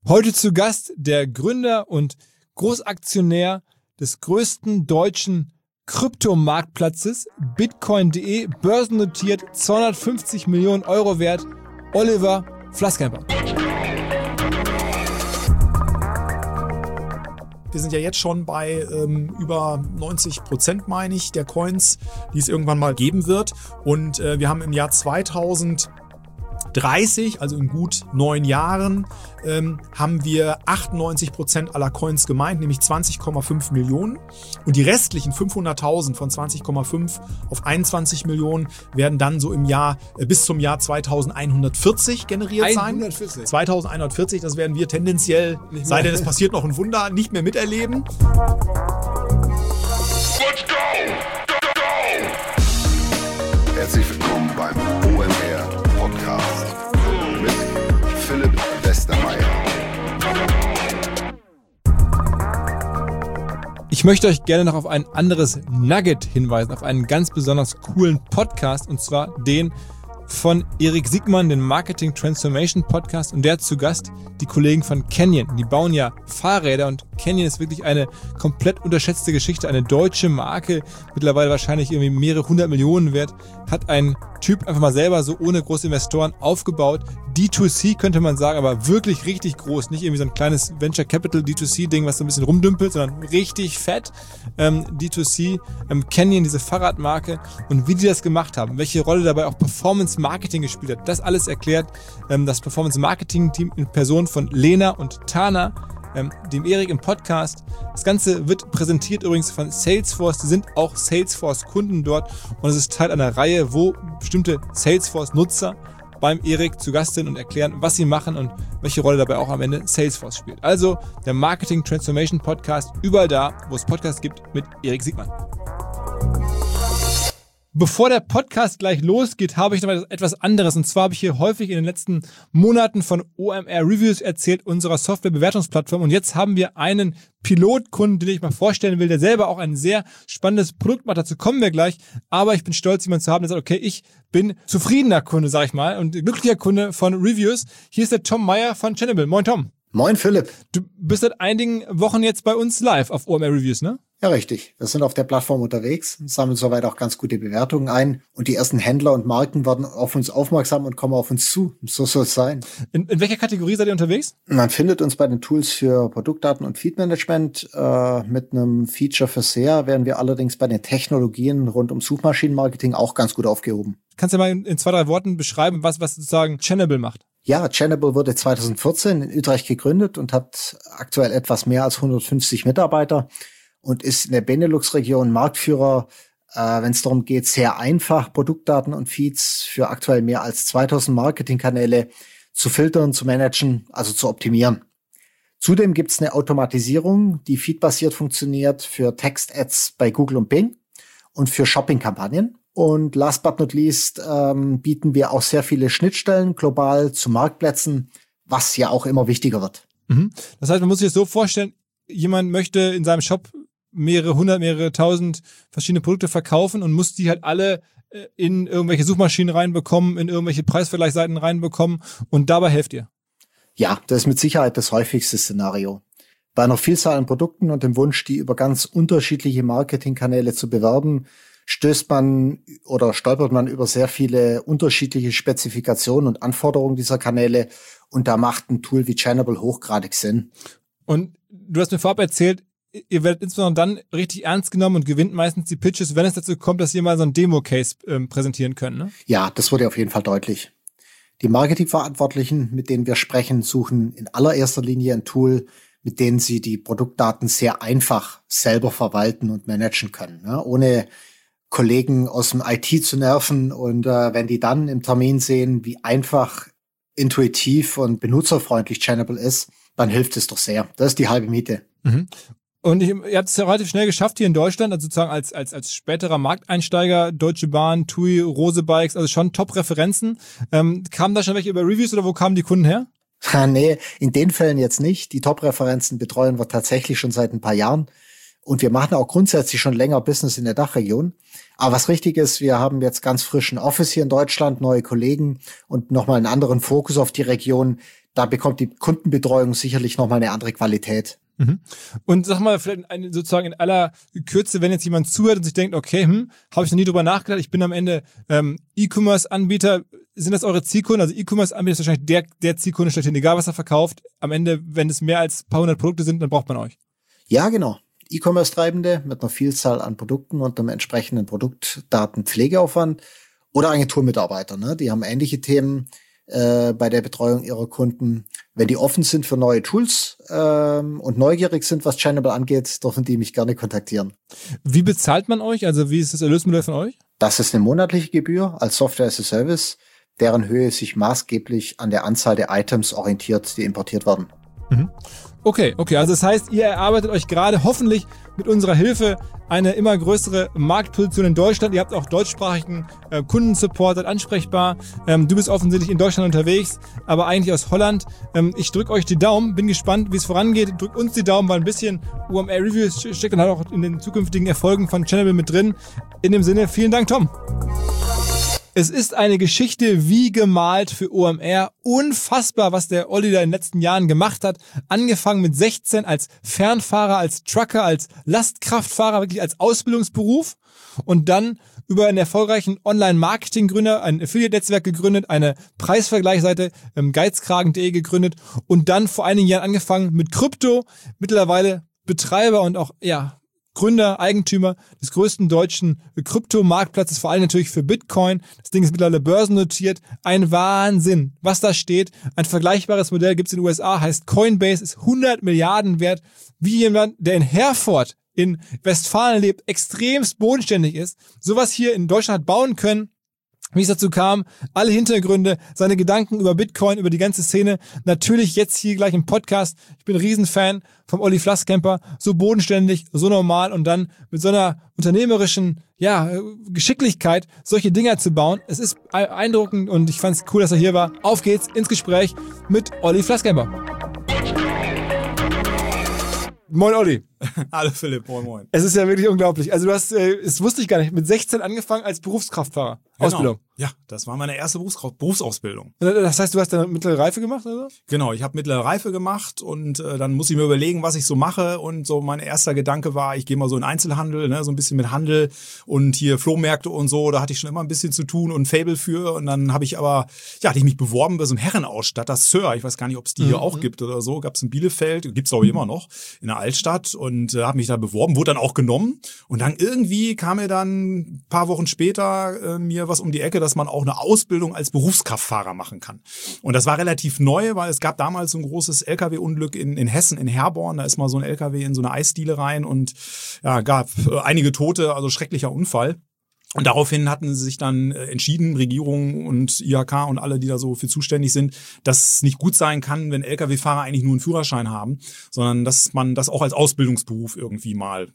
Heute zu Gast der Gründer und Großaktionär des größten deutschen Kryptomarktplatzes, Bitcoin.de, börsennotiert, 250 Millionen Euro wert, Oliver Flasskemper. Wir sind ja jetzt schon bei über 90%, meine ich, der Coins, die es irgendwann mal geben wird. Und wir haben im Jahr 2030, also in gut 9 Jahren, haben wir 98% aller Coins gemeint, nämlich 20,5 Millionen. Und die restlichen 500.000 von 20,5 auf 21 Millionen werden dann so im Jahr bis zum Jahr 2140 generiert sein. 2140, das werden wir tendenziell, sei denn es passiert noch ein Wunder, nicht mehr miterleben. Let's go! Herzlich willkommen beim OMR Podcast mit Philipp Westermeier. Ich möchte euch gerne noch auf ein anderes Nugget hinweisen, auf einen ganz besonders coolen Podcast, und zwar den von Erik Siegmann, den Marketing Transformation Podcast, und der hat zu Gast die Kollegen von Canyon. Die bauen ja Fahrräder, und Canyon ist wirklich eine komplett unterschätzte Geschichte, eine deutsche Marke, mittlerweile wahrscheinlich irgendwie mehrere 100 Millionen wert, hat ein Typ einfach mal selber so ohne große Investoren aufgebaut. D2C könnte man sagen, aber wirklich richtig groß, nicht irgendwie so ein kleines Venture Capital D2C-Ding, was so ein bisschen rumdümpelt, sondern richtig fett. D2C, Canyon, diese Fahrradmarke, und wie die das gemacht haben, welche Rolle dabei auch Performance Marketing gespielt hat, das alles erklärt das Performance Marketing Team in Person von Lena und Tana, dem Erik im Podcast. Das Ganze wird präsentiert übrigens von Salesforce. Die sind auch Salesforce-Kunden dort, und es ist Teil einer Reihe, wo bestimmte Salesforce-Nutzer beim Erik zu Gast sind und erklären, was sie machen und welche Rolle dabei auch am Ende Salesforce spielt. Also der Marketing Transformation Podcast, überall da, wo es Podcasts gibt, mit Erik Siegmann. Bevor der Podcast gleich losgeht, habe ich noch etwas anderes. Und zwar habe ich hier häufig in den letzten Monaten von OMR Reviews erzählt, unserer Software-Bewertungsplattform. Und jetzt haben wir einen Pilotkunden, den ich mal vorstellen will, der selber auch ein sehr spannendes Produkt macht. Dazu kommen wir gleich. Aber ich bin stolz, jemanden zu haben, der sagt, okay, ich bin zufriedener Kunde, sag ich mal, und glücklicher Kunde von Reviews. Hier ist der Tom Meyer von Channable. Moin, Tom. Moin, Philipp. Du bist seit einigen Wochen jetzt bei uns live auf OMR Reviews, ne? Ja, richtig. Wir sind auf der Plattform unterwegs, sammeln soweit auch ganz gute Bewertungen ein, und die ersten Händler und Marken werden auf uns aufmerksam und kommen auf uns zu. So soll es sein. In welcher Kategorie seid ihr unterwegs? Man findet uns bei den Tools für Produktdaten und Feedmanagement. Mit einem Feature für SEA werden wir allerdings bei den Technologien rund um Suchmaschinenmarketing auch ganz gut aufgehoben. Kannst du mal in 2, 3 Worten beschreiben, was sozusagen Channable macht? Ja, Channable wurde 2014 in Utrecht gegründet und hat aktuell etwas mehr als 150 Mitarbeiter und ist in der Benelux-Region Marktführer, wenn es darum geht, sehr einfach Produktdaten und Feeds für aktuell mehr als 2000 Marketingkanäle zu filtern, zu managen, also zu optimieren. Zudem gibt es eine Automatisierung, die feedbasiert funktioniert für Text-Ads bei Google und Bing und für Shopping-Kampagnen. Und last but not least bieten wir auch sehr viele Schnittstellen global zu Marktplätzen, was ja auch immer wichtiger wird. Mhm. Das heißt, man muss sich das so vorstellen, jemand möchte in seinem Shop mehrere 100, mehrere 1000 verschiedene Produkte verkaufen und muss die halt alle in irgendwelche Suchmaschinen reinbekommen, in irgendwelche Preisvergleichsseiten reinbekommen, und dabei helft ihr. Ja, das ist mit Sicherheit das häufigste Szenario. Bei einer Vielzahl an Produkten und dem Wunsch, die über ganz unterschiedliche Marketingkanäle zu bewerben, stolpert man über sehr viele unterschiedliche Spezifikationen und Anforderungen dieser Kanäle, und da macht ein Tool wie Channable hochgradig Sinn. Und du hast mir vorab erzählt, ihr werdet insbesondere dann richtig ernst genommen und gewinnt meistens die Pitches, wenn es dazu kommt, dass ihr mal so einen Demo-Case präsentieren könnt, ne? Ja, das wurde auf jeden Fall deutlich. Die Marketingverantwortlichen, mit denen wir sprechen, suchen in allererster Linie ein Tool, mit denen sie die Produktdaten sehr einfach selber verwalten und managen können, ne? Ohne Kollegen aus dem IT zu nerven. Und wenn die dann im Termin sehen, wie einfach, intuitiv und benutzerfreundlich Channable ist, dann hilft es doch sehr. Das ist die halbe Miete. Mhm. Und ihr habt es ja relativ schnell geschafft hier in Deutschland, also sozusagen als späterer Markteinsteiger, Deutsche Bahn, TUI, Rose Bikes, also schon Top-Referenzen. Kamen da schon welche über Reviews oder wo kamen die Kunden her? Nee, in den Fällen jetzt nicht. Die Top-Referenzen betreuen wir tatsächlich schon seit ein paar Jahren. Und wir machen auch grundsätzlich schon länger Business in der Dachregion. Aber was richtig ist, wir haben jetzt ganz frischen Office hier in Deutschland, neue Kollegen und nochmal einen anderen Fokus auf die Region, da bekommt die Kundenbetreuung sicherlich nochmal eine andere Qualität. Und sag mal, vielleicht sozusagen in aller Kürze, wenn jetzt jemand zuhört und sich denkt, okay, habe ich noch nie drüber nachgedacht, ich bin am Ende E-Commerce-Anbieter, sind das eure Zielkunden? Also E-Commerce-Anbieter ist wahrscheinlich der Zielkunde schlechthin, egal was er verkauft. Am Ende, wenn es mehr als ein paar hundert Produkte sind, dann braucht man euch. Ja, genau. E-Commerce-Treibende mit einer Vielzahl an Produkten und einem entsprechenden Produktdatenpflegeaufwand oder Agenturmitarbeiter, ne? Die haben ähnliche Themen bei der Betreuung ihrer Kunden. Wenn die offen sind für neue Tools und neugierig sind, was Channable angeht, dürfen die mich gerne kontaktieren. Wie bezahlt man euch? Also wie ist das Erlösmodell von euch? Das ist eine monatliche Gebühr als Software as a Service, deren Höhe sich maßgeblich an der Anzahl der Items orientiert, die importiert werden. Okay, also das heißt, ihr erarbeitet euch gerade hoffentlich mit unserer Hilfe eine immer größere Marktposition in Deutschland. Ihr habt auch deutschsprachigen Kundensupport, seid ansprechbar. Du bist offensichtlich in Deutschland unterwegs, aber eigentlich aus Holland. Ich drücke euch die Daumen, bin gespannt, wie es vorangeht. Drückt uns die Daumen, weil ein bisschen OMR Reviews steckt und hat auch in den zukünftigen Erfolgen von Channable mit drin. In dem Sinne, vielen Dank, Tom. Es ist eine Geschichte wie gemalt für OMR. Unfassbar, was der Olli da in den letzten Jahren gemacht hat. Angefangen mit 16 als Fernfahrer, als Trucker, als Lastkraftfahrer, wirklich als Ausbildungsberuf. Und dann über einen erfolgreichen Online-Marketing-Gründer, ein Affiliate-Netzwerk gegründet, eine Preisvergleichsseite, geizkragen.de gegründet und dann vor einigen Jahren angefangen mit Krypto. Mittlerweile Betreiber und auch, Gründer, Eigentümer des größten deutschen Kryptomarktplatzes, vor allem natürlich für Bitcoin. Das Ding ist mittlerweile börsennotiert. Ein Wahnsinn, was da steht. Ein vergleichbares Modell gibt es in den USA, heißt Coinbase, ist 100 Milliarden wert. Wie jemand, der in Herford in Westfalen lebt, extremst bodenständig ist, sowas hier in Deutschland hat bauen können. Wie es dazu kam, alle Hintergründe, seine Gedanken über Bitcoin, über die ganze Szene, natürlich jetzt hier gleich im Podcast. Ich bin ein Riesenfan vom Olli Flasskemper, so bodenständig, so normal und dann mit so einer unternehmerischen Geschicklichkeit solche Dinger zu bauen. Es ist beeindruckend und ich fand es cool, dass er hier war. Auf geht's ins Gespräch mit Olli Flasskemper. Moin Olli. Hallo Philipp, moin. Es ist ja wirklich unglaublich. Also du hast, das wusste ich gar nicht, mit 16 angefangen als Berufskraftfahrer. Genau. Ausbildung. Ja, das war meine erste Berufsausbildung. Das heißt, du hast dann mittlere Reife gemacht, oder? Genau, ich habe mittlere Reife gemacht und dann muss ich mir überlegen, was ich so mache. Und so mein erster Gedanke war, ich gehe mal so in Einzelhandel, ne, so ein bisschen mit Handel und hier Flohmärkte und so. Da hatte ich schon immer ein bisschen zu tun und ein Faible für. Und dann hatte ich mich beworben bei so einem Herrenausstatter, Sir. Ich weiß gar nicht, ob es die hier auch gibt oder so. Gab es in Bielefeld, gibt's auch immer noch, in der Altstadt. Und habe mich da beworben, wurde dann auch genommen. Und dann irgendwie kam mir dann ein paar Wochen später mir was um die Ecke, dass man auch eine Ausbildung als Berufskraftfahrer machen kann. Und das war relativ neu, weil es gab damals so ein großes LKW-Unglück in Hessen, in Herborn. Da ist mal so ein LKW in so eine Eisdiele rein und gab einige Tote, also schrecklicher Unfall. Und daraufhin hatten sie sich dann entschieden, Regierung und IHK und alle, die da so für zuständig sind, dass es nicht gut sein kann, wenn Lkw-Fahrer eigentlich nur einen Führerschein haben, sondern dass man das auch als Ausbildungsberuf irgendwie mal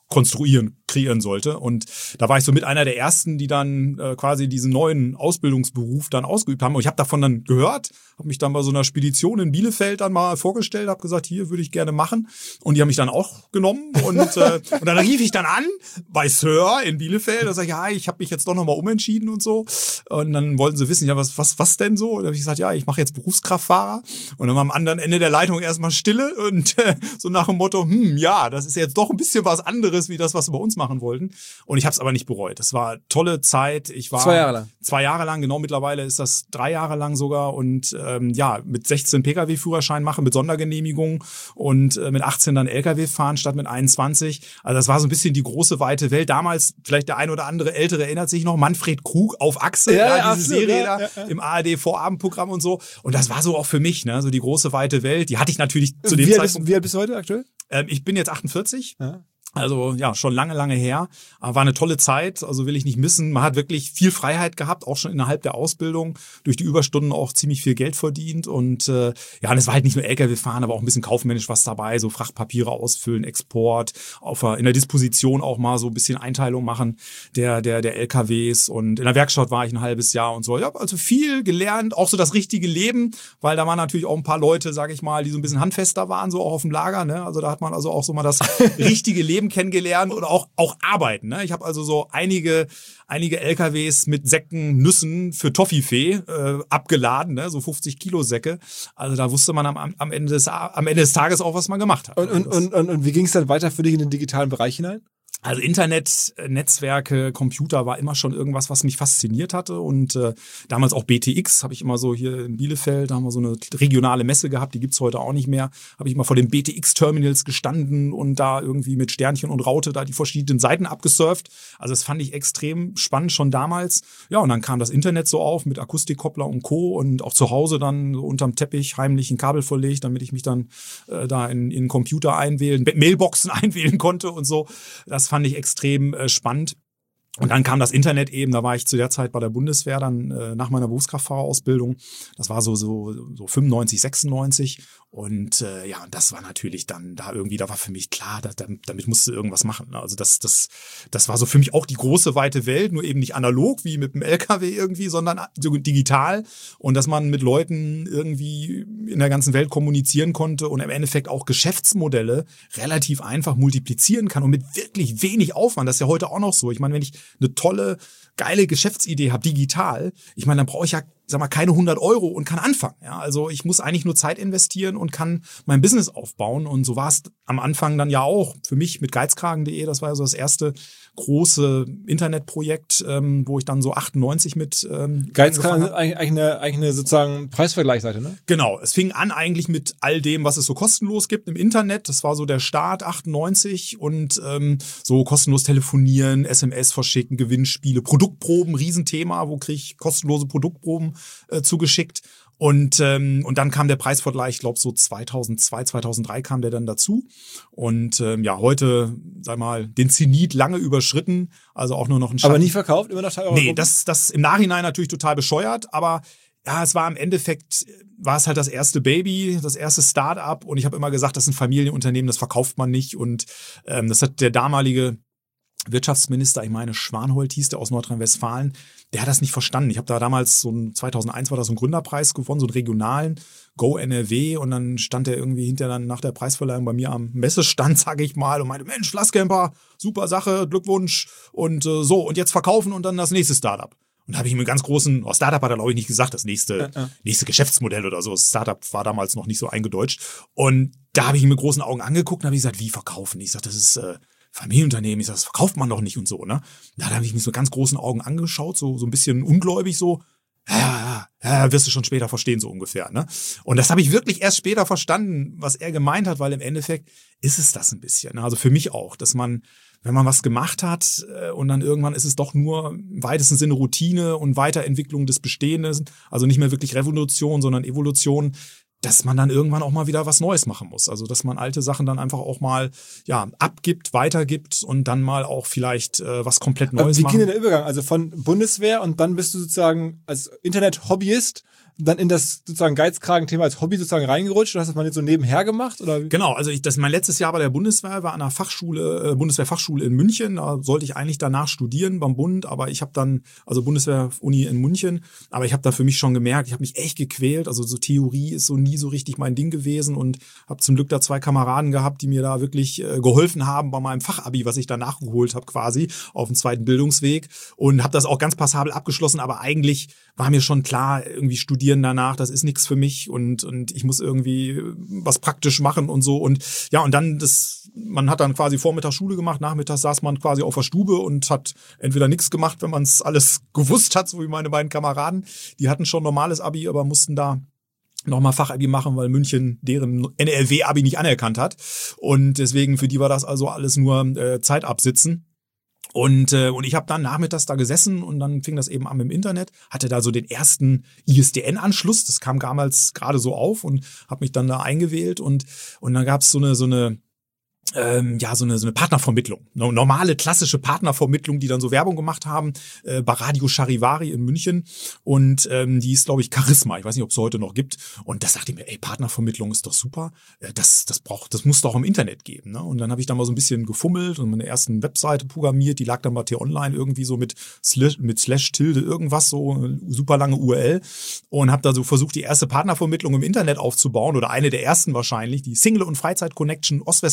kreieren sollte. Und da war ich so mit einer der ersten, die dann quasi diesen neuen Ausbildungsberuf dann ausgeübt haben. Und ich habe davon dann gehört, habe mich dann bei so einer Spedition in Bielefeld dann mal vorgestellt, habe gesagt, hier würde ich gerne machen. Und die haben mich dann auch genommen. Und dann rief ich dann an bei Sir in Bielefeld. Da sage ich, ich habe mich jetzt doch nochmal umentschieden und so. Und dann wollten sie wissen, was denn so? Und dann habe ich gesagt, ich mache jetzt Berufskraftfahrer. Und dann war am anderen Ende der Leitung erstmal Stille und so nach dem Motto, das ist jetzt doch ein bisschen was anderes wie das, was wir bei uns machen wollten. Und ich habe es aber nicht bereut. Es war eine tolle Zeit. Ich war 2 Jahre lang. 2 Jahre lang, genau, mittlerweile ist das 3 Jahre lang sogar. Und mit 16 Pkw-Führerschein machen, mit Sondergenehmigung und mit 18 dann Lkw fahren statt mit 21. Also das war so ein bisschen die große, weite Welt. Damals, vielleicht der ein oder andere Ältere erinnert sich noch, Manfred Krug auf Achse, diese Serie da im ARD-Vorabendprogramm und so. Und das war so auch für mich, ne, so die große, weite Welt. Die hatte ich natürlich zu dem Zeitpunkt. Wie alt bist du heute aktuell? Ich bin jetzt 48. Ja. Also schon lange her. Aber war eine tolle Zeit, also will ich nicht missen. Man hat wirklich viel Freiheit gehabt, auch schon innerhalb der Ausbildung, durch die Überstunden auch ziemlich viel Geld verdient. Und und es war halt nicht nur LKW fahren, aber auch ein bisschen kaufmännisch was dabei, so Frachtpapiere ausfüllen, Export, in der Disposition auch mal so ein bisschen Einteilung machen der LKWs. Und in der Werkstatt war ich ein halbes Jahr und so. Ich habe also viel gelernt, auch so das richtige Leben, weil da waren natürlich auch ein paar Leute, sage ich mal, die so ein bisschen handfester waren, so auch auf dem Lager. Ne? Also da hat man also auch so mal das richtige Leben Leben kennengelernt und auch arbeiten. Ne? Ich habe also so einige LKWs mit Säcken, Nüssen für Toffifee abgeladen, ne? So 50 Kilo Säcke. Also da wusste man am Ende des Tages auch, was man gemacht hat. Und wie ging es dann weiter für dich in den digitalen Bereich hinein? Also Internet, Netzwerke, Computer war immer schon irgendwas, was mich fasziniert hatte. Und damals auch BTX habe ich immer so hier in Bielefeld, da haben wir so eine regionale Messe gehabt, die gibt's heute auch nicht mehr. Habe ich mal vor den BTX-Terminals gestanden und da irgendwie mit Sternchen und Raute da die verschiedenen Seiten abgesurft. Also das fand ich extrem spannend schon damals. Ja, und dann kam das Internet so auf mit Akustikkoppler und Co. Und auch zu Hause dann so unterm Teppich heimlich ein Kabel verlegt, damit ich mich dann da in Computer einwählen, Mailboxen einwählen konnte und so. Das fand ich extrem spannend. Und dann kam das Internet eben, da war ich zu der Zeit bei der Bundeswehr dann nach meiner Berufskraftfahrerausbildung. Das war so 95, 96 und ja, und das war natürlich dann da irgendwie, da war für mich klar, damit musst du irgendwas machen. Also das war so für mich auch die große weite Welt, nur eben nicht analog wie mit dem LKW irgendwie, sondern digital und dass man mit Leuten irgendwie in der ganzen Welt kommunizieren konnte und im Endeffekt auch Geschäftsmodelle relativ einfach multiplizieren kann und mit wirklich wenig Aufwand. Das ist ja heute auch noch so. Ich meine, wenn ich eine tolle, geile Geschäftsidee habe, digital, ich meine, dann brauche ich ja, sag mal, keine 100 Euro und kann anfangen. Ja, also ich muss eigentlich nur Zeit investieren und kann mein Business aufbauen. Und so war es am Anfang dann ja auch für mich mit geizkragen.de. Das war ja so das erste große Internetprojekt, wo ich dann so 98 mit Geizkragen ist eigentlich eine sozusagen Preisvergleichsseite, ne? Genau, es fing an eigentlich mit all dem, was es so kostenlos gibt im Internet. Das war so der Start 98 und so kostenlos telefonieren, SMS verschicken, Gewinnspiele, Produktproben, Riesenthema, wo kriege ich kostenlose Produktproben zugeschickt. Und dann kam der Preisvergleich, ich glaube so 2002, 2003 kam der dann dazu. Und ja, heute, sag mal, den Zenit lange überschritten, also auch nur noch ein Schatten. Aber nie verkauft, immer noch 3 Euro? Nee, das im Nachhinein natürlich total bescheuert, aber ja, es war im Endeffekt, war es halt das erste Baby, das erste Start-up und ich habe immer gesagt, das ist ein Familienunternehmen, das verkauft man nicht und das hat der damalige Wirtschaftsminister, ich meine Schwanholt hieß der aus Nordrhein-Westfalen, der hat das nicht verstanden. Ich habe da damals 2001 war das so ein Gründerpreis gewonnen, so einen regionalen Go NRW und dann stand der irgendwie hinterher dann nach der Preisverleihung bei mir am Messestand, sage ich mal, und meinte, Mensch, Flasscamper, super Sache, Glückwunsch und so und jetzt verkaufen und dann das nächste Startup. Und da habe ich mir ganz großen, Startup hat er glaube ich nicht gesagt, das nächste Geschäftsmodell oder so. Das Startup war damals noch nicht so eingedeutscht. Und da habe ich ihn mit großen Augen angeguckt und habe gesagt, wie verkaufen? Ich sage, das ist Familienunternehmen, ich sag, das verkauft man doch nicht und so, ne? Da habe ich mich so ganz großen Augen angeschaut, so ein bisschen ungläubig, so, ja, wirst du schon später verstehen, so ungefähr, ne? Und das habe ich wirklich erst später verstanden, was er gemeint hat, weil im Endeffekt ist es das ein bisschen, ne? Also für mich auch, dass man, wenn man was gemacht hat und dann irgendwann ist es doch nur im weitesten Sinne Routine und Weiterentwicklung des Bestehenden, also nicht mehr wirklich Revolution, sondern Evolution, dass man dann irgendwann auch mal wieder was Neues machen muss. Also dass man alte Sachen dann einfach auch mal abgibt, weitergibt und dann mal auch vielleicht was komplett Neues macht. Wie machen. ging denn der Übergang? Also von Bundeswehr und dann bist du sozusagen als Internet-Hobbyist dann in das sozusagen Geizkragen-Thema als Hobby sozusagen reingerutscht? Du hast das mal jetzt so nebenher gemacht? Oder? Genau, also mein letztes Jahr bei der Bundeswehr war an einer Fachschule, Bundeswehrfachschule in München. Da sollte ich eigentlich danach studieren beim Bund, aber ich habe dann, also Bundeswehr-Uni in München, aber ich habe da für mich schon gemerkt, ich habe mich echt gequält. Also so Theorie ist so nie so richtig mein Ding gewesen und habe zum Glück da 2 Kameraden gehabt, die mir da wirklich geholfen haben bei meinem Fachabi, was ich da nachgeholt habe quasi auf dem zweiten Bildungsweg und habe das auch ganz passabel abgeschlossen, aber eigentlich war mir schon klar, irgendwie studieren danach, das ist nichts für mich und ich muss irgendwie was praktisch machen und so und ja, und dann man hat dann quasi Vormittag Schule gemacht, nachmittags saß man quasi auf der Stube und hat entweder nichts gemacht, wenn man es alles gewusst hat, so wie meine beiden Kameraden, die hatten schon normales Abi, aber mussten da nochmal Fachabi machen, weil München deren NRW-Abi nicht anerkannt hat und deswegen für die war das also alles nur Zeit absitzen. Und ich habe dann nachmittags da gesessen und dann fing das eben an mit dem Internet, hatte da so den ersten ISDN-Anschluss, das kam damals gerade so auf und habe mich dann da eingewählt und dann gab es so eine Partnervermittlung, normale klassische Partnervermittlung, die dann so Werbung gemacht haben bei Radio Charivari in München und die ist, glaube ich, Charisma. Ich weiß nicht, ob es heute noch gibt. Und das dachte ich mir, Partnervermittlung ist doch super. Das muss doch im Internet geben. Ne? Und dann habe ich da mal so ein bisschen gefummelt und meine ersten Webseite programmiert. Die lag dann bei T-Online irgendwie so mit Slash Tilde irgendwas, so eine super lange URL. Und habe da so versucht, die erste Partnervermittlung im Internet aufzubauen oder eine der ersten wahrscheinlich, die Single- und Freizeit-Connection Ostwestfalen-Lippe.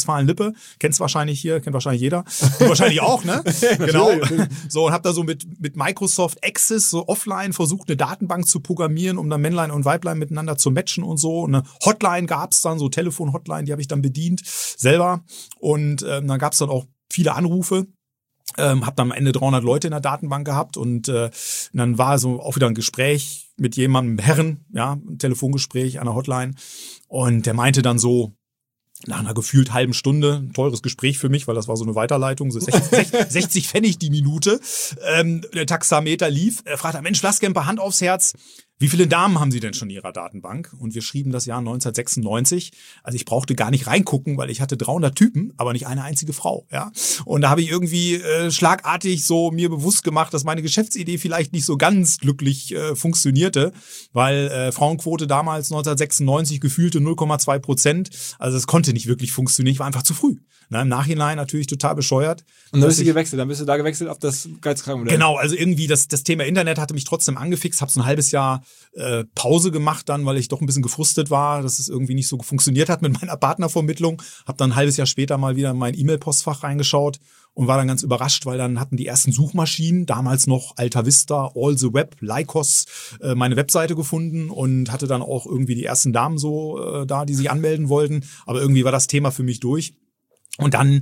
Anrufe. Kennt wahrscheinlich jeder. Du wahrscheinlich auch, ne? Genau. So, und habe da so mit Microsoft Access so offline versucht, eine Datenbank zu programmieren, um dann Männlein und Weiblein miteinander zu matchen und so. Und eine Hotline gab's dann, so Telefon-Hotline, die habe ich dann bedient selber. Und dann gab's dann auch viele Anrufe. Hab dann am Ende 300 Leute in der Datenbank gehabt und dann war so auch wieder ein Gespräch mit jemandem, Herren, ja, ein Telefongespräch an der Hotline, und der meinte dann so, nach einer gefühlt halben Stunde, ein teures Gespräch für mich, weil das war so eine Weiterleitung, so 60 Pfennig die Minute, der Taxameter lief, er fragte, Mensch, Lasskemper, Hand aufs Herz, wie viele Damen haben Sie denn schon in Ihrer Datenbank? Und wir schrieben das Jahr 1996. Also ich brauchte gar nicht reingucken, weil ich hatte 300 Typen, aber nicht eine einzige Frau. Ja. Und da habe ich irgendwie schlagartig so mir bewusst gemacht, dass meine Geschäftsidee vielleicht nicht so ganz glücklich funktionierte, weil Frauenquote damals 1996 gefühlte 0,2%. Also es konnte nicht wirklich funktionieren. Ich war einfach zu früh. Na, im Nachhinein natürlich total bescheuert. Und dann bist du gewechselt. Dann bist du da gewechselt auf das Geizkragenmodell. Genau, also irgendwie das Thema Internet hatte mich trotzdem angefixt. Habe so ein halbes Jahr Pause gemacht dann, weil ich doch ein bisschen gefrustet war, dass es irgendwie nicht so funktioniert hat mit meiner Partnervermittlung. Habe dann ein halbes Jahr später mal wieder in mein E-Mail-Postfach reingeschaut und war dann ganz überrascht, weil dann hatten die ersten Suchmaschinen, damals noch Alta Vista, All the Web, Lycos, meine Webseite gefunden und hatte dann auch irgendwie die ersten Damen so da, die sich anmelden wollten. Aber irgendwie war das Thema für mich durch. Und dann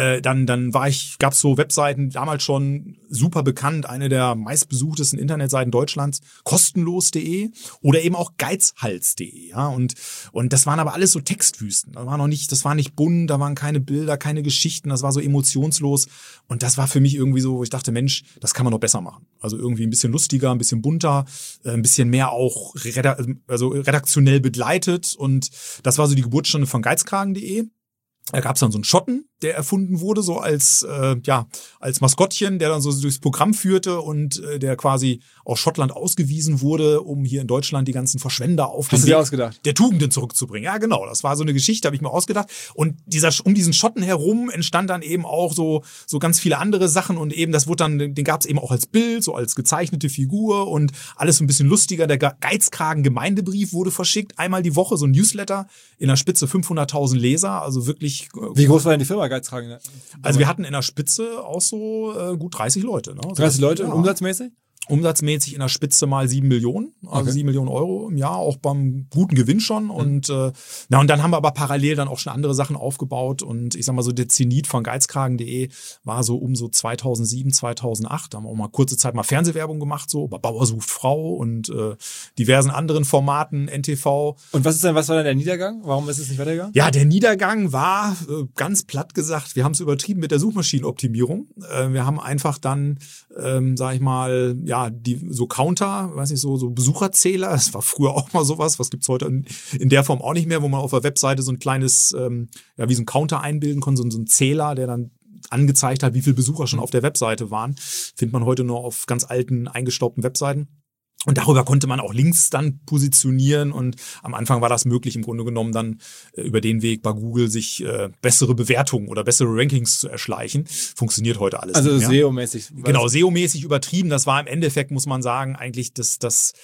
gab's so Webseiten, damals schon super bekannt, eine der meistbesuchtesten Internetseiten Deutschlands, kostenlos.de oder eben auch geizhals.de, ja, und das waren aber alles so Textwüsten. Das war nicht bunt, da waren keine Bilder, keine Geschichten, das war so emotionslos, und das war für mich irgendwie so, wo ich dachte, Mensch, das kann man noch besser machen. Also irgendwie ein bisschen lustiger, ein bisschen bunter, ein bisschen mehr auch redaktionell begleitet, und das war so die Geburtsstunde von geizkragen.de. Da gab es dann so einen Schotten, der erfunden wurde, so als Maskottchen, der dann so durchs Programm führte und der quasi aus Schottland ausgewiesen wurde, um hier in Deutschland die ganzen Verschwender auf den Weg der Tugenden zurückzubringen. Ja, genau, das war so eine Geschichte, habe ich mir ausgedacht. Und um diesen Schotten herum entstand dann eben auch so ganz viele andere Sachen, und eben das wurde dann, den gab es eben auch als Bild, so als gezeichnete Figur und alles so ein bisschen lustiger. Der Geizkragen-Gemeindebrief wurde verschickt, einmal die Woche, so ein Newsletter, in der Spitze 500.000 Leser, also wirklich. Wie groß war denn die Firma Geizkragen? Also wir hatten in der Spitze auch so gut 30 Leute. Ne? 30 Leute, ja. Und umsatzmäßig? Umsatzmäßig in der Spitze mal 7 Millionen, also okay. 7 Millionen Euro im Jahr, auch beim guten Gewinn schon. Und und dann haben wir aber parallel dann auch schon andere Sachen aufgebaut. Und ich sag mal so, der Zenit von geizkragen.de war so um so 2007, 2008. Da haben wir auch mal kurze Zeit mal Fernsehwerbung gemacht, so bei Bauer sucht Frau und diversen anderen Formaten, NTV. Und was war dann der Niedergang? Warum ist es nicht weitergegangen? Ja, der Niedergang war, ganz platt gesagt, wir haben es übertrieben mit der Suchmaschinenoptimierung. Wir haben einfach dann, sag ich mal, ja, die so Counter, weiß nicht, so Besucherzähler, das war früher auch mal sowas, was gibt's heute in der Form auch nicht mehr, wo man auf der Webseite so ein kleines, wie so ein Counter einbilden konnte, so ein Zähler, der dann angezeigt hat, wie viele Besucher schon auf der Webseite waren. Findet man heute nur auf ganz alten, eingestaubten Webseiten. Und darüber konnte man auch Links dann positionieren, und am Anfang war das möglich, im Grunde genommen dann über den Weg bei Google sich bessere Bewertungen oder bessere Rankings zu erschleichen. Funktioniert heute alles also nicht mehr. SEO-mäßig. Genau, SEO-mäßig übertrieben. Das war im Endeffekt, muss man sagen, eigentlich das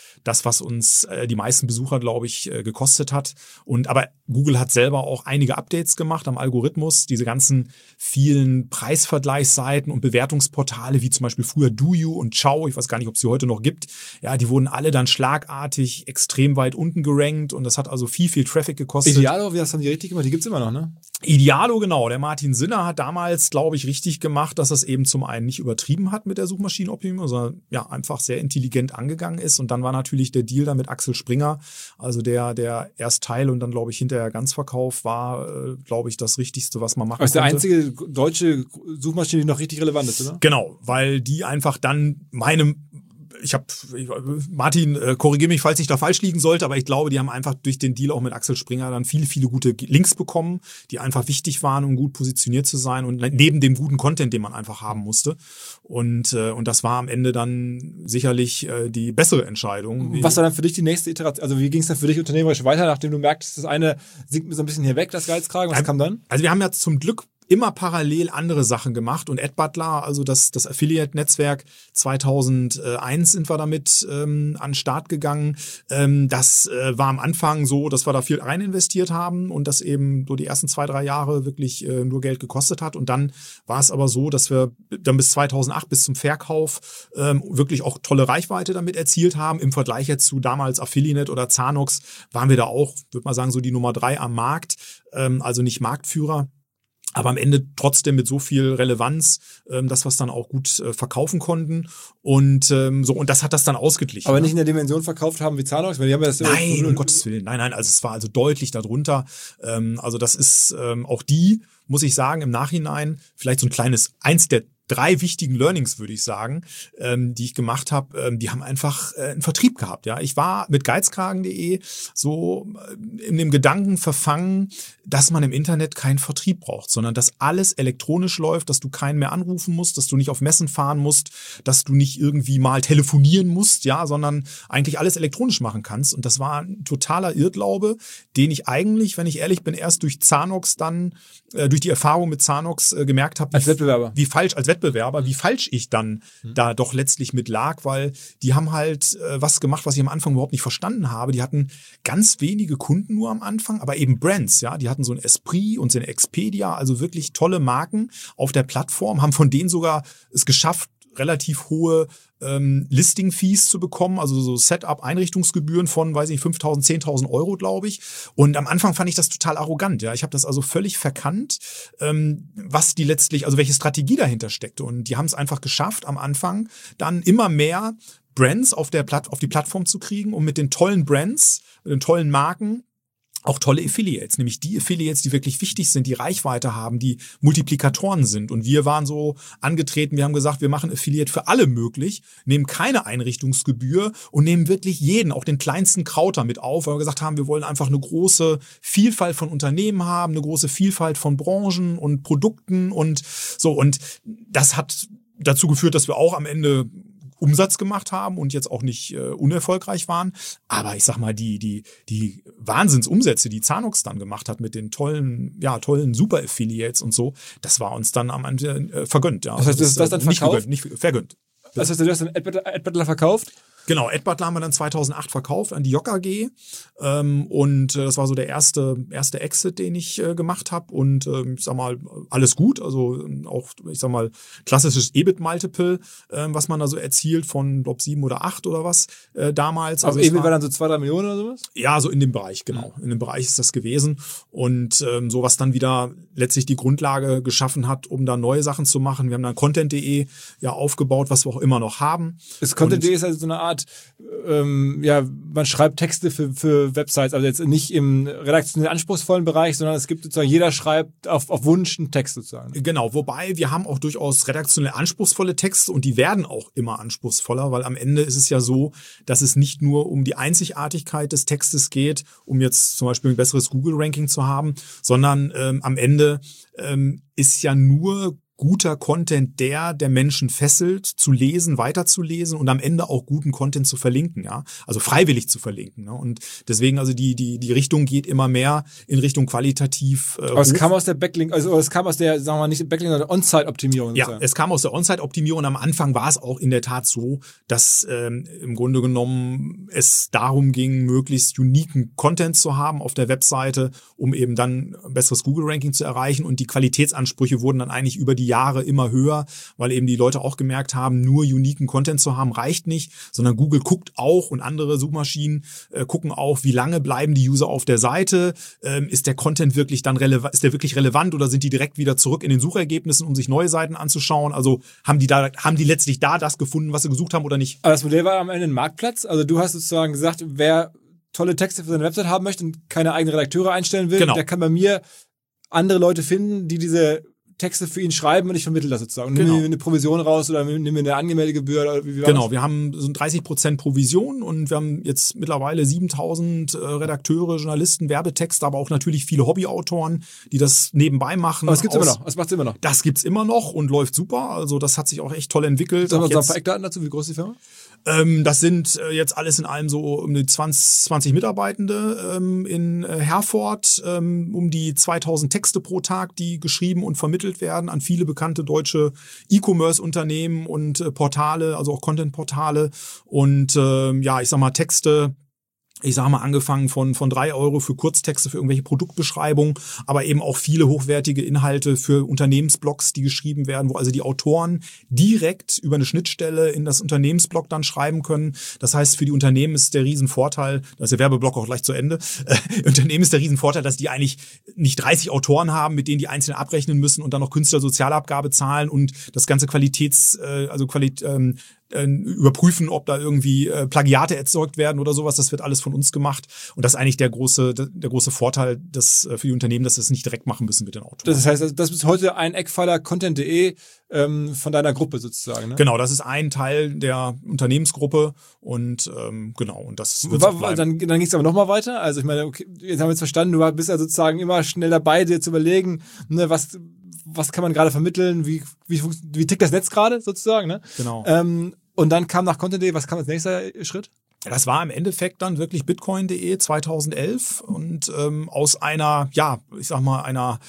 was uns die meisten Besucher, glaube ich, gekostet hat. Aber Google hat selber auch einige Updates gemacht am Algorithmus. Diese ganzen vielen Preisvergleichsseiten und Bewertungsportale, wie zum Beispiel früher DoYou und Ciao, ich weiß gar nicht, ob es sie heute noch gibt, ja, die wurden alle dann schlagartig extrem weit unten gerankt, und das hat also viel Traffic gekostet. Idealo, wie hast du die richtig gemacht? Die gibt's immer noch, ne? Idealo, genau. Der Martin Sinner hat damals, glaube ich, richtig gemacht, dass er es eben zum einen nicht übertrieben hat mit der Suchmaschinenoptimierung, sondern ja einfach sehr intelligent angegangen ist. Und dann war natürlich der Deal da mit Axel Springer, also der erst Teil und dann, glaube ich, hinterher Ganzverkauf war, glaube ich, das Richtigste, was man machen konnte. Das ist der einzige deutsche Suchmaschine, die noch richtig relevant ist, oder? Genau, weil die einfach dann Martin, korrigiere mich, falls ich da falsch liegen sollte, aber ich glaube, die haben einfach durch den Deal auch mit Axel Springer dann viele gute Links bekommen, die einfach wichtig waren, um gut positioniert zu sein, und neben dem guten Content, den man einfach haben musste. Und das war am Ende dann sicherlich die bessere Entscheidung. Was war dann für dich die nächste Iteration? Also wie ging es dann für dich unternehmerisch weiter, nachdem du merktest, das eine sinkt mir so ein bisschen hier weg, das Geizkragen? Was kam dann? Also wir haben ja zum Glück immer parallel andere Sachen gemacht und AdButler, also das Affiliate-Netzwerk 2001 sind wir damit an den Start gegangen. Das war am Anfang so, dass wir da viel rein investiert haben und das eben so die ersten 2-3 Jahre wirklich nur Geld gekostet hat. Und dann war es aber so, dass wir dann bis 2008, bis zum Verkauf, wirklich auch tolle Reichweite damit erzielt haben. Im Vergleich jetzt zu damals Affiliate oder Zanox waren wir da auch, würde man sagen, so die Nummer 3 am Markt, also nicht Marktführer. Aber am Ende trotzdem mit so viel Relevanz, dass wir es dann auch gut verkaufen konnten. Und und das hat das dann ausgeglichen. Aber nicht in der Dimension verkauft haben wie Zanox? Weil die haben ja das Nein, um Gottes Willen. Nein, also es war also deutlich darunter. Also das ist auch die, muss ich sagen, im Nachhinein vielleicht so ein kleines, eins der 3 wichtigen Learnings, würde ich sagen, die ich gemacht habe, die haben einfach einen Vertrieb gehabt. Ja, ich war mit geizkragen.de so in dem Gedanken verfangen, dass man im Internet keinen Vertrieb braucht, sondern dass alles elektronisch läuft, dass du keinen mehr anrufen musst, dass du nicht auf Messen fahren musst, dass du nicht irgendwie mal telefonieren musst, ja, sondern eigentlich alles elektronisch machen kannst. Und das war ein totaler Irrglaube, den ich eigentlich, wenn ich ehrlich bin, erst durch Zanox dann, durch die Erfahrung mit Zanox gemerkt habe, wie falsch ich dann da doch letztlich mit lag, weil die haben halt was gemacht, was ich am Anfang überhaupt nicht verstanden habe. Die hatten ganz wenige Kunden nur am Anfang, aber eben Brands, ja. Die hatten so ein Esprit und so ein Expedia, also wirklich tolle Marken auf der Plattform, haben von denen sogar es geschafft, relativ hohe Listing-Fees zu bekommen, also so Setup-Einrichtungsgebühren von, weiß ich, 5.000, 10.000 Euro, glaube ich. Und am Anfang fand ich das total arrogant. Ja, ich habe das also völlig verkannt, was die letztlich, also welche Strategie dahinter steckte. Und die haben es einfach geschafft, am Anfang dann immer mehr Brands auf die Plattform zu kriegen, um mit den tollen Brands, mit den tollen Marken auch tolle Affiliates, nämlich die Affiliates, die wirklich wichtig sind, die Reichweite haben, die Multiplikatoren sind. Und wir waren so angetreten, wir haben gesagt, wir machen Affiliate für alle möglich, nehmen keine Einrichtungsgebühr und nehmen wirklich jeden, auch den kleinsten Krauter mit auf, weil wir gesagt haben, wir wollen einfach eine große Vielfalt von Unternehmen haben, eine große Vielfalt von Branchen und Produkten und so. Und das hat dazu geführt, dass wir auch am Ende Umsatz gemacht haben und jetzt auch nicht unerfolgreich waren. Aber ich sag mal, die Wahnsinnsumsätze, die Zanox dann gemacht hat mit den tollen Super-Affiliates und so, das war uns dann am Ende vergönnt. Ja. Das heißt, du hast das dann verkauft? Nicht vergönnt. Das heißt, du hast dann AdButler verkauft? Genau, AdButler haben wir dann 2008 verkauft an die Jock AG und das war so der erste Exit, den ich gemacht habe und ich sag mal, alles gut, also auch, ich sag mal, klassisches EBIT-Multiple, was man da so erzielt von, glaube 7 oder 8 oder was damals. Also EBIT war dann so 2-3 Millionen oder sowas? Ja, so in dem Bereich, genau. In dem Bereich ist das gewesen und so was dann wieder letztlich die Grundlage geschaffen hat, um da neue Sachen zu machen. Wir haben dann Content.de ja aufgebaut, was wir auch immer noch haben. Das Content.de ist also so eine Art, man schreibt Texte für Websites, also jetzt nicht im redaktionell anspruchsvollen Bereich, sondern es gibt sozusagen, jeder schreibt auf Wunsch einen Text sozusagen. Genau, wobei wir haben auch durchaus redaktionell anspruchsvolle Texte und die werden auch immer anspruchsvoller, weil am Ende ist es ja so, dass es nicht nur um die Einzigartigkeit des Textes geht, um jetzt zum Beispiel ein besseres Google-Ranking zu haben, sondern am Ende ist ja nur guter Content, der Menschen fesselt, zu lesen, weiterzulesen und am Ende auch guten Content zu verlinken, ja, also freiwillig zu verlinken. Ne? Und deswegen also die Richtung geht immer mehr in Richtung qualitativ. Aber es kam aus der Backlink, also es kam aus der, sagen wir mal, nicht Backlink, sondern On-Site-Optimierung. Ja, es kam aus der On-Site-Optimierung. Am Anfang war es auch in der Tat so, dass im Grunde genommen es darum ging, möglichst uniken Content zu haben auf der Webseite, um eben dann ein besseres Google-Ranking zu erreichen und die Qualitätsansprüche wurden dann eigentlich über die Jahre immer höher, weil eben die Leute auch gemerkt haben, nur uniken Content zu haben reicht nicht, sondern Google guckt auch und andere Suchmaschinen gucken auch, wie lange bleiben die User auf der Seite, ist der Content wirklich dann ist der wirklich relevant oder sind die direkt wieder zurück in den Suchergebnissen, um sich neue Seiten anzuschauen, also haben die letztlich da das gefunden, was sie gesucht haben oder nicht? Aber das Modell war am Ende ein Marktplatz, also du hast sozusagen gesagt, wer tolle Texte für seine Website haben möchte und keine eigenen Redakteure einstellen will, der kann bei mir andere Leute finden, die diese Texte für ihn schreiben und ich vermittle das sozusagen. Genau. Nimm mir eine Provision raus oder nimm mir eine Anmeldegebühr oder wie war das? Wir haben so 30% Provision und wir haben jetzt mittlerweile 7.000 Redakteure, Journalisten, Werbetexte, aber auch natürlich viele Hobbyautoren, die das nebenbei machen. Aber das gibt's immer noch. Das macht's immer noch. Das gibt's immer noch und läuft super. Also das hat sich auch echt toll entwickelt. Sollen wir uns ein paar Eckdaten dazu? Wie groß ist die Firma? Das sind jetzt alles in allem so um die 20 Mitarbeitende in Herford, um die 2000 Texte pro Tag, die geschrieben und vermittelt werden an viele bekannte deutsche E-Commerce-Unternehmen und Portale, also auch Content-Portale und ich sag mal Texte. Ich sage mal, angefangen von 3 Euro für Kurztexte, für irgendwelche Produktbeschreibungen, aber eben auch viele hochwertige Inhalte für Unternehmensblogs, die geschrieben werden, wo also die Autoren direkt über eine Schnittstelle in das Unternehmensblog dann schreiben können. Das heißt, für die Unternehmen ist der Riesenvorteil, da ist der Werbeblock auch gleich zu Ende, Unternehmen ist der Riesenvorteil, dass die eigentlich nicht 30 Autoren haben, mit denen die einzeln abrechnen müssen und dann noch Künstlersozialabgabe zahlen und das ganze überprüfen, ob da irgendwie Plagiate erzeugt werden oder sowas. Das wird alles von uns gemacht. Und das ist eigentlich der große Vorteil für die Unternehmen, dass sie es nicht direkt machen müssen mit den Autoren. Das heißt, das ist heute ein Eckpfeiler Content.de von deiner Gruppe sozusagen, ne? Genau, das ist ein Teil der Unternehmensgruppe und genau. Und das wird so bleiben. Dann ging es aber nochmal weiter. Also ich meine, okay, jetzt haben wir es verstanden, du bist ja sozusagen immer schnell dabei, dir zu überlegen, ne, was kann man gerade vermitteln, wie tickt das Netz gerade sozusagen, ne? Genau. Und dann kam nach Content.de, was kam als nächster Schritt? Das war im Endeffekt dann wirklich Bitcoin.de 2011 und aus einer, ich sag mal, einer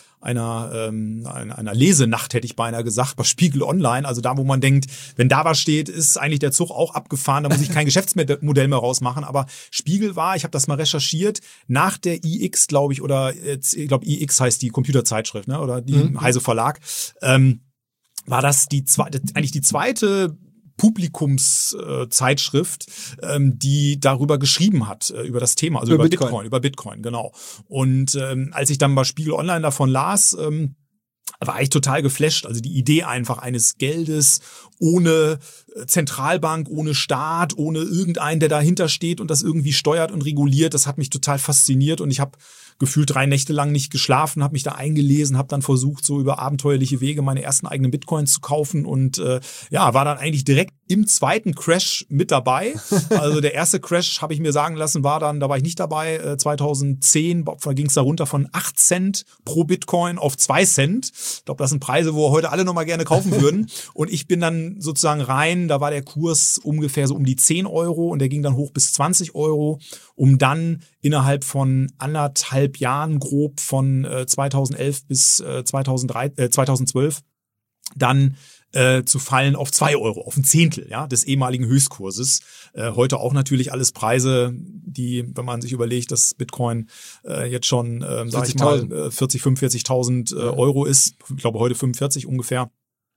Lesenacht, hätte ich beinahe gesagt, bei Spiegel Online, also da, wo man denkt, wenn da was steht, ist eigentlich der Zug auch abgefahren, da muss ich kein Geschäftsmodell mehr rausmachen, aber Spiegel war, ich habe das mal recherchiert, nach der iX, glaube ich, oder ich glaube iX heißt die Computerzeitschrift, ne, oder die Heise Verlag, war das eigentlich die zweite Publikumszeitschrift, die darüber geschrieben hat, über das Thema, also über Bitcoin, genau. Und als ich dann bei Spiegel Online davon las, war ich total geflasht. Also die Idee einfach eines Geldes ohne Zentralbank, ohne Staat, ohne irgendeinen, der dahinter steht und das irgendwie steuert und reguliert, das hat mich total fasziniert und ich habe gefühlt 3 Nächte lang nicht geschlafen, habe mich da eingelesen, habe dann versucht, so über abenteuerliche Wege meine ersten eigenen Bitcoins zu kaufen und war dann eigentlich direkt im zweiten Crash mit dabei. Also der erste Crash, habe ich mir sagen lassen, da war ich nicht dabei, 2010 ging es da runter von 8 Cent pro Bitcoin auf 2 Cent. Ich glaube, das sind Preise, wo heute alle nochmal gerne kaufen würden. Und ich bin dann sozusagen rein, da war der Kurs ungefähr so um die 10 Euro und der ging dann hoch bis 20 Euro, um dann innerhalb von 1,5 Jahren grob von 2011 bis 2012 dann zu fallen auf 2 Euro, auf ein Zehntel, des ehemaligen Höchstkurses. Heute auch natürlich alles Preise, die, wenn man sich überlegt, dass Bitcoin jetzt schon, 45.000 Euro ist, ich glaube heute 45 ungefähr,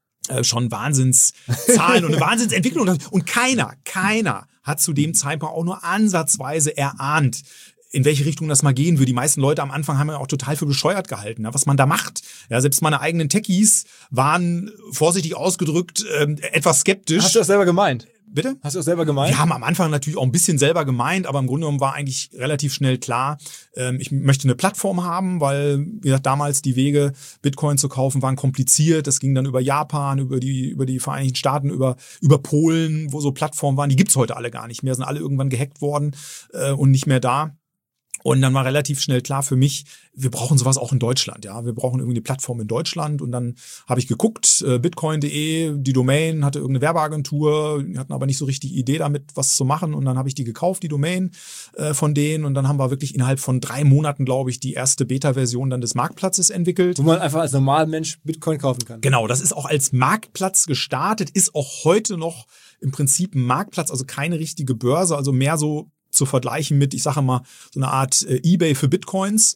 schon Wahnsinnszahlen und eine Wahnsinnsentwicklung. Und keiner hat zu dem Zeitpunkt auch nur ansatzweise erahnt, in welche Richtung das mal gehen würde. Die meisten Leute am Anfang haben ja auch total für bescheuert gehalten, was man da macht. Ja, selbst meine eigenen Techies waren, vorsichtig ausgedrückt, etwas skeptisch. Hast du das selber gemeint? Bitte? Hast du das selber gemeint? Wir haben am Anfang natürlich auch ein bisschen selber gemeint, aber im Grunde genommen war eigentlich relativ schnell klar, ich möchte eine Plattform haben, weil, wie gesagt, damals die Wege, Bitcoin zu kaufen, waren kompliziert. Das ging dann über Japan, über die Vereinigten Staaten, über Polen, wo so Plattformen waren. Die gibt's heute alle gar nicht mehr, sind alle irgendwann gehackt worden und nicht mehr da. Und dann war relativ schnell klar für mich, wir brauchen sowas auch in Deutschland, Wir brauchen irgendwie eine Plattform in Deutschland. Und dann habe ich geguckt, bitcoin.de, die Domain hatte irgendeine Werbeagentur, die hatten aber nicht so richtig Idee damit, was zu machen. Und dann habe ich die gekauft, die Domain von denen. Und dann haben wir wirklich innerhalb von 3 Monaten, glaube ich, die erste Beta-Version dann des Marktplatzes entwickelt. Wo man einfach als normaler Mensch Bitcoin kaufen kann. Genau, das ist auch als Marktplatz gestartet, ist auch heute noch im Prinzip ein Marktplatz, also keine richtige Börse, also mehr so zu vergleichen mit, ich sage mal, so eine Art eBay für Bitcoins,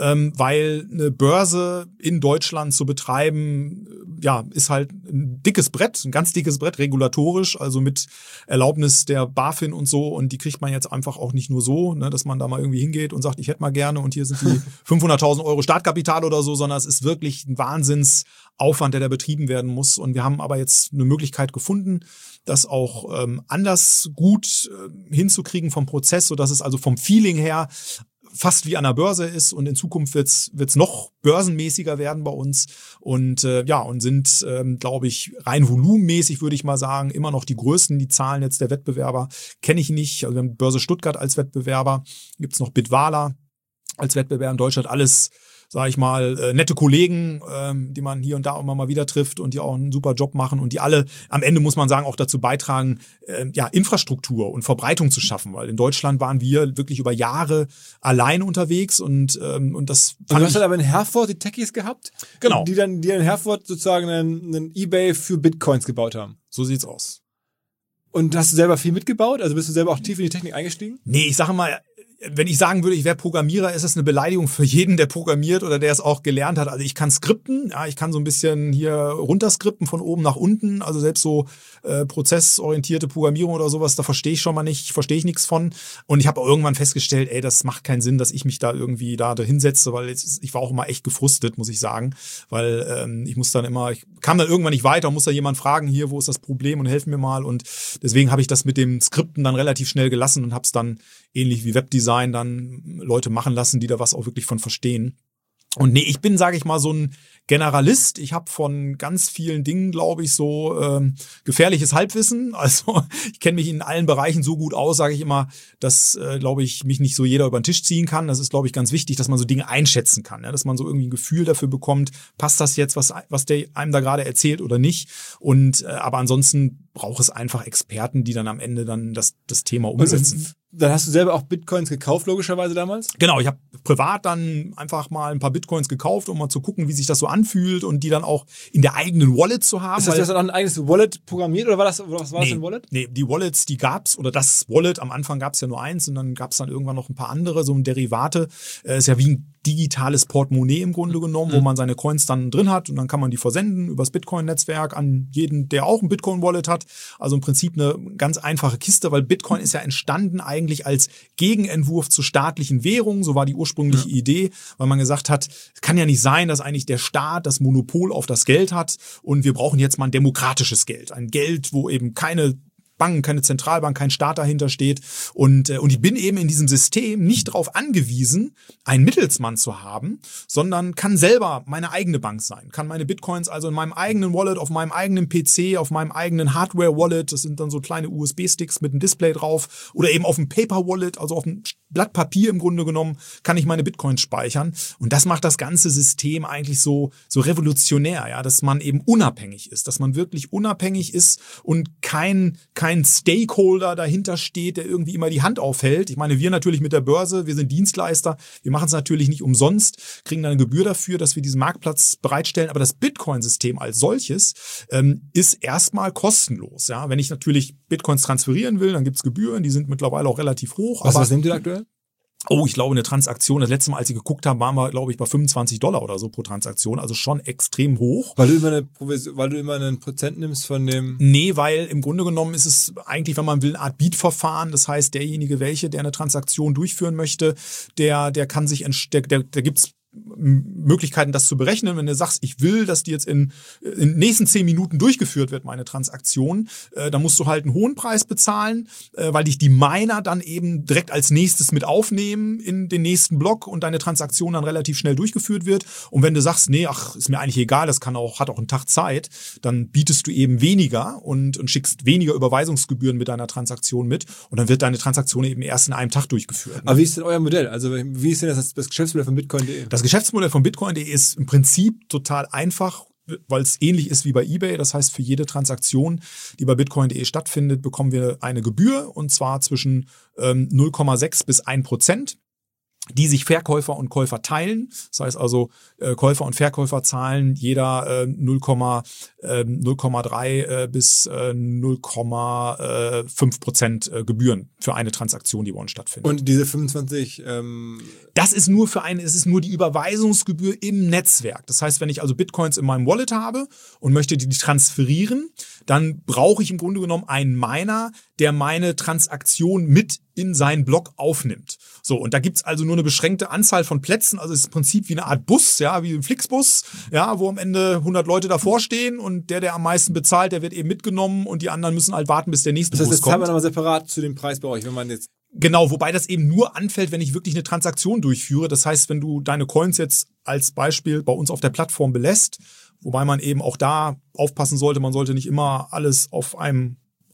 weil eine Börse in Deutschland zu betreiben, ist halt ein dickes Brett, ein ganz dickes Brett, regulatorisch, also mit Erlaubnis der BaFin und so, und die kriegt man jetzt einfach auch nicht nur so, dass man da mal irgendwie hingeht und sagt, ich hätte mal gerne und hier sind die 500.000 Euro Startkapital oder so, sondern es ist wirklich ein Wahnsinnsaufwand, der da betrieben werden muss, und wir haben aber jetzt eine Möglichkeit gefunden, das auch anders gut hinzukriegen vom Prozess, sodass es also vom Feeling her fast wie an der Börse ist, und in Zukunft wird's noch börsenmäßiger werden bei uns und sind, glaube ich, rein volumenmäßig, würde ich mal sagen, immer noch die größten. Die Zahlen jetzt der Wettbewerber kenne ich nicht. Also wir haben Börse Stuttgart als Wettbewerber, gibt's noch Bitwala als Wettbewerber in Deutschland, alles sage ich mal, nette Kollegen, die man hier und da immer mal wieder trifft und die auch einen super Job machen und die alle am Ende, muss man sagen, auch dazu beitragen, Infrastruktur und Verbreitung zu schaffen, weil in Deutschland waren wir wirklich über Jahre allein unterwegs und das und du hast halt aber in Herford die Techies gehabt, genau, die in Herford sozusagen einen eBay für Bitcoins gebaut haben. So sieht's aus. Und hast du selber viel mitgebaut? Also bist du selber auch tief in die Technik eingestiegen? Nee, ich sage mal, wenn ich sagen würde, ich wäre Programmierer, ist das eine Beleidigung für jeden, der programmiert oder der es auch gelernt hat. Also ich kann skripten, ja, ich kann so ein bisschen hier runterskripten von oben nach unten. Also selbst so prozessorientierte Programmierung oder sowas, da verstehe ich nichts von. Und ich habe auch irgendwann festgestellt, das macht keinen Sinn, dass ich mich da irgendwie da hinsetze, weil ich war auch immer echt gefrustet, muss ich sagen. Weil ich kam dann irgendwann nicht weiter, muss da jemand fragen, hier, wo ist das Problem und helfen mir mal. Und deswegen habe ich das mit dem Skripten dann relativ schnell gelassen und habe es dann ähnlich wie Webdesign dann Leute machen lassen, die da was auch wirklich von verstehen. Und nee, ich bin, sage ich mal, so ein Generalist. Ich habe von ganz vielen Dingen, glaube ich, so gefährliches Halbwissen. Also ich kenne mich in allen Bereichen so gut aus, sage ich immer, dass, glaube ich, mich nicht so jeder über den Tisch ziehen kann. Das ist, glaube ich, ganz wichtig, dass man so Dinge einschätzen kann, ja? Dass man so irgendwie ein Gefühl dafür bekommt, passt das jetzt, was der einem da gerade erzählt oder nicht. Und aber ansonsten braucht es einfach Experten, die dann am Ende dann das Thema umsetzen. Dann hast du selber auch Bitcoins gekauft, logischerweise damals? Genau, ich habe privat dann einfach mal ein paar Bitcoins gekauft, um mal zu gucken, wie sich das so anfühlt und die dann auch in der eigenen Wallet zu haben. Ist das, du hast dann auch ein eigenes Wallet programmiert oder was war das für ein Wallet? Nee, die Wallets, die gab's, oder das Wallet, am Anfang gab's ja nur eins und dann gab's dann irgendwann noch ein paar andere, so ein Derivate. Ist ja wie ein digitales Portemonnaie im Grunde genommen, wo man seine Coins dann drin hat und dann kann man die versenden übers Bitcoin-Netzwerk an jeden, der auch ein Bitcoin-Wallet hat. Also im Prinzip eine ganz einfache Kiste, weil Bitcoin ist ja entstanden eigentlich als Gegenentwurf zur staatlichen Währung. So war die ursprüngliche Idee, weil man gesagt hat, es kann ja nicht sein, dass eigentlich der Staat das Monopol auf das Geld hat und wir brauchen jetzt mal ein demokratisches Geld. Ein Geld, wo eben keine Bank, keine Zentralbank, kein Staat dahinter steht. Und ich bin eben in diesem System nicht darauf angewiesen, einen Mittelsmann zu haben, sondern kann selber meine eigene Bank sein. Kann meine Bitcoins also in meinem eigenen Wallet, auf meinem eigenen PC, auf meinem eigenen Hardware-Wallet, das sind dann so kleine USB-Sticks mit einem Display drauf, oder eben auf dem Paper-Wallet, also auf einem Blatt Papier im Grunde genommen, kann ich meine Bitcoins speichern. Und das macht das ganze System eigentlich so revolutionär, ja, dass man eben unabhängig ist, dass man wirklich unabhängig ist und kein Stakeholder dahinter steht, der irgendwie immer die Hand aufhält. Ich meine, wir natürlich mit der Börse, wir sind Dienstleister, wir machen es natürlich nicht umsonst, kriegen dann eine Gebühr dafür, dass wir diesen Marktplatz bereitstellen, aber das Bitcoin-System als solches ist erstmal kostenlos. Ja? Wenn ich natürlich Bitcoins transferieren will, dann gibt's Gebühren, die sind mittlerweile auch relativ hoch. Was nimmt ihr aktuell? Oh, ich glaube, eine Transaktion, das letzte Mal, als ich geguckt habe, waren wir, glaube ich, bei $25 oder so pro Transaktion, also schon extrem hoch. Weil du immer einen Prozent nimmst von dem... Nee, weil im Grunde genommen ist es eigentlich, wenn man will, eine Art Beat-Verfahren. Das heißt, derjenige, der eine Transaktion durchführen möchte, der kann sich, da gibt's Möglichkeiten, das zu berechnen. Wenn du sagst, ich will, dass die jetzt in den nächsten 10 Minuten durchgeführt wird, meine Transaktion, dann musst du halt einen hohen Preis bezahlen, weil dich die Miner dann eben direkt als nächstes mit aufnehmen in den nächsten Block und deine Transaktion dann relativ schnell durchgeführt wird. Und wenn du sagst, nee, ist mir eigentlich egal, das hat auch einen Tag Zeit, dann bietest du eben weniger und schickst weniger Überweisungsgebühren mit deiner Transaktion mit und dann wird deine Transaktion eben erst in einem Tag durchgeführt. Aber wie ist denn euer Modell? Also wie ist denn das Geschäftsmodell von Bitcoin.de? Das Geschäftsmodell von Bitcoin.de ist im Prinzip total einfach, weil es ähnlich ist wie bei eBay. Das heißt, für jede Transaktion, die bei Bitcoin.de stattfindet, bekommen wir eine Gebühr und zwar zwischen 0,6 bis 1%. Die sich Verkäufer und Käufer teilen. Das heißt also, Käufer und Verkäufer zahlen jeder 0,3 bis 0,5% Gebühren für eine Transaktion, die bei uns stattfindet. Und diese 25... Das ist es ist nur die Überweisungsgebühr im Netzwerk. Das heißt, wenn ich also Bitcoins in meinem Wallet habe und möchte die transferieren, dann brauche ich im Grunde genommen einen Miner, der meine Transaktion mit in seinen Block aufnimmt. So, und da gibt's also nur eine beschränkte Anzahl von Plätzen, also es ist im Prinzip wie eine Art Bus, ja, wie ein Flixbus, ja, wo am Ende 100 Leute davor stehen und der am meisten bezahlt, der wird eben mitgenommen und die anderen müssen halt warten, bis der nächste Bus kommt. Das zahlt man nochmal separat zu dem Preis bei euch, wenn man jetzt... Genau, wobei das eben nur anfällt, wenn ich wirklich eine Transaktion durchführe. Das heißt, wenn du deine Coins jetzt als Beispiel bei uns auf der Plattform belässt, wobei man eben auch da aufpassen sollte, man sollte nicht immer alles auf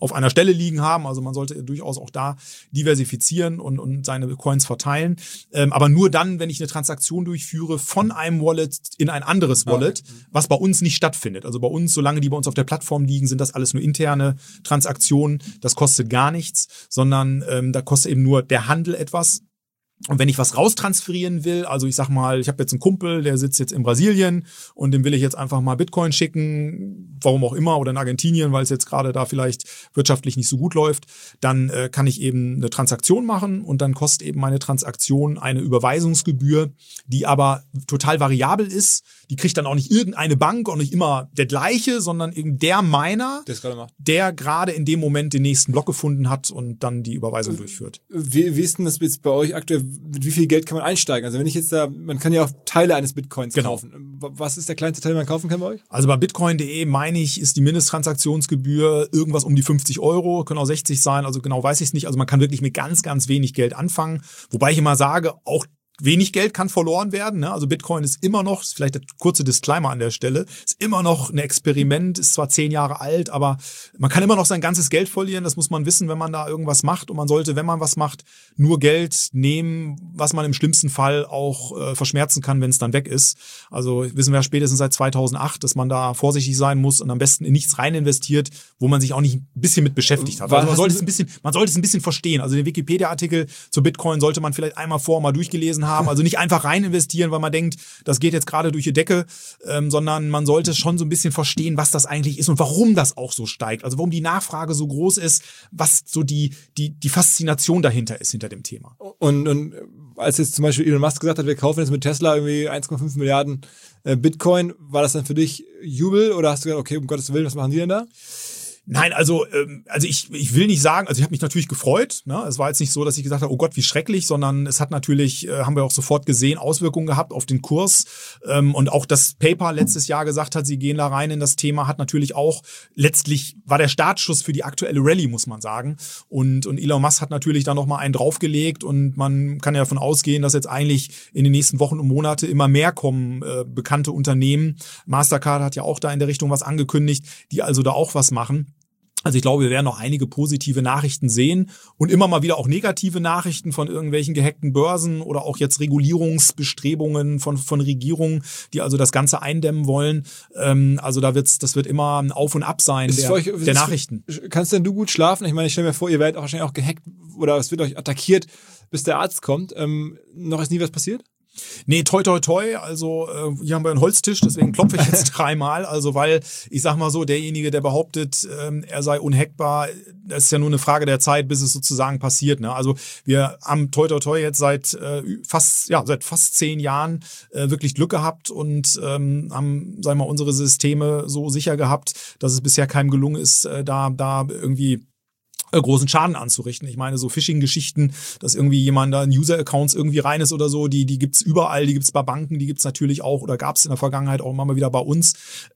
auf einer Stelle liegen haben. Also man sollte durchaus auch da diversifizieren und seine Coins verteilen. Aber nur dann, wenn ich eine Transaktion durchführe von einem Wallet in ein anderes Wallet, was bei uns nicht stattfindet. Also bei uns, solange die bei uns auf der Plattform liegen, sind das alles nur interne Transaktionen. Das kostet gar nichts, sondern da kostet eben nur der Handel etwas. Und wenn ich was raustransferieren will, also ich sag mal, ich habe jetzt einen Kumpel, der sitzt jetzt in Brasilien und dem will ich jetzt einfach mal Bitcoin schicken, warum auch immer, oder in Argentinien, weil es jetzt gerade da vielleicht wirtschaftlich nicht so gut läuft, dann kann ich eben eine Transaktion machen und dann kostet eben meine Transaktion eine Überweisungsgebühr, die aber total variabel ist. Die kriegt dann auch nicht irgendeine Bank, auch nicht immer der gleiche, sondern eben der Miner, der gerade in dem Moment den nächsten Block gefunden hat und dann die Überweisung durchführt. Wie ist denn das jetzt bei euch aktuell? Mit wie viel Geld kann man einsteigen? Also wenn ich jetzt man kann ja auch Teile eines Bitcoins kaufen. Was ist der kleinste Teil, den man kaufen kann bei euch? Also bei bitcoin.de, meine ich, ist die Mindesttransaktionsgebühr irgendwas um die 50 €, können auch 60 sein, also genau weiß ich es nicht. Also man kann wirklich mit ganz, ganz wenig Geld anfangen. Wobei ich immer sage, auch wenig Geld kann verloren werden. Ne? Also Bitcoin ist immer noch, ist vielleicht der kurze Disclaimer an der Stelle, ist immer noch ein Experiment, ist zwar 10 Jahre alt, aber man kann immer noch sein ganzes Geld verlieren. Das muss man wissen, wenn man da irgendwas macht. Und man sollte, wenn man was macht, nur Geld nehmen, was man im schlimmsten Fall auch verschmerzen kann, wenn es dann weg ist. Also wissen wir ja spätestens seit 2008, dass man da vorsichtig sein muss und am besten in nichts rein investiert, wo man sich auch nicht ein bisschen mit beschäftigt hat. Also man sollte es ein bisschen verstehen. Also den Wikipedia-Artikel zu Bitcoin sollte man vielleicht einmal vorher mal durchgelesen haben. Also nicht einfach rein investieren, weil man denkt, das geht jetzt gerade durch die Decke, sondern man sollte schon so ein bisschen verstehen, was das eigentlich ist und warum das auch so steigt. Also warum die Nachfrage so groß ist, was so die Faszination dahinter ist, hinter dem Thema. Und als jetzt zum Beispiel Elon Musk gesagt hat, wir kaufen jetzt mit Tesla irgendwie 1,5 Milliarden Bitcoin, war das dann für dich Jubel oder hast du gesagt, okay, um Gottes Willen, was machen die denn da? Nein, also ich will nicht sagen, also ich habe mich natürlich gefreut. Ne? Es war jetzt nicht so, dass ich gesagt habe, oh Gott, wie schrecklich, sondern es hat natürlich, haben wir auch sofort gesehen, Auswirkungen gehabt auf den Kurs. Und auch das PayPal letztes Jahr gesagt hat, sie gehen da rein in das Thema, hat natürlich auch, letztlich war der Startschuss für die aktuelle Rallye, muss man sagen. Und Elon Musk hat natürlich da nochmal einen draufgelegt und man kann ja davon ausgehen, dass jetzt eigentlich in den nächsten Wochen und Monate immer mehr kommen, bekannte Unternehmen. Mastercard hat ja auch da in der Richtung was angekündigt, die also da auch was machen. Also ich glaube, wir werden noch einige positive Nachrichten sehen und immer mal wieder auch negative Nachrichten von irgendwelchen gehackten Börsen oder auch jetzt Regulierungsbestrebungen von Regierungen, die also das Ganze eindämmen wollen. Also das wird immer ein Auf und Ab sein der Nachrichten. Kannst denn du gut schlafen? Ich meine, ich stelle mir vor, ihr werdet auch wahrscheinlich auch gehackt oder es wird euch attackiert, bis der Arzt kommt. Noch ist nie was passiert? Nee, toi, toi, toi. Also hier haben wir einen Holztisch, deswegen klopfe ich jetzt 3-mal. Also weil, ich sag mal so, derjenige, der behauptet, er sei unhackbar, das ist ja nur eine Frage der Zeit, bis es sozusagen passiert. Ne? Also wir haben toi, toi, toi jetzt seit fast 10 Jahren wirklich Glück gehabt und haben, sagen wir mal, unsere Systeme so sicher gehabt, dass es bisher keinem gelungen ist, da irgendwie großen Schaden anzurichten. Ich meine, so Phishing-Geschichten, dass irgendwie jemand da in User-Accounts irgendwie rein ist oder so, die gibt's überall, die gibt's bei Banken, die gibt's natürlich auch oder gab's in der Vergangenheit auch immer mal wieder bei uns.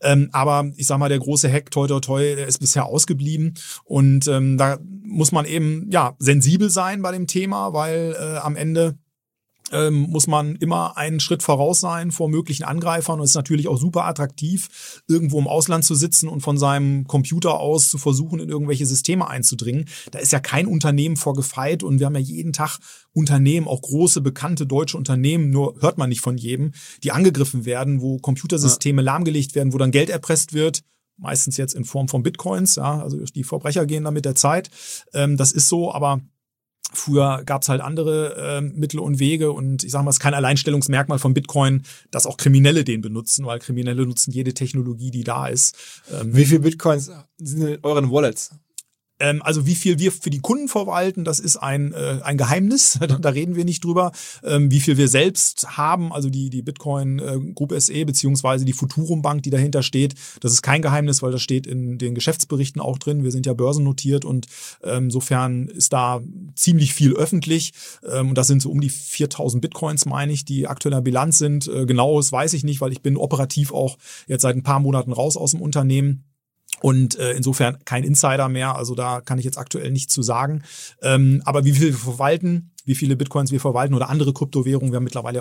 Aber ich sag mal, der große Hack, toi, toi, toi, der ist bisher ausgeblieben und da muss man eben sensibel sein bei dem Thema, weil am Ende muss man immer einen Schritt voraus sein vor möglichen Angreifern und es ist natürlich auch super attraktiv, irgendwo im Ausland zu sitzen und von seinem Computer aus zu versuchen, in irgendwelche Systeme einzudringen. Da ist ja kein Unternehmen vor gefeit und wir haben ja jeden Tag Unternehmen, auch große, bekannte deutsche Unternehmen, nur hört man nicht von jedem, die angegriffen werden, wo Computersysteme lahmgelegt werden, wo dann Geld erpresst wird. Meistens jetzt in Form von Bitcoins, ja, also die Verbrecher gehen da mit der Zeit. Das ist so, aber früher gab's halt andere Mittel und Wege und ich sage mal, es ist kein Alleinstellungsmerkmal von Bitcoin, dass auch Kriminelle den benutzen, weil Kriminelle nutzen jede Technologie, die da ist. Wie viele Bitcoins sind in euren Wallets? Also wie viel wir für die Kunden verwalten, das ist ein Geheimnis, da reden wir nicht drüber. Wie viel wir selbst haben, also die Bitcoin Group SE beziehungsweise die Futurum Bank, die dahinter steht, das ist kein Geheimnis, weil das steht in den Geschäftsberichten auch drin. Wir sind ja börsennotiert und insofern ist da ziemlich viel öffentlich. Und das sind so um die 4.000 Bitcoins, meine ich, die aktuell in der Bilanz sind. Genaues weiß ich nicht, weil ich bin operativ auch jetzt seit ein paar Monaten raus aus dem Unternehmen. Und insofern kein Insider mehr, also da kann ich jetzt aktuell nichts zu sagen. Aber wie viel wir verwalten, wie viele Bitcoins wir verwalten oder andere Kryptowährungen, wir haben mittlerweile auch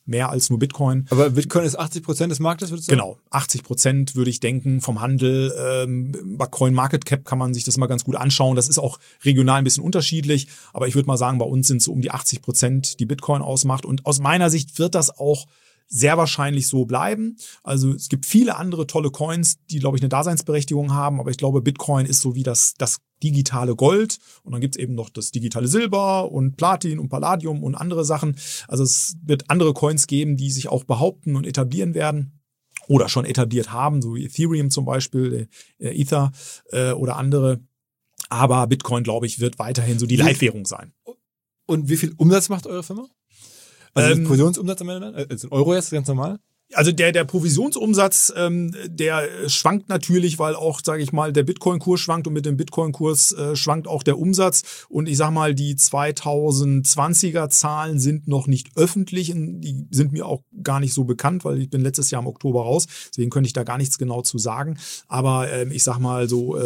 mehr als nur Bitcoin. Aber Bitcoin ist 80% des Marktes, würdest du sagen? Genau, 80% würde ich denken vom Handel. Bei CoinMarketCap kann man sich das mal ganz gut anschauen. Das ist auch regional ein bisschen unterschiedlich, aber ich würde mal sagen, bei uns sind es so um die 80%, die Bitcoin ausmacht. Und aus meiner Sicht wird das auch sehr wahrscheinlich so bleiben. Also es gibt viele andere tolle Coins, die, glaube ich, eine Daseinsberechtigung haben, aber ich glaube, Bitcoin ist so wie das digitale Gold und dann gibt's eben noch das digitale Silber und Platin und Palladium und andere Sachen. Also es wird andere Coins geben, die sich auch behaupten und etablieren werden oder schon etabliert haben, so wie Ethereum zum Beispiel, Ether oder andere. Aber Bitcoin, glaube ich, wird weiterhin so die Leitwährung sein. Und wie viel Umsatz macht eure Firma? Also Provisionsumsatz am Ende dann? Also in Euro jetzt ganz normal? Also der Provisionsumsatz, der schwankt natürlich, weil auch, sage ich mal, der Bitcoin-Kurs schwankt und mit dem Bitcoin-Kurs schwankt auch der Umsatz. Und ich sag mal, die 2020er Zahlen sind noch nicht öffentlich. Die sind mir auch gar nicht so bekannt, weil ich bin letztes Jahr im Oktober raus. Deswegen könnte ich da gar nichts genau zu sagen. Aber ich sag mal so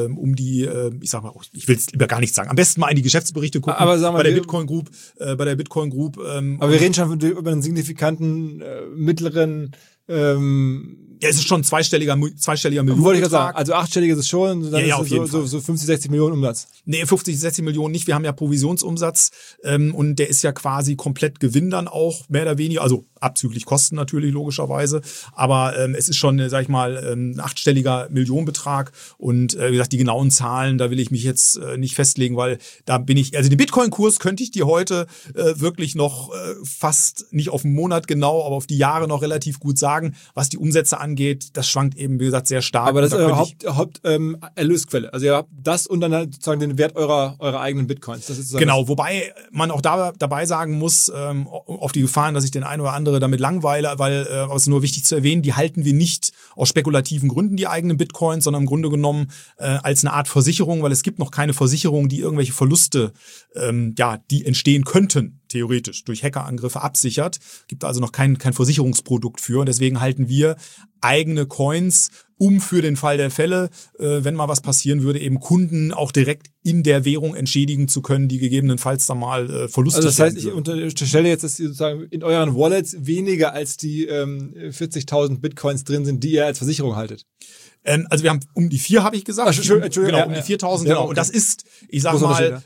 ich will es lieber gar nicht sagen. Am besten mal in die Geschäftsberichte gucken. Aber sagen wir, bei der Bitcoin Group. Aber wir reden schon über einen signifikanten mittleren ja, es ist schon zweistelliger Millionenbetrag. Wollte ich gerade sagen, also achtstellig ist es schon, dann ja, ist es so 50, 60 Millionen Umsatz. Nee, 50, 60 Millionen nicht, wir haben ja Provisionsumsatz und der ist ja quasi komplett Gewinn dann auch, mehr oder weniger, also abzüglich Kosten natürlich logischerweise, aber es ist schon, sag ich mal, ein achtstelliger Millionenbetrag und wie gesagt, die genauen Zahlen, da will ich mich jetzt nicht festlegen, weil da bin ich, also den Bitcoin-Kurs könnte ich dir heute wirklich noch fast nicht auf den Monat genau, aber auf die Jahre noch relativ gut sagen, was die Umsätze angeht, das schwankt eben, wie gesagt, sehr stark. Aber das ist eure Haupterlösquelle. Also ihr habt das und dann halt sozusagen den Wert eurer eigenen Bitcoins. Das ist genau, wobei man auch dabei sagen muss, auf die Gefahren, dass ich den einen oder andere damit langweile, weil es ist nur wichtig zu erwähnen, die halten wir nicht aus spekulativen Gründen, die eigenen Bitcoins, sondern im Grunde genommen als eine Art Versicherung, weil es gibt noch keine Versicherung, die irgendwelche Verluste, die entstehen könnten, theoretisch, durch Hackerangriffe absichert. Gibt also noch kein Versicherungsprodukt für und deswegen halten wir eigene Coins, um für den Fall der Fälle, wenn mal was passieren würde, eben Kunden auch direkt in der Währung entschädigen zu können, die gegebenenfalls dann mal Verluste. Also das heißt, ich unterstelle jetzt, dass ihr sozusagen in euren Wallets weniger als die 40.000 Bitcoins drin sind, die ihr als Versicherung haltet. Also wir haben um die 4, habe ich gesagt. Entschuldigung, genau, um die 4.000, genau. Okay. Und das ist, ich sag mal,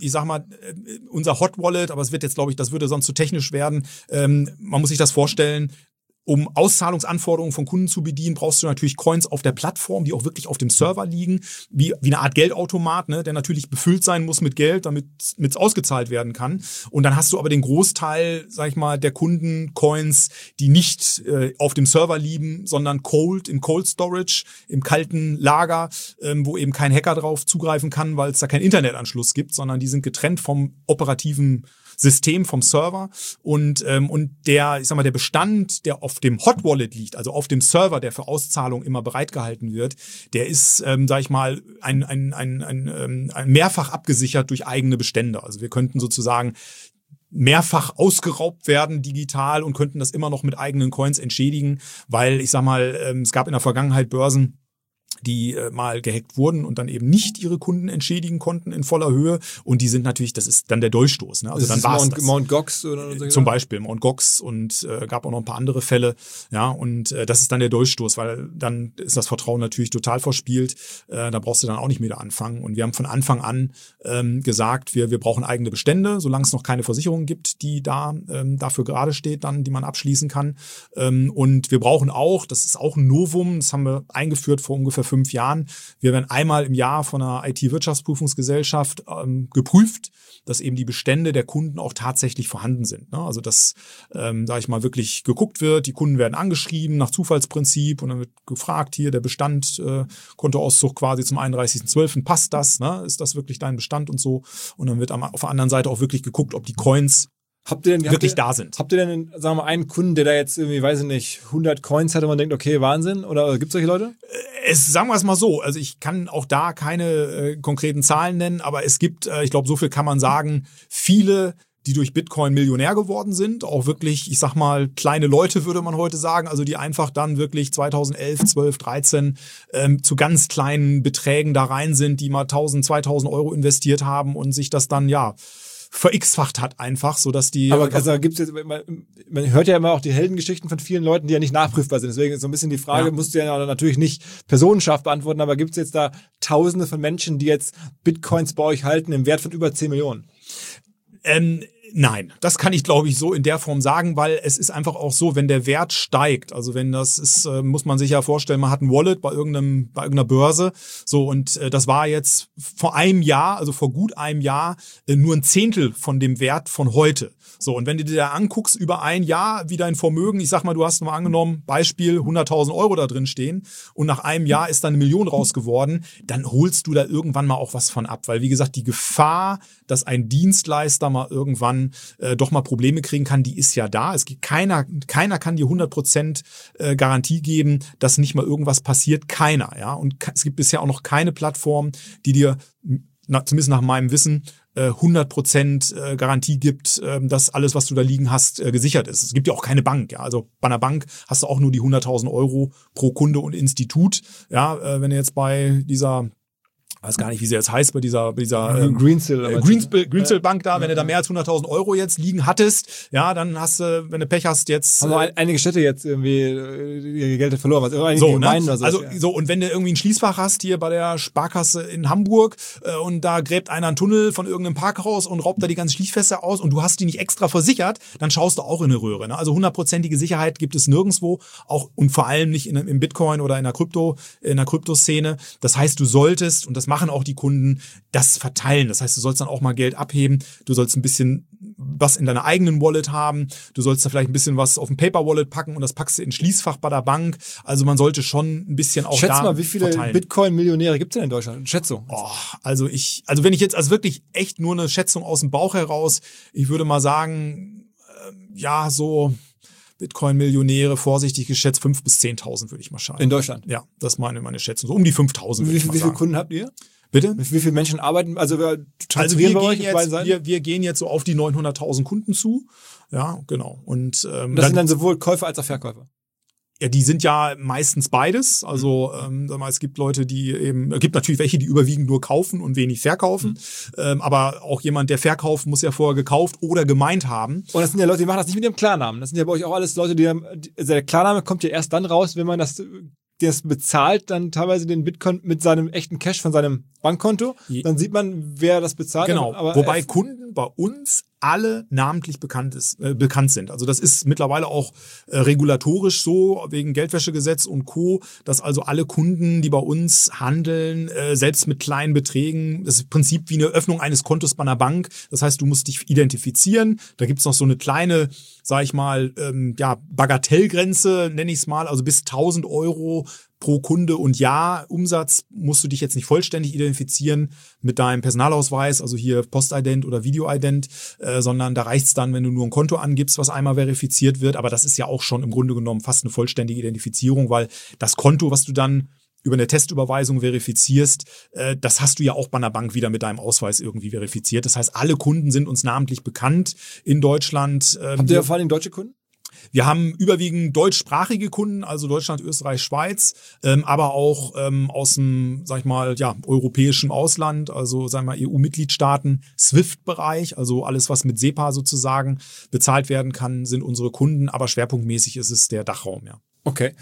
unser Hot Wallet, aber es wird jetzt, glaube ich, das würde sonst zu technisch werden. Man muss sich das vorstellen, um Auszahlungsanforderungen von Kunden zu bedienen, brauchst du natürlich Coins auf der Plattform, die auch wirklich auf dem Server liegen, wie eine Art Geldautomat, ne, der natürlich befüllt sein muss mit Geld, damit es ausgezahlt werden kann. Und dann hast du aber den Großteil, sag ich mal, der Kunden-Coins, die nicht auf dem Server liegen, sondern im Cold Storage, im kalten Lager, wo eben kein Hacker drauf zugreifen kann, weil es da keinen Internetanschluss gibt, sondern die sind getrennt vom operativen System, vom Server und der Bestand, der auf dem Hot Wallet liegt, also auf dem Server, der für Auszahlung immer bereitgehalten wird, der ist, sag ich mal, ein mehrfach abgesichert durch eigene Bestände. Also wir könnten sozusagen mehrfach ausgeraubt werden digital und könnten das immer noch mit eigenen Coins entschädigen, weil ich sag mal, es gab in der Vergangenheit Börsen, die mal gehackt wurden und dann eben nicht ihre Kunden entschädigen konnten in voller Höhe. Und die sind natürlich, das ist dann der Durchstoß. Ne? Also das dann war es Mt. Gox oder so. Zum Beispiel Mt. Gox und gab auch noch ein paar andere Fälle. Ja, und das ist dann der Durchstoß, weil dann ist das Vertrauen natürlich total verspielt. Da brauchst du dann auch nicht mehr anfangen. Und wir haben von Anfang an gesagt, wir brauchen eigene Bestände, solange es noch keine Versicherung gibt, die dafür gerade steht, dann, die man abschließen kann. Und wir brauchen auch, das ist auch ein Novum, das haben wir eingeführt vor ungefähr 5 Jahren. Wir werden einmal im Jahr von einer IT-Wirtschaftsprüfungsgesellschaft geprüft, dass eben die Bestände der Kunden auch tatsächlich vorhanden sind. Ne? Also dass, sage ich mal, wirklich geguckt wird, die Kunden werden angeschrieben nach Zufallsprinzip und dann wird gefragt, hier der Bestand, Kontoauszug quasi zum 31.12. passt das? Ne? Ist das wirklich dein Bestand und so? Und dann wird auf der anderen Seite auch wirklich geguckt, ob die Coins wirklich da sind. Habt ihr denn, sagen wir mal, einen Kunden, der da jetzt irgendwie, weiß ich nicht, 100 Coins hat und man denkt, okay, Wahnsinn? Oder gibt es solche Leute? Sagen wir es mal so, also ich kann auch da keine konkreten Zahlen nennen, aber es gibt, ich glaube, so viel kann man sagen, viele, die durch Bitcoin Millionär geworden sind, auch wirklich, ich sag mal, kleine Leute, würde man heute sagen, also die einfach dann wirklich 2011, 12, 13 zu ganz kleinen Beträgen da rein sind, die mal 1.000, 2.000 Euro investiert haben und sich das dann, ver-x-facht hat einfach, sodass die... Aber also gibt's jetzt, man hört ja immer auch die Heldengeschichten von vielen Leuten, die ja nicht nachprüfbar sind. Deswegen ist so ein bisschen die Frage, musst du ja natürlich nicht personenscharf beantworten, aber gibt's jetzt da Tausende von Menschen, die jetzt Bitcoins bei euch halten im Wert von über 10 Millionen? Nein, das kann ich, glaube ich, so in der Form sagen, weil es ist einfach auch so, wenn der Wert steigt, also wenn das ist, muss man sich ja vorstellen, man hat ein Wallet bei irgendeiner Börse, so, und das war jetzt vor einem Jahr, also vor gut einem Jahr, nur ein Zehntel von dem Wert von heute. So, und wenn du dir da anguckst, über ein Jahr, wie dein Vermögen, ich sag mal, du hast mal angenommen, Beispiel 100.000 Euro da drin stehen und nach einem Jahr ist dann 1 Million raus geworden, dann holst du da irgendwann mal auch was von ab, weil, wie gesagt, die Gefahr, dass ein Dienstleister mal irgendwann doch mal Probleme kriegen kann, die ist ja da. Es gibt keiner kann dir 100% Garantie geben, dass nicht mal irgendwas passiert. Keiner, ja. Und es gibt bisher auch noch keine Plattform, die dir, zumindest nach meinem Wissen, 100% Garantie gibt, dass alles, was du da liegen hast, gesichert ist. Es gibt ja auch keine Bank, ja. Also bei einer Bank hast du auch nur die 100.000 Euro pro Kunde und Institut. Ja, wenn du jetzt bei dieser, weiß gar nicht, wie sie jetzt heißt, bei dieser Greensill Bank da, wenn du da mehr als 100.000 Euro jetzt liegen hattest, ja, dann hast du, wenn du Pech hast, jetzt... Haben einige Städte jetzt irgendwie ihr Geld verloren, was einige so, meinen ne? oder so. Also, so, und wenn du irgendwie ein Schließfach hast, hier bei der Sparkasse in Hamburg, und da gräbt einer einen Tunnel von irgendeinem Parkhaus und raubt da die ganzen Schließfässer aus und du hast die nicht extra versichert, dann schaust du auch in eine Röhre, ne? Also 100%ige Sicherheit gibt es nirgendwo, auch und vor allem nicht im Bitcoin oder in der Kryptoszene. Das heißt, du solltest, und das machen auch die Kunden, das verteilen. Das heißt, du sollst dann auch mal Geld abheben. Du sollst ein bisschen was in deiner eigenen Wallet haben. Du sollst da vielleicht ein bisschen was auf ein Paper-Wallet packen und das packst du in Schließfach bei der Bank. Also man sollte schon ein bisschen auch Schätz da mal, wie viele Bitcoin-Millionäre gibt es denn in Deutschland? Schätzung. Also wenn ich jetzt also wirklich echt nur eine Schätzung aus dem Bauch heraus, ich würde mal sagen, so Bitcoin-Millionäre, vorsichtig geschätzt, 5.000 bis 10.000 würde ich mal schätzen. In Deutschland? Ja, das ist meine Schätzung. So um die 5.000 würde ich mal sagen. Wie viele Kunden habt ihr? Bitte? Wie viele Menschen arbeiten? Also wir gehen jetzt so auf die 900.000 Kunden zu. Ja, genau. Und das sind dann sowohl Käufer als auch Verkäufer? Ja, die sind ja meistens beides. Also es gibt Leute, gibt natürlich welche, die überwiegend nur kaufen und wenig verkaufen. Aber auch jemand, der verkauft, muss ja vorher gekauft oder gemeint haben. Und das sind ja Leute, die machen das nicht mit ihrem Klarnamen. Das sind ja bei euch auch alles Leute, also der Klarname kommt ja erst dann raus, wenn man das bezahlt, dann teilweise den Bitcoin mit seinem echten Cash von seinem Bankkonto. Dann sieht man, wer das bezahlt. Genau, aber wobei Kunden bei uns alle namentlich bekannt sind. Also das ist mittlerweile auch regulatorisch so, wegen Geldwäschegesetz und Co., dass also alle Kunden, die bei uns handeln, selbst mit kleinen Beträgen, das ist im Prinzip wie eine Öffnung eines Kontos bei einer Bank. Das heißt, du musst dich identifizieren. Da gibt's noch so eine kleine, sag ich mal, Bagatellgrenze, nenne ich es mal, also bis 1.000 Euro pro Kunde und Jahr Umsatz musst du dich jetzt nicht vollständig identifizieren mit deinem Personalausweis, also hier Postident oder Videoident, sondern da reicht's dann, wenn du nur ein Konto angibst, was einmal verifiziert wird. Aber das ist ja auch schon im Grunde genommen fast eine vollständige Identifizierung, weil das Konto, was du dann über eine Testüberweisung verifizierst, das hast du ja auch bei einer Bank wieder mit deinem Ausweis irgendwie verifiziert. Das heißt, alle Kunden sind uns namentlich bekannt in Deutschland. Habt ihr vor allem deutsche Kunden? Wir haben überwiegend deutschsprachige Kunden, also Deutschland, Österreich, Schweiz, aber auch aus dem, sag ich mal, europäischen Ausland, also sagen wir EU-Mitgliedstaaten, SWIFT-Bereich, also alles, was mit SEPA sozusagen bezahlt werden kann, sind unsere Kunden, aber schwerpunktmäßig ist es der Dachraum, ja. Okay.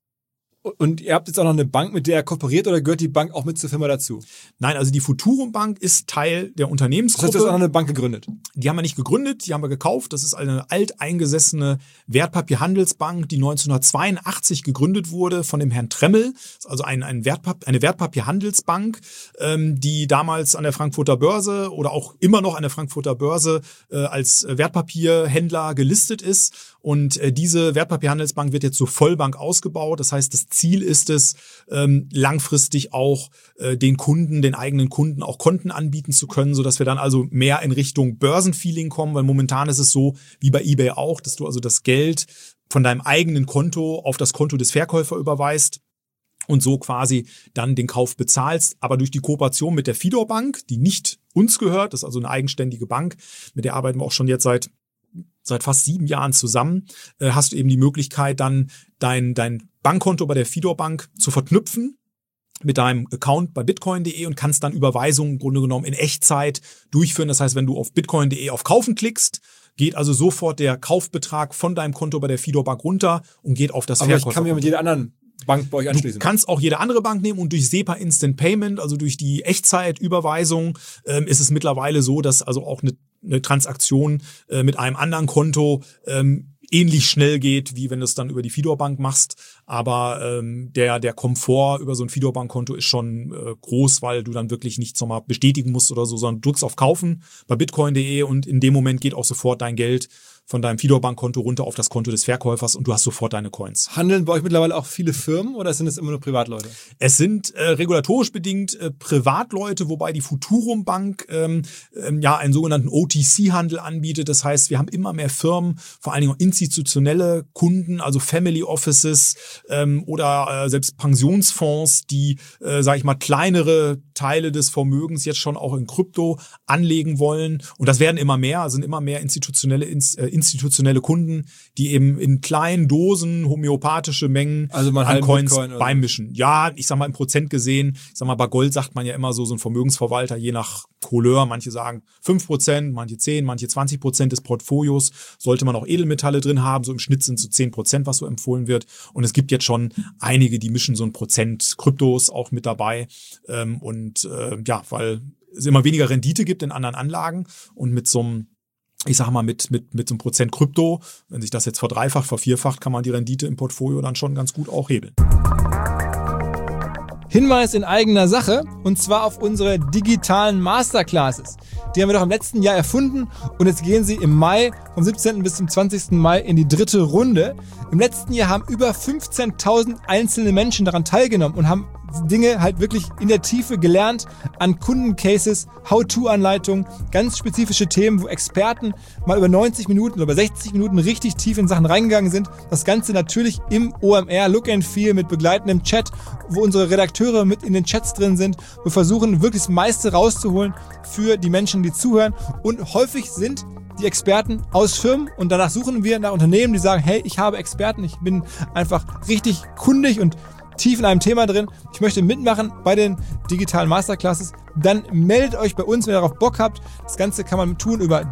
Und ihr habt jetzt auch noch eine Bank, mit der ihr kooperiert, oder gehört die Bank auch mit zur Firma dazu? Nein, also die Futurum Bank ist Teil der Unternehmensgruppe. Das heißt, du hast auch noch eine Bank gegründet? Die haben wir nicht gegründet, die haben wir gekauft. Das ist eine alteingesessene Wertpapierhandelsbank, die 1982 gegründet wurde von dem Herrn Tremmel. Also eine Wertpapierhandelsbank, die damals an der Frankfurter Börse oder auch immer noch an der Frankfurter Börse als Wertpapierhändler gelistet ist. Und diese Wertpapierhandelsbank wird jetzt zur Vollbank ausgebaut. Das heißt, das Ziel ist es, langfristig auch den eigenen Kunden auch Konten anbieten zu können, sodass wir dann also mehr in Richtung Börsenfeeling kommen, weil momentan ist es so, wie bei eBay auch, dass du also das Geld von deinem eigenen Konto auf das Konto des Verkäufers überweist und so quasi dann den Kauf bezahlst. Aber durch die Kooperation mit der Fidor Bank, die nicht uns gehört, das ist also eine eigenständige Bank, mit der arbeiten wir auch schon jetzt seit fast 7 Jahren zusammen, hast du eben die Möglichkeit, dann dein Bankkonto bei der Fidor Bank zu verknüpfen mit deinem Account bei bitcoin.de und kannst dann Überweisungen im Grunde genommen in Echtzeit durchführen. Das heißt, wenn du auf bitcoin.de auf Kaufen klickst, geht also sofort der Kaufbetrag von deinem Konto bei der Fidor Bank runter und geht auf das Verkäuferkonto. Aber ich kann mir mit jeder anderen Bank bei euch anschließen. Du kannst auch jede andere Bank nehmen und durch SEPA Instant Payment, also durch die Echtzeitüberweisung, ist es mittlerweile so, dass also auch eine Transaktion mit einem anderen Konto ähnlich schnell geht, wie wenn du es dann über die Fidor Bank machst. Aber der Komfort über so ein Fidor Bank Konto ist schon groß, weil du dann wirklich nichts nochmal bestätigen musst oder so, sondern drückst auf Kaufen bei bitcoin.de und in dem Moment geht auch sofort dein Geld von deinem Fidor Bank Konto runter auf das Konto des Verkäufers und du hast sofort deine Coins. Handeln bei euch mittlerweile auch viele Firmen oder sind es immer nur Privatleute? Es sind regulatorisch bedingt Privatleute, wobei die Futurum Bank einen sogenannten OTC-Handel anbietet. Das heißt, wir haben immer mehr Firmen, vor allen Dingen auch institutionelle Kunden, also Family Offices oder selbst Pensionsfonds, die, sage ich mal, kleinere Teile des Vermögens jetzt schon auch in Krypto anlegen wollen. Und das werden immer mehr, sind immer mehr institutionelle Kunden, die eben in kleinen Dosen homöopathische Mengen an Coins beimischen. Ja, ich sag mal im Prozent gesehen, ich sag mal bei Gold sagt man ja immer so ein Vermögensverwalter, je nach Couleur, manche sagen 5%, manche 10%, manche 20% des Portfolios, sollte man auch Edelmetalle drin haben, so im Schnitt sind so 10%, was so empfohlen wird. Und es gibt jetzt schon einige, die mischen so 1% Kryptos auch mit dabei weil es immer weniger Rendite gibt in anderen Anlagen und mit so einem ich sag mal, mit so einem Prozent Krypto, wenn sich das jetzt verdreifacht, vervierfacht, kann man die Rendite im Portfolio dann schon ganz gut auch hebeln. Hinweis in eigener Sache, und zwar auf unsere digitalen Masterclasses. Die haben wir doch im letzten Jahr erfunden und jetzt gehen sie im Mai, vom 17. bis zum 20. Mai in die 3. Runde. Im letzten Jahr haben über 15.000 einzelne Menschen daran teilgenommen und haben Dinge halt wirklich in der Tiefe gelernt an Kundencases, How-to-Anleitungen, ganz spezifische Themen, wo Experten mal über 90 Minuten oder über 60 Minuten richtig tief in Sachen reingegangen sind. Das Ganze natürlich im OMR Look and Feel mit begleitendem Chat, wo unsere Redakteure mit in den Chats drin sind. Wir versuchen wirklich das meiste rauszuholen für die Menschen, die zuhören, und häufig sind die Experten aus Firmen und danach suchen wir nach Unternehmen, die sagen, hey, ich habe Experten, ich bin einfach richtig kundig und tief in einem Thema drin, ich möchte mitmachen bei den digitalen Masterclasses, dann meldet euch bei uns, wenn ihr darauf Bock habt. Das Ganze kann man tun über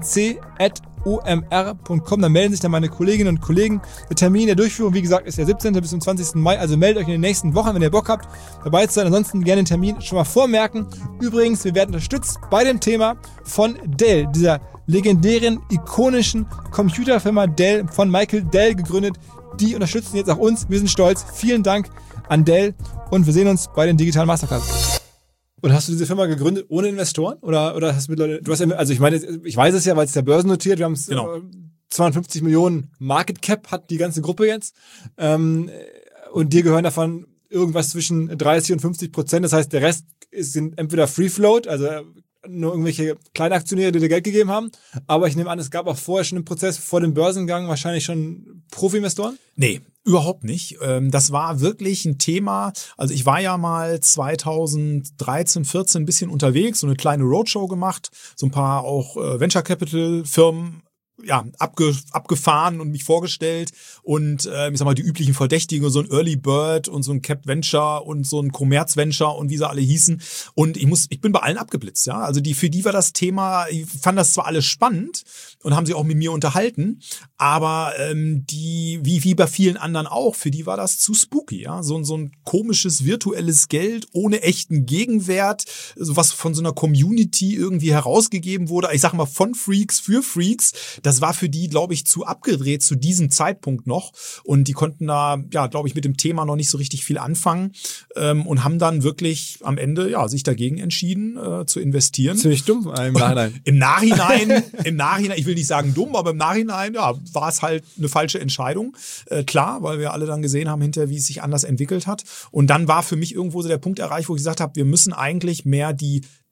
dmc@omr.com, dann melden sich dann meine Kolleginnen und Kollegen. Der Termin der Durchführung, wie gesagt, ist der 17. bis zum 20. Mai, also meldet euch in den nächsten Wochen, wenn ihr Bock habt, dabei zu sein. Ansonsten gerne den Termin schon mal vormerken. Übrigens, wir werden unterstützt bei dem Thema von Dell, dieser legendären, ikonischen Computerfirma Dell, von Michael Dell gegründet. Die unterstützen jetzt auch uns. Wir sind stolz. Vielen Dank an Dell und wir sehen uns bei den digitalen Masterclasses. Und hast du diese Firma gegründet ohne Investoren? Oder hast du mit Leuten, also ich meine, ich weiß es ja, weil es ja börsennotiert, wir haben es, genau. 250 Millionen Market Cap hat die ganze Gruppe jetzt. Und dir gehören davon irgendwas zwischen 30% und 50%. Das heißt, der Rest sind entweder Free Float, also nur irgendwelche Kleinaktionäre, die dir Geld gegeben haben. Aber ich nehme an, es gab auch vorher schon im Prozess vor dem Börsengang wahrscheinlich schon Profi-Investoren? Nee, überhaupt nicht. Das war wirklich ein Thema. Also ich war ja mal 2013, 14 ein bisschen unterwegs, so eine kleine Roadshow gemacht, so ein paar auch Venture Capital Firmen abgefahren und mich vorgestellt und ich sag mal die üblichen Verdächtigen, so ein Early Bird und so ein Cap Venture und so ein Commerz Venture und wie sie alle hießen, und ich bin bei allen abgeblitzt, ja, also für die war das Thema, ich fand das zwar alles spannend und haben sich auch mit mir unterhalten, aber die wie bei vielen anderen auch, für die war das zu spooky, ja, so ein komisches virtuelles Geld ohne echten Gegenwert, so was von so einer Community irgendwie herausgegeben wurde, ich sag mal von Freaks für Freaks. Das war für die, glaube ich, zu abgedreht zu diesem Zeitpunkt noch. Und die konnten da, ja, glaube ich, mit dem Thema noch nicht so richtig viel anfangen und haben dann wirklich am Ende, ja, sich dagegen entschieden, zu investieren. Ziemlich dumm im Nachhinein. Im Nachhinein, ich will nicht sagen dumm, aber im Nachhinein, ja, war es halt eine falsche Entscheidung. Klar, weil wir alle dann gesehen haben hinterher, wie es sich anders entwickelt hat. Und dann war für mich irgendwo so der Punkt erreicht, wo ich gesagt habe, wir müssen eigentlich mehr die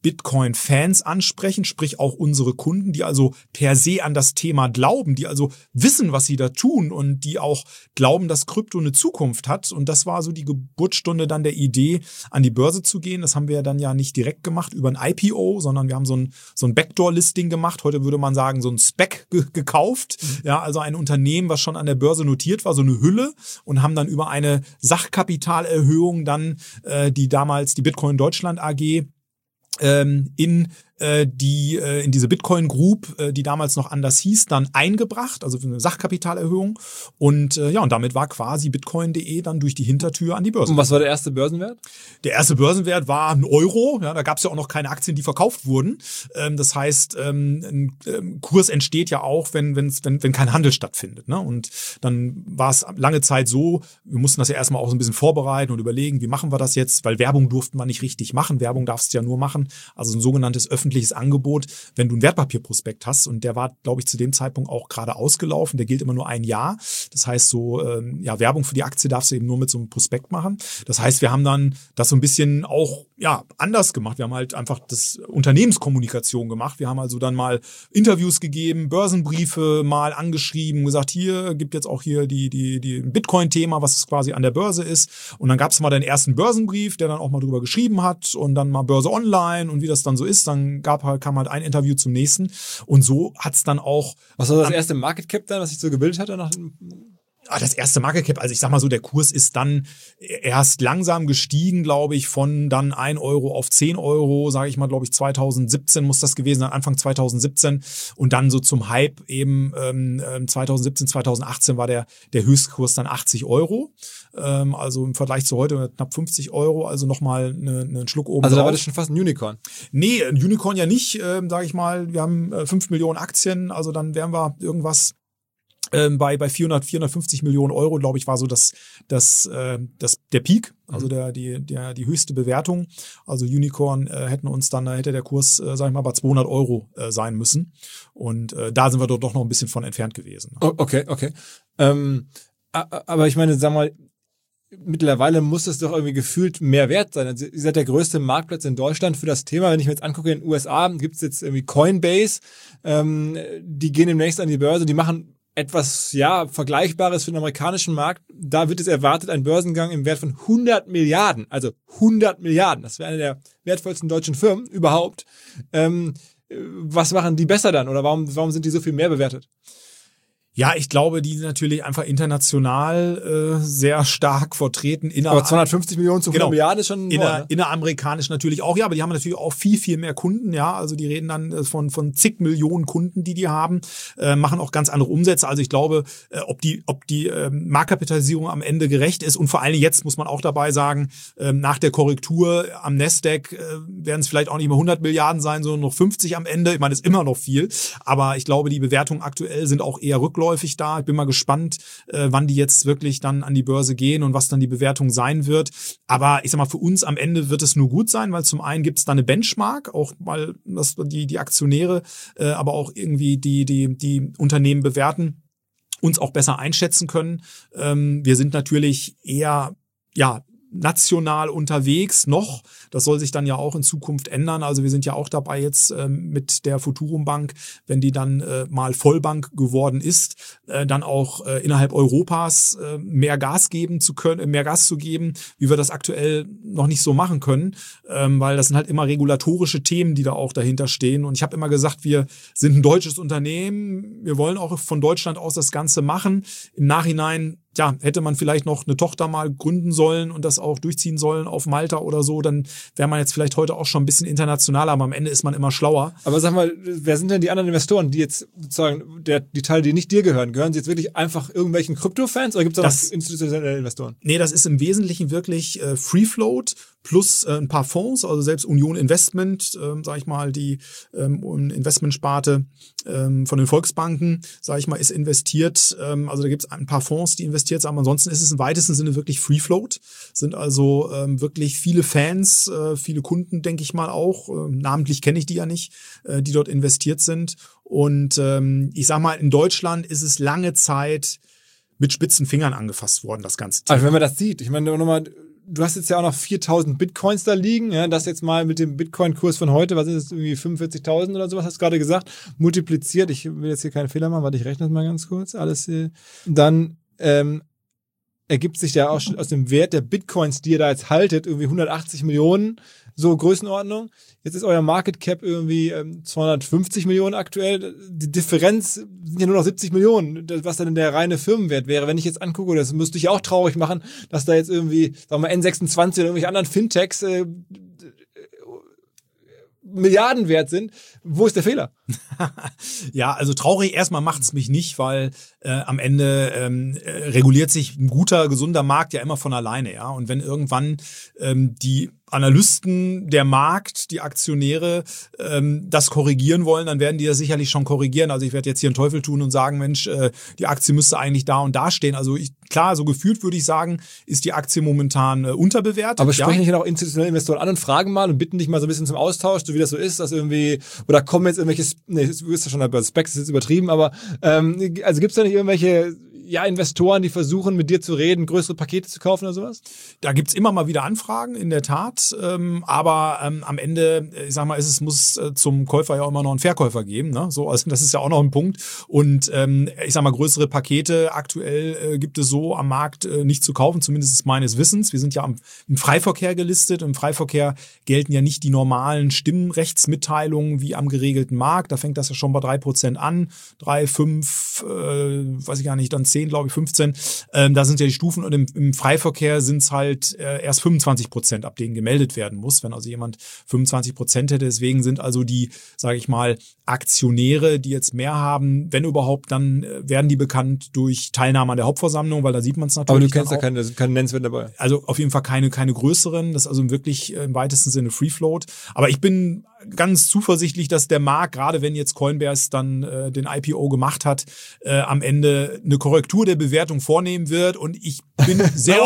Bitcoin-Fans ansprechen, sprich auch unsere Kunden, die also per se an das Thema glauben, die also wissen, was sie da tun und die auch glauben, dass Krypto eine Zukunft hat. Und das war so die Geburtsstunde dann der Idee, an die Börse zu gehen. Das haben wir ja dann ja nicht direkt gemacht über ein IPO, sondern wir haben so ein Backdoor-Listing gemacht. Heute würde man sagen, so ein SPAC gekauft. Ja, also ein Unternehmen, was schon an der Börse notiert war, so eine Hülle, und haben dann über eine Sachkapitalerhöhung dann die damals die Bitcoin Deutschland AG in diese Bitcoin Group, die damals noch anders hieß, dann eingebracht, also für eine Sachkapitalerhöhung. Und und damit war quasi Bitcoin.de dann durch die Hintertür an die Börse. Und was war der erste Börsenwert? Der erste Börsenwert war 1 Euro. Ja, da gab es ja auch noch keine Aktien, die verkauft wurden. Das heißt, ein Kurs entsteht ja auch, wenn kein Handel stattfindet. Ne? Und dann war es lange Zeit so, wir mussten das ja erstmal auch so ein bisschen vorbereiten und überlegen, wie machen wir das jetzt? Weil Werbung durften wir nicht richtig machen. Werbung darfst du ja nur machen. Also ein sogenanntes öffentliches Angebot, wenn du ein Wertpapierprospekt hast. Und der war, glaube ich, zu dem Zeitpunkt auch gerade ausgelaufen. Der gilt immer nur ein Jahr. Das heißt, Werbung für die Aktie darfst du eben nur mit so einem Prospekt machen. Das heißt, wir haben dann das so ein bisschen auch anders gemacht. Wir haben halt einfach das Unternehmenskommunikation gemacht. Wir haben also dann mal Interviews gegeben, Börsenbriefe mal angeschrieben, gesagt, hier gibt jetzt auch hier die Bitcoin-Thema, was quasi an der Börse ist. Und dann gab es mal den ersten Börsenbrief, der dann auch mal drüber geschrieben hat, und dann mal Börse Online und wie das dann so ist. Dann kam halt ein Interview zum nächsten. Und so hat's dann auch... Was war das erste Market Cap dann, was sich so gebildet hatte? Das erste Market Cap, also ich sag mal so, der Kurs ist dann erst langsam gestiegen, glaube ich, von dann 1 Euro auf 10 Euro, sage ich mal, glaube ich, 2017 muss das gewesen sein, Anfang 2017. Und dann so zum Hype eben 2017, 2018 war der Höchstkurs dann 80 Euro. Also im Vergleich zu heute knapp 50 Euro, also nochmal einen Schluck oben Also da drauf. war das schon fast ein Unicorn. Nee, ein Unicorn ja nicht, sage ich mal. Wir haben 5 Millionen Aktien, also dann wären wir irgendwas bei 450 Millionen Euro, glaube ich, war so der Peak, also die höchste Bewertung. Also Unicorn hätte der Kurs, sag ich mal, bei 200 Euro sein müssen. Und da sind wir doch noch ein bisschen von entfernt gewesen. Okay. Aber ich meine, sag mal, mittlerweile muss es doch irgendwie gefühlt mehr wert sein. Also ihr seid der größte Marktplatz in Deutschland für das Thema. Wenn ich mir jetzt angucke, in den USA gibt es jetzt irgendwie Coinbase, die gehen demnächst an die Börse, die machen etwas, Vergleichbares für den amerikanischen Markt. Da wird es erwartet, ein Börsengang im Wert von 100 Milliarden. Also 100 Milliarden. Das wäre eine der wertvollsten deutschen Firmen überhaupt. Was machen die besser dann? Oder warum sind die so viel mehr bewertet? Ja, ich glaube, die sind natürlich einfach international sehr stark vertreten. Aber 250 Millionen zu 100 Milliarden ist schon inneramerikanisch natürlich auch, ja, aber die haben natürlich auch viel, viel mehr Kunden, ja. Also die reden dann von zig Millionen Kunden, die haben, machen auch ganz andere Umsätze. Also ich glaube, ob die Marktkapitalisierung am Ende gerecht ist, und vor allem jetzt muss man auch dabei sagen, nach der Korrektur am Nasdaq werden es vielleicht auch nicht mehr 100 Milliarden sein, sondern noch 50 am Ende. Ich meine, das ist immer noch viel, aber ich glaube, die Bewertungen aktuell sind auch eher rückläufig da. Ich bin mal gespannt, wann die jetzt wirklich dann an die Börse gehen und was dann die Bewertung sein wird. Aber ich sag mal, für uns am Ende wird es nur gut sein, weil zum einen gibt es da eine Benchmark, auch mal die Aktionäre, aber auch irgendwie die Unternehmen bewerten, uns auch besser einschätzen können. Wir sind natürlich eher, national unterwegs noch. Das soll sich dann ja auch in Zukunft ändern. Also wir sind ja auch dabei jetzt mit der Futurum Bank, wenn die dann mal Vollbank geworden ist, dann auch innerhalb Europas mehr Gas zu geben, wie wir das aktuell noch nicht so machen können, weil das sind halt immer regulatorische Themen, die da auch dahinter stehen. Und ich habe immer gesagt, wir sind ein deutsches Unternehmen, wir wollen auch von Deutschland aus das Ganze machen. Im Nachhinein hätte man vielleicht noch eine Tochter mal gründen sollen und das auch durchziehen sollen auf Malta oder so, dann wäre man jetzt vielleicht heute auch schon ein bisschen internationaler, aber am Ende ist man immer schlauer. Aber sag mal, wer sind denn die anderen Investoren, die jetzt sozusagen, die Teile, die nicht dir gehören, gehören sie jetzt wirklich einfach irgendwelchen Krypto-Fans oder gibt es da noch institutionelle Investoren? Nee, das ist im Wesentlichen wirklich Free Float plus ein paar Fonds, also selbst Union Investment, sage ich mal, die Investmentsparte von den Volksbanken, sage ich mal, ist investiert. Also da gibt es ein paar Fonds, die investiert sind, aber ansonsten ist es im weitesten Sinne wirklich Free Float. Sind also wirklich viele Fans, viele Kunden, denke ich mal auch. Namentlich kenne ich die ja nicht, die dort investiert sind. Und ich sag mal, in Deutschland ist es lange Zeit mit spitzen Fingern angefasst worden, das ganze Thema. Also wenn man das sieht, ich meine, nochmal, du hast jetzt ja auch noch 4.000 Bitcoins da liegen, ja, das jetzt mal mit dem Bitcoin-Kurs von heute, was ist das, irgendwie 45.000 oder sowas, hast du gerade gesagt, multipliziert, ich will jetzt hier keinen Fehler machen, warte, ich rechne das mal ganz kurz, alles hier, dann ergibt sich ja auch schon aus dem Wert der Bitcoins, die ihr da jetzt haltet, irgendwie 180 Millionen, so Größenordnung. Jetzt ist euer Market Cap irgendwie 250 Millionen aktuell. Die Differenz sind ja nur noch 70 Millionen, was dann der reine Firmenwert wäre. Wenn ich jetzt angucke, das müsste ich auch traurig machen, dass da jetzt irgendwie, sagen wir mal, N26 oder irgendwelche anderen Fintechs Milliarden wert sind. Wo ist der Fehler? Ja, also traurig erstmal macht's mich nicht, weil am Ende reguliert sich ein guter, gesunder Markt ja immer von alleine, ja. Und wenn irgendwann die Analysten, der Markt, die Aktionäre das korrigieren wollen, dann werden die das sicherlich schon korrigieren. Also ich werde jetzt hier einen Teufel tun und sagen, Mensch, die Aktie müsste eigentlich da und da stehen. Also klar, so gefühlt würde ich sagen, ist die Aktie momentan unterbewertet. Aber sprechen dich ja auch institutionelle Investoren an und fragen mal und bitten dich mal so ein bisschen zum Austausch, so wie das so ist, dass irgendwie, oder kommen jetzt irgendwelche, nee, du bist ja schon bei Specs, das ist jetzt übertrieben, aber also gibt's da nicht irgendwelche Investoren, die versuchen, mit dir zu reden, größere Pakete zu kaufen oder sowas? Da gibt's immer mal wieder Anfragen, in der Tat. Aber am Ende, ich sag mal, muss zum Käufer ja auch immer noch einen Verkäufer geben. Ne? So, also das ist ja auch noch ein Punkt. Und ich sag mal, größere Pakete aktuell gibt es so am Markt nicht zu kaufen, zumindest meines Wissens. Wir sind ja im Freiverkehr gelistet. Im Freiverkehr gelten ja nicht die normalen Stimmrechtsmitteilungen wie am geregelten Markt. Da fängt das ja schon bei 3% an. 3, 5, weiß ich gar nicht, dann 10, glaube ich, 15. Da sind ja die Stufen und im Freiverkehr sind es halt erst 25%, ab denen gemeldet werden muss, wenn also jemand 25% hätte. Deswegen sind also die, sage ich mal, Aktionäre, die jetzt mehr haben, wenn überhaupt, dann werden die bekannt durch Teilnahme an der Hauptversammlung, weil da sieht man es natürlich. Aber du kennst ja keine Nennenswert dabei. Also auf jeden Fall keine größeren. Das ist also wirklich im weitesten Sinne Free Float. Aber ich bin ganz zuversichtlich, dass der Markt, gerade wenn jetzt Coinbase dann den IPO gemacht hat, am Ende eine Korrektur der Bewertung vornehmen wird. Und ich bin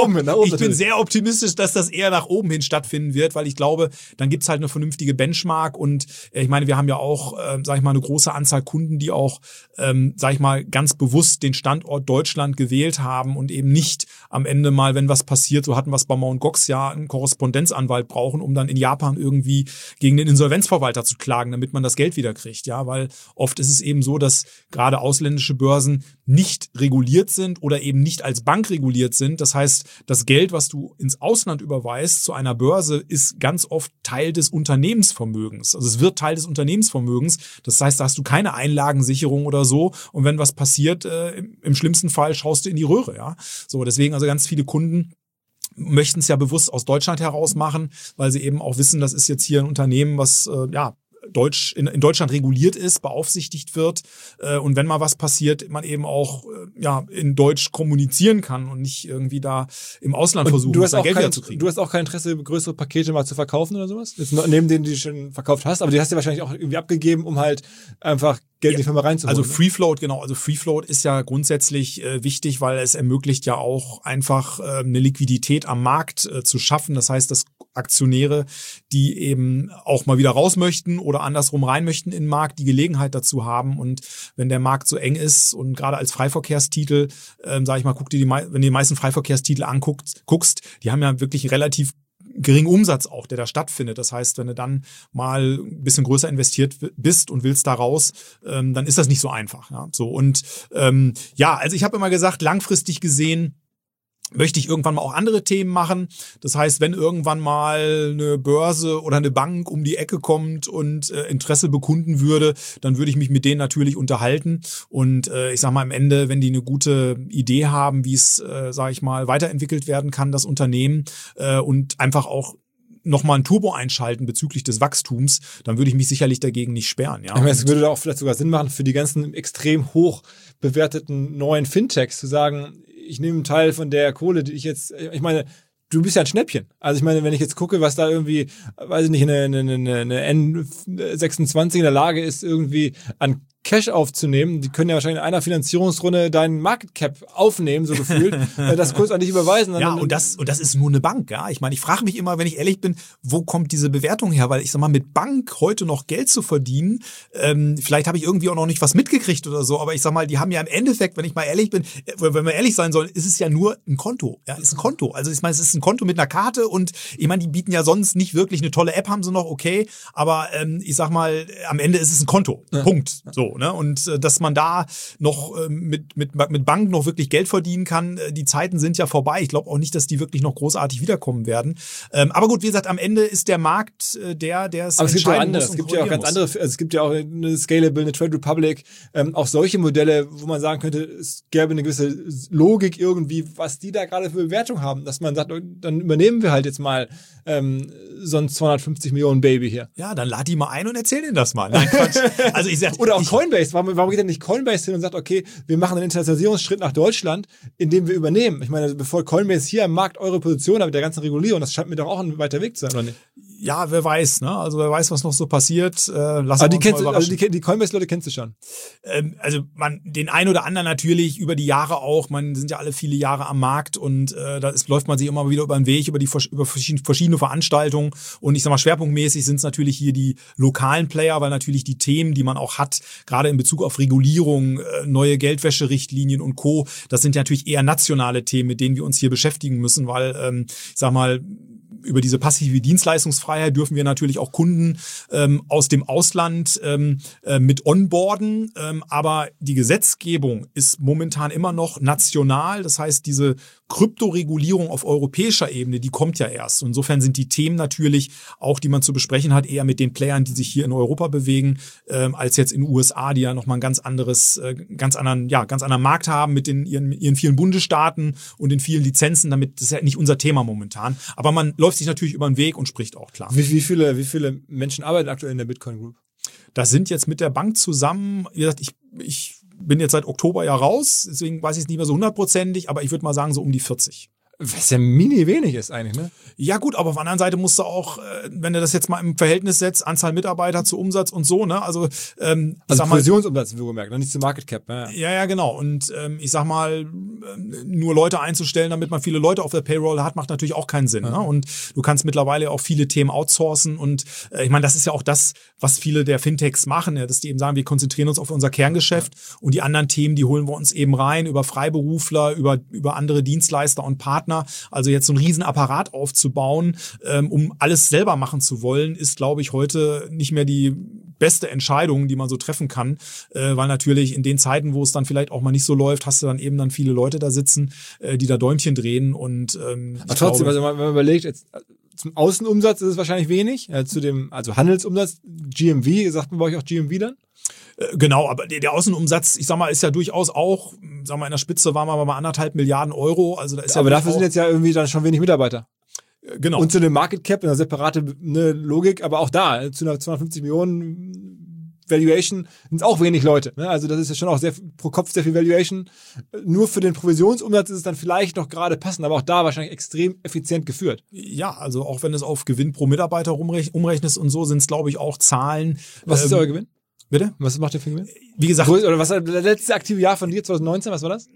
sehr optimistisch, dass das eher nach oben hin stattfinden wird, weil ich glaube, dann gibt's halt eine vernünftige Benchmark. Und ich meine, wir haben ja auch, sag ich mal, eine große Anzahl Kunden, die auch, sag ich mal, ganz bewusst den Standort Deutschland gewählt haben und eben nicht am Ende mal, wenn was passiert, so hatten wir es bei Mt. Gox ja, einen Korrespondenzanwalt brauchen, um dann in Japan irgendwie gegen den Insolvenzverwalter zu klagen, damit man das Geld wieder kriegt, ja, weil oft ist es eben so, dass gerade ausländische Börsen nicht reguliert sind oder eben nicht als Bank reguliert sind. Das heißt, das Geld, was du ins Ausland überweist zu einer Börse, ist ganz oft Teil des Unternehmensvermögens. Also es wird Teil des Unternehmensvermögens. Das heißt, da hast du keine Einlagensicherung oder so. Und wenn was passiert, im schlimmsten Fall schaust du in die Röhre, ja. So, deswegen also ganz viele Kunden möchten es ja bewusst aus Deutschland heraus machen, weil sie eben auch wissen, das ist jetzt hier ein Unternehmen, was in Deutschland reguliert ist, beaufsichtigt wird und wenn mal was passiert, man eben auch in Deutsch kommunizieren kann und nicht irgendwie da im Ausland versuchen, sein Geld wieder zu kriegen. Du hast auch kein Interesse, größere Pakete mal zu verkaufen oder sowas? Jetzt neben denen, die du schon verkauft hast, aber die hast du wahrscheinlich auch irgendwie abgegeben, um halt einfach Geld in die Firma reinzuholen. Also Free Float, genau. Also Free Float ist ja grundsätzlich wichtig, weil es ermöglicht ja auch einfach eine Liquidität am Markt zu schaffen. Das heißt, dass Aktionäre, die eben auch mal wieder raus möchten oder andersrum rein möchten in den Markt, die Gelegenheit dazu haben. Und wenn der Markt so eng ist und gerade als Freiverkehrstitel, sage ich mal, wenn du die meisten Freiverkehrstitel guckst, die haben ja wirklich relativ geringen Umsatz auch, der da stattfindet. Das heißt, wenn du dann mal ein bisschen größer investiert bist und willst da raus, dann ist das nicht so einfach. Ja? So und also ich habe immer gesagt, langfristig gesehen möchte ich irgendwann mal auch andere Themen machen. Das heißt, wenn irgendwann mal eine Börse oder eine Bank um die Ecke kommt und Interesse bekunden würde, dann würde ich mich mit denen natürlich unterhalten. Und ich sag mal am Ende, wenn die eine gute Idee haben, wie es, sage ich mal, weiterentwickelt werden kann, das Unternehmen und einfach auch nochmal ein Turbo einschalten bezüglich des Wachstums, dann würde ich mich sicherlich dagegen nicht sperren. Ja? Ich meine, es würde da auch vielleicht sogar Sinn machen, für die ganzen extrem hoch bewerteten neuen Fintechs zu sagen, ich nehme einen Teil von der Kohle, die ich meine, du bist ja ein Schnäppchen. Also ich meine, wenn ich jetzt gucke, was da irgendwie, weiß ich nicht, eine N26 in der Lage ist, irgendwie an Cash aufzunehmen. Die können ja wahrscheinlich in einer Finanzierungsrunde deinen Market Cap aufnehmen, so gefühlt, das kurz an dich überweisen. Ja, und das ist nur eine Bank, ja. Ich meine, ich frage mich immer, wenn ich ehrlich bin, wo kommt diese Bewertung her? Weil ich sag mal, mit Bank heute noch Geld zu verdienen, vielleicht habe ich irgendwie auch noch nicht was mitgekriegt oder so, aber ich sag mal, die haben ja im Endeffekt, wenn ich mal ehrlich bin, wenn wir ehrlich sein sollen, ist es ja nur ein Konto. Ja, ist ein Konto. Also ich meine, es ist ein Konto mit einer Karte und ich meine, die bieten ja sonst nicht wirklich eine tolle App, haben sie noch, okay, aber ich sag mal, am Ende ist es ein Konto. Ja. Punkt. So, ne? Und dass man da noch mit Bank noch wirklich Geld verdienen kann, die Zeiten sind ja vorbei. Ich glaube auch nicht, dass die wirklich noch großartig wiederkommen werden. Aber gut, wie gesagt, am Ende ist der Markt der es aber es gibt ja entscheiden andere. muss. Es gibt ja auch ganz andere. Also es gibt ja auch eine Scalable, eine Trade Republic, auch solche Modelle, wo man sagen könnte, es gäbe eine gewisse Logik irgendwie, was die da gerade für Bewertung haben, dass man sagt, dann übernehmen wir halt jetzt mal so ein 250 Millionen Baby hier. Ja, dann lad die mal ein und erzähl denen das mal. Nein, Quatsch. Also ich sag, oder auch Coinbase. Warum geht denn nicht Coinbase hin und sagt, okay, wir machen einen Internationalisierungsschritt nach Deutschland, indem wir übernehmen? Ich meine, bevor Coinbase hier am Markt eure Position hat mit der ganzen Regulierung, das scheint mir doch auch ein weiter Weg zu sein, oder nicht? Ja, wer weiß, ne? Also wer weiß, was noch so passiert. Lass uns mal überraschen. Die Coinbase-Leute kennst du schon. Also den einen oder anderen natürlich über die Jahre auch. Man sind ja alle viele Jahre am Markt und läuft man sich immer wieder über den Weg, über verschiedene Veranstaltungen. Und ich sag mal, schwerpunktmäßig sind es natürlich hier die lokalen Player, weil natürlich die Themen, die man auch hat, gerade in Bezug auf Regulierung, neue Geldwäscherichtlinien und Co., das sind ja natürlich eher nationale Themen, mit denen wir uns hier beschäftigen müssen, weil, ich sag mal, über diese passive Dienstleistungsfreiheit dürfen wir natürlich auch Kunden aus dem Ausland mit onboarden, aber die Gesetzgebung ist momentan immer noch national. Das heißt, diese Kryptoregulierung auf europäischer Ebene, die kommt ja erst. Insofern sind die Themen natürlich auch, die man zu besprechen hat, eher mit den Playern, die sich hier in Europa bewegen, als jetzt in den USA, die ja nochmal ein ganz anderen Markt haben mit ihren vielen Bundesstaaten und den vielen Lizenzen. Damit das ist ja nicht unser Thema momentan. Aber man läuft sich natürlich über den Weg und spricht auch klar. Wie viele Menschen arbeiten aktuell in der Bitcoin Group? Das sind jetzt mit der Bank zusammen, wie gesagt, ich bin jetzt seit Oktober ja raus, deswegen weiß ich es nicht mehr so 100%, aber ich würde mal sagen so um die 40. Was ja mini wenig ist eigentlich, ne? Ja gut, aber auf der anderen Seite musst du auch, wenn du das jetzt mal im Verhältnis setzt, Anzahl Mitarbeiter zu Umsatz und so, ne? Also Provisionsumsatz, wie gemerkt, nicht zu Market Cap. Ja, genau. Und ich sag mal, nur Leute einzustellen, damit man viele Leute auf der Payroll hat, macht natürlich auch keinen Sinn. Ne? Und du kannst mittlerweile auch viele Themen outsourcen. Und ich meine, das ist ja auch das, was viele der Fintechs machen, ja, dass die eben sagen, wir konzentrieren uns auf unser Kerngeschäft und die anderen Themen, die holen wir uns eben rein über Freiberufler, über andere Dienstleister und Partner. Also jetzt so einen riesen Apparat aufzubauen, um alles selber machen zu wollen, ist, glaube ich, heute nicht mehr die beste Entscheidung, die man so treffen kann, weil natürlich in den Zeiten, wo es dann vielleicht auch mal nicht so läuft, hast du dann eben dann viele Leute da sitzen, die da Däumchen drehen und aber trotzdem, also wenn man überlegt, jetzt zum Außenumsatz ist es wahrscheinlich wenig, also Handelsumsatz, GMV, sagt man bei euch auch GMV dann? Genau, aber der Außenumsatz, ich sag mal, ist ja durchaus auch, sag mal, in der Spitze waren wir bei 1,5 Milliarden Euro. Also da ist aber dafür sind jetzt ja irgendwie dann schon wenig Mitarbeiter. Genau. Und zu dem Market Cap, eine separate Logik, aber auch da, zu einer 250 Millionen Valuation sind es auch wenig Leute. Ne? Also das ist ja schon auch pro Kopf sehr viel Valuation. Nur für den Provisionsumsatz ist es dann vielleicht noch gerade passend, aber auch da wahrscheinlich extrem effizient geführt. Ja, also auch wenn es auf Gewinn pro Mitarbeiter umrechnest und so, sind es, glaube ich, auch Zahlen. Was ist euer Gewinn? Bitte? Was macht ihr für Gewinn? Wie gesagt. Oder was war das letzte aktive Jahr von dir, 2019, was war das?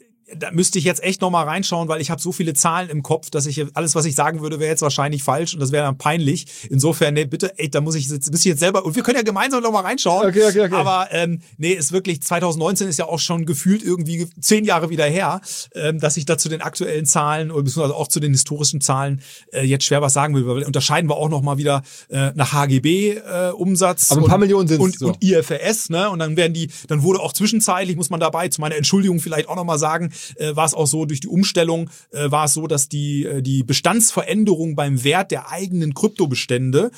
Da müsste ich jetzt echt nochmal reinschauen, weil ich habe so viele Zahlen im Kopf, dass alles, was ich sagen würde, wäre jetzt wahrscheinlich falsch und das wäre dann peinlich. Insofern, nee, bitte, da muss ich jetzt selber, und wir können ja gemeinsam nochmal reinschauen. Okay. Aber ist wirklich, 2019 ist ja auch schon gefühlt irgendwie 10 Jahre wieder her, dass ich da zu den aktuellen Zahlen oder beziehungsweise auch zu den historischen Zahlen jetzt schwer was sagen will, weil unterscheiden wir auch nochmal wieder nach HGB Umsatz. Aber ein paar Millionen sind und IFRS, ne? Und dann dann wurde auch zwischenzeitlich, muss man dabei zu meiner Entschuldigung vielleicht auch nochmal sagen, war es auch so, durch die Umstellung war es so, dass die Bestandsveränderung beim Wert der eigenen Kryptobestände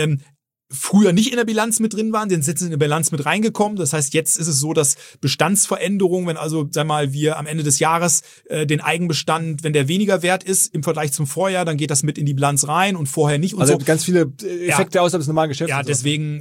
früher nicht in der Bilanz mit drin waren, sind jetzt in der Bilanz mit reingekommen. Das heißt, jetzt ist es so, dass Bestandsveränderungen, wenn also, sag mal, wir am Ende des Jahres den Eigenbestand, wenn der weniger wert ist im Vergleich zum Vorjahr, dann geht das mit in die Bilanz rein und vorher nicht. Und also so. Ganz viele Effekte außerhalb des normalen Geschäfts. Ja, deswegen,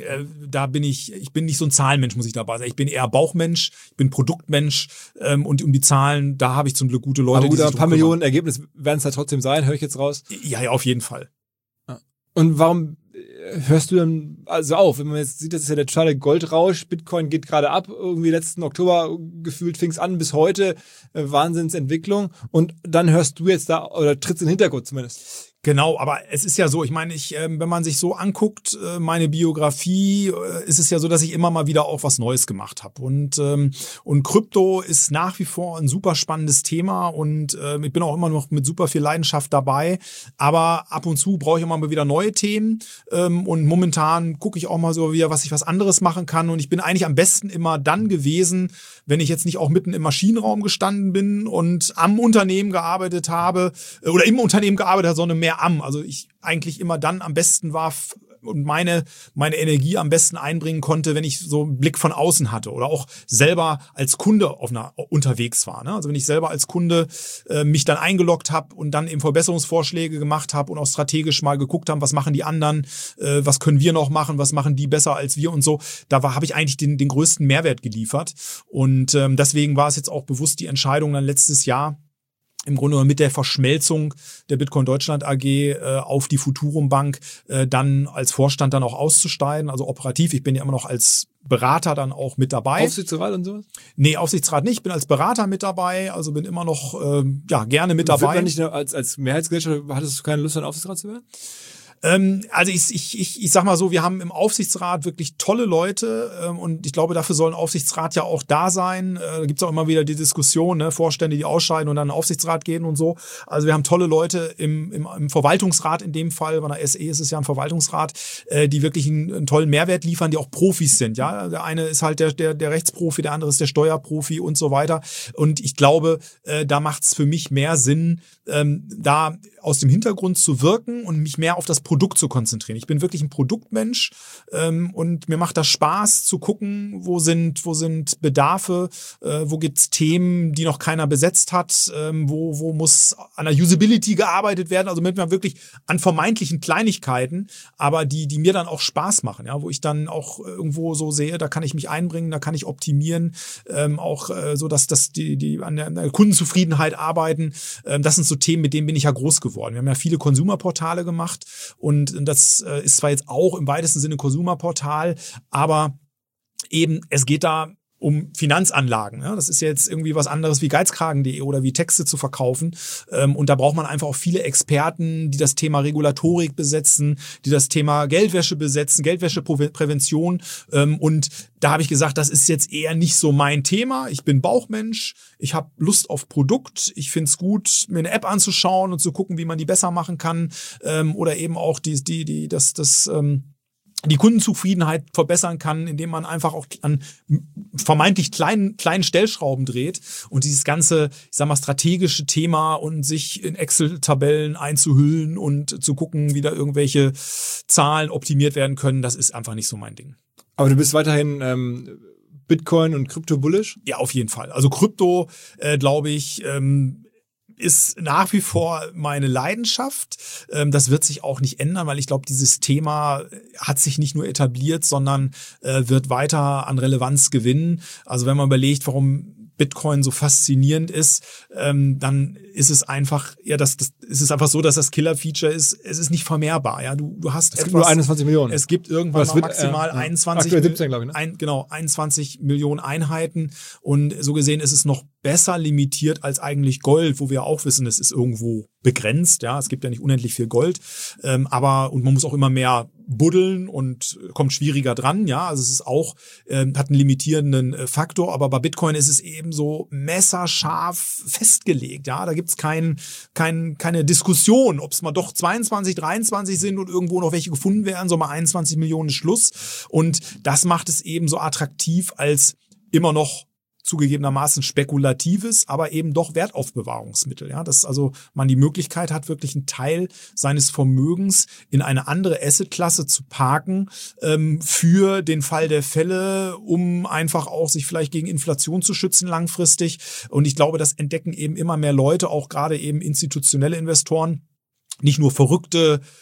ich bin nicht so ein Zahlenmensch, muss ich dabei sagen. Ich bin eher Bauchmensch, ich bin Produktmensch und um die Zahlen, da habe ich zum Glück gute Leute. Aber gut, ein paar Millionen Ergebnis werden es halt trotzdem sein, höre ich jetzt raus. Ja, auf jeden Fall. Und warum hörst du dann also auf? Wenn man jetzt sieht, das ist ja der totale Goldrausch, Bitcoin geht gerade ab, irgendwie letzten Oktober gefühlt fing es an bis heute, Wahnsinnsentwicklung, und dann hörst du jetzt da, oder trittst in den Hintergrund zumindest. Genau, aber es ist ja so, ich meine, wenn man sich so anguckt, meine Biografie, ist es ja so, dass ich immer mal wieder auch was Neues gemacht habe. Und Krypto ist nach wie vor ein super spannendes Thema, und ich bin auch immer noch mit super viel Leidenschaft dabei. Aber ab und zu brauche ich immer mal wieder neue Themen, und momentan gucke ich auch mal so wieder, was anderes machen kann. Und ich bin eigentlich am besten immer dann gewesen, wenn ich jetzt nicht auch mitten im Maschinenraum gestanden bin und am Unternehmen gearbeitet habe oder im Unternehmen gearbeitet habe, sondern mehr also ich eigentlich immer dann am besten war und meine Energie am besten einbringen konnte, wenn ich so einen Blick von außen hatte oder auch selber als Kunde unterwegs war. Ne? Also wenn ich selber als Kunde mich dann eingeloggt habe und dann eben Verbesserungsvorschläge gemacht habe und auch strategisch mal geguckt haben, was machen die anderen, was können wir noch machen, was machen die besser als wir und so. Da habe ich eigentlich den größten Mehrwert geliefert. Und deswegen war es jetzt auch bewusst die Entscheidung dann letztes Jahr, im Grunde mit der Verschmelzung der Bitcoin Deutschland AG auf die Futurum Bank dann als Vorstand dann auch auszusteigen, also operativ. Ich bin ja immer noch als Berater dann auch mit dabei. Aufsichtsrat und sowas? Nee, Aufsichtsrat nicht. Ich bin als Berater mit dabei, also bin immer noch gerne mit dabei. Wird man nicht als Mehrheitsgesellschaft, hattest du keine Lust, ein Aufsichtsrat zu werden? Also ich sag mal so, wir haben im Aufsichtsrat wirklich tolle Leute, und ich glaube, dafür soll ein Aufsichtsrat ja auch da sein. Da gibt's auch immer wieder die Diskussion, ne? Vorstände, die ausscheiden und dann in den Aufsichtsrat gehen und so. Also wir haben tolle Leute im Verwaltungsrat in dem Fall, bei der SE ist es ja ein Verwaltungsrat, die wirklich einen tollen Mehrwert liefern, die auch Profis sind. Ja, der eine ist halt der Rechtsprofi, der andere ist der Steuerprofi und so weiter. Und ich glaube, da macht's für mich mehr Sinn, da aus dem Hintergrund zu wirken und mich mehr auf das Produkt zu konzentrieren. Ich bin wirklich ein Produktmensch, und mir macht das Spaß zu gucken, wo sind Bedarfe, wo gibt's Themen, die noch keiner besetzt hat, wo muss an der Usability gearbeitet werden, also mit mir wirklich an vermeintlichen Kleinigkeiten, aber die mir dann auch Spaß machen, ja, wo ich dann auch irgendwo so sehe, da kann ich mich einbringen, da kann ich optimieren, auch so, dass die an der Kundenzufriedenheit arbeiten. Das sind so Themen, mit denen bin ich ja groß geworden. Wir haben ja viele Consumer-Portale gemacht, und das ist zwar jetzt auch im weitesten Sinne Consumer-Portal, aber eben es geht da um Finanzanlagen. Ja? Das ist ja jetzt irgendwie was anderes wie geizkragen.de oder wie Texte zu verkaufen. Und da braucht man einfach auch viele Experten, die das Thema Regulatorik besetzen, die das Thema Geldwäsche besetzen, Geldwäscheprävention. Und da habe ich gesagt, das ist jetzt eher nicht so mein Thema. Ich bin Bauchmensch, ich habe Lust auf Produkt. Ich finde es gut, mir eine App anzuschauen und zu gucken, wie man die besser machen kann. Oder eben auch die Kundenzufriedenheit verbessern kann, indem man einfach auch an vermeintlich kleinen Stellschrauben dreht, und dieses ganze, ich sag mal, strategische Thema und sich in Excel-Tabellen einzuhüllen und zu gucken, wie da irgendwelche Zahlen optimiert werden können, das ist einfach nicht so mein Ding. Aber du bist weiterhin Bitcoin und Krypto bullish? Ja, auf jeden Fall. Also Krypto, glaube ich, ist nach wie vor meine Leidenschaft. Das wird sich auch nicht ändern, weil ich glaube, dieses Thema hat sich nicht nur etabliert, sondern wird weiter an Relevanz gewinnen. Also wenn man überlegt, warum Bitcoin so faszinierend ist, dann ist es einfach, ja, ist es einfach so, dass das Killer-Feature ist, es ist nicht vermehrbar, ja, du hast es gibt nur 21 Millionen. Es gibt irgendwann mal maximal 21 17, glaube ich, ne? 21 Millionen Einheiten, und so gesehen ist es noch besser limitiert als eigentlich Gold, wo wir auch wissen, es ist irgendwo begrenzt, ja, es gibt ja nicht unendlich viel Gold, und man muss auch immer mehr buddeln und kommt schwieriger dran, ja, also es ist auch, hat einen limitierenden Faktor, aber bei Bitcoin ist es eben so messerscharf festgelegt, ja, da gibt's keine Diskussion, ob es mal doch 22, 23 sind und irgendwo noch welche gefunden werden, so mal 21 Millionen Schluss, und das macht es eben so attraktiv als immer noch zugegebenermaßen spekulatives, aber eben doch Wertaufbewahrungsmittel, ja, dass also man die Möglichkeit hat, wirklich einen Teil seines Vermögens in eine andere Assetklasse zu parken, für den Fall der Fälle, um einfach auch sich vielleicht gegen Inflation zu schützen langfristig. Und ich glaube, das entdecken eben immer mehr Leute, auch gerade eben institutionelle Investoren, nicht nur verrückte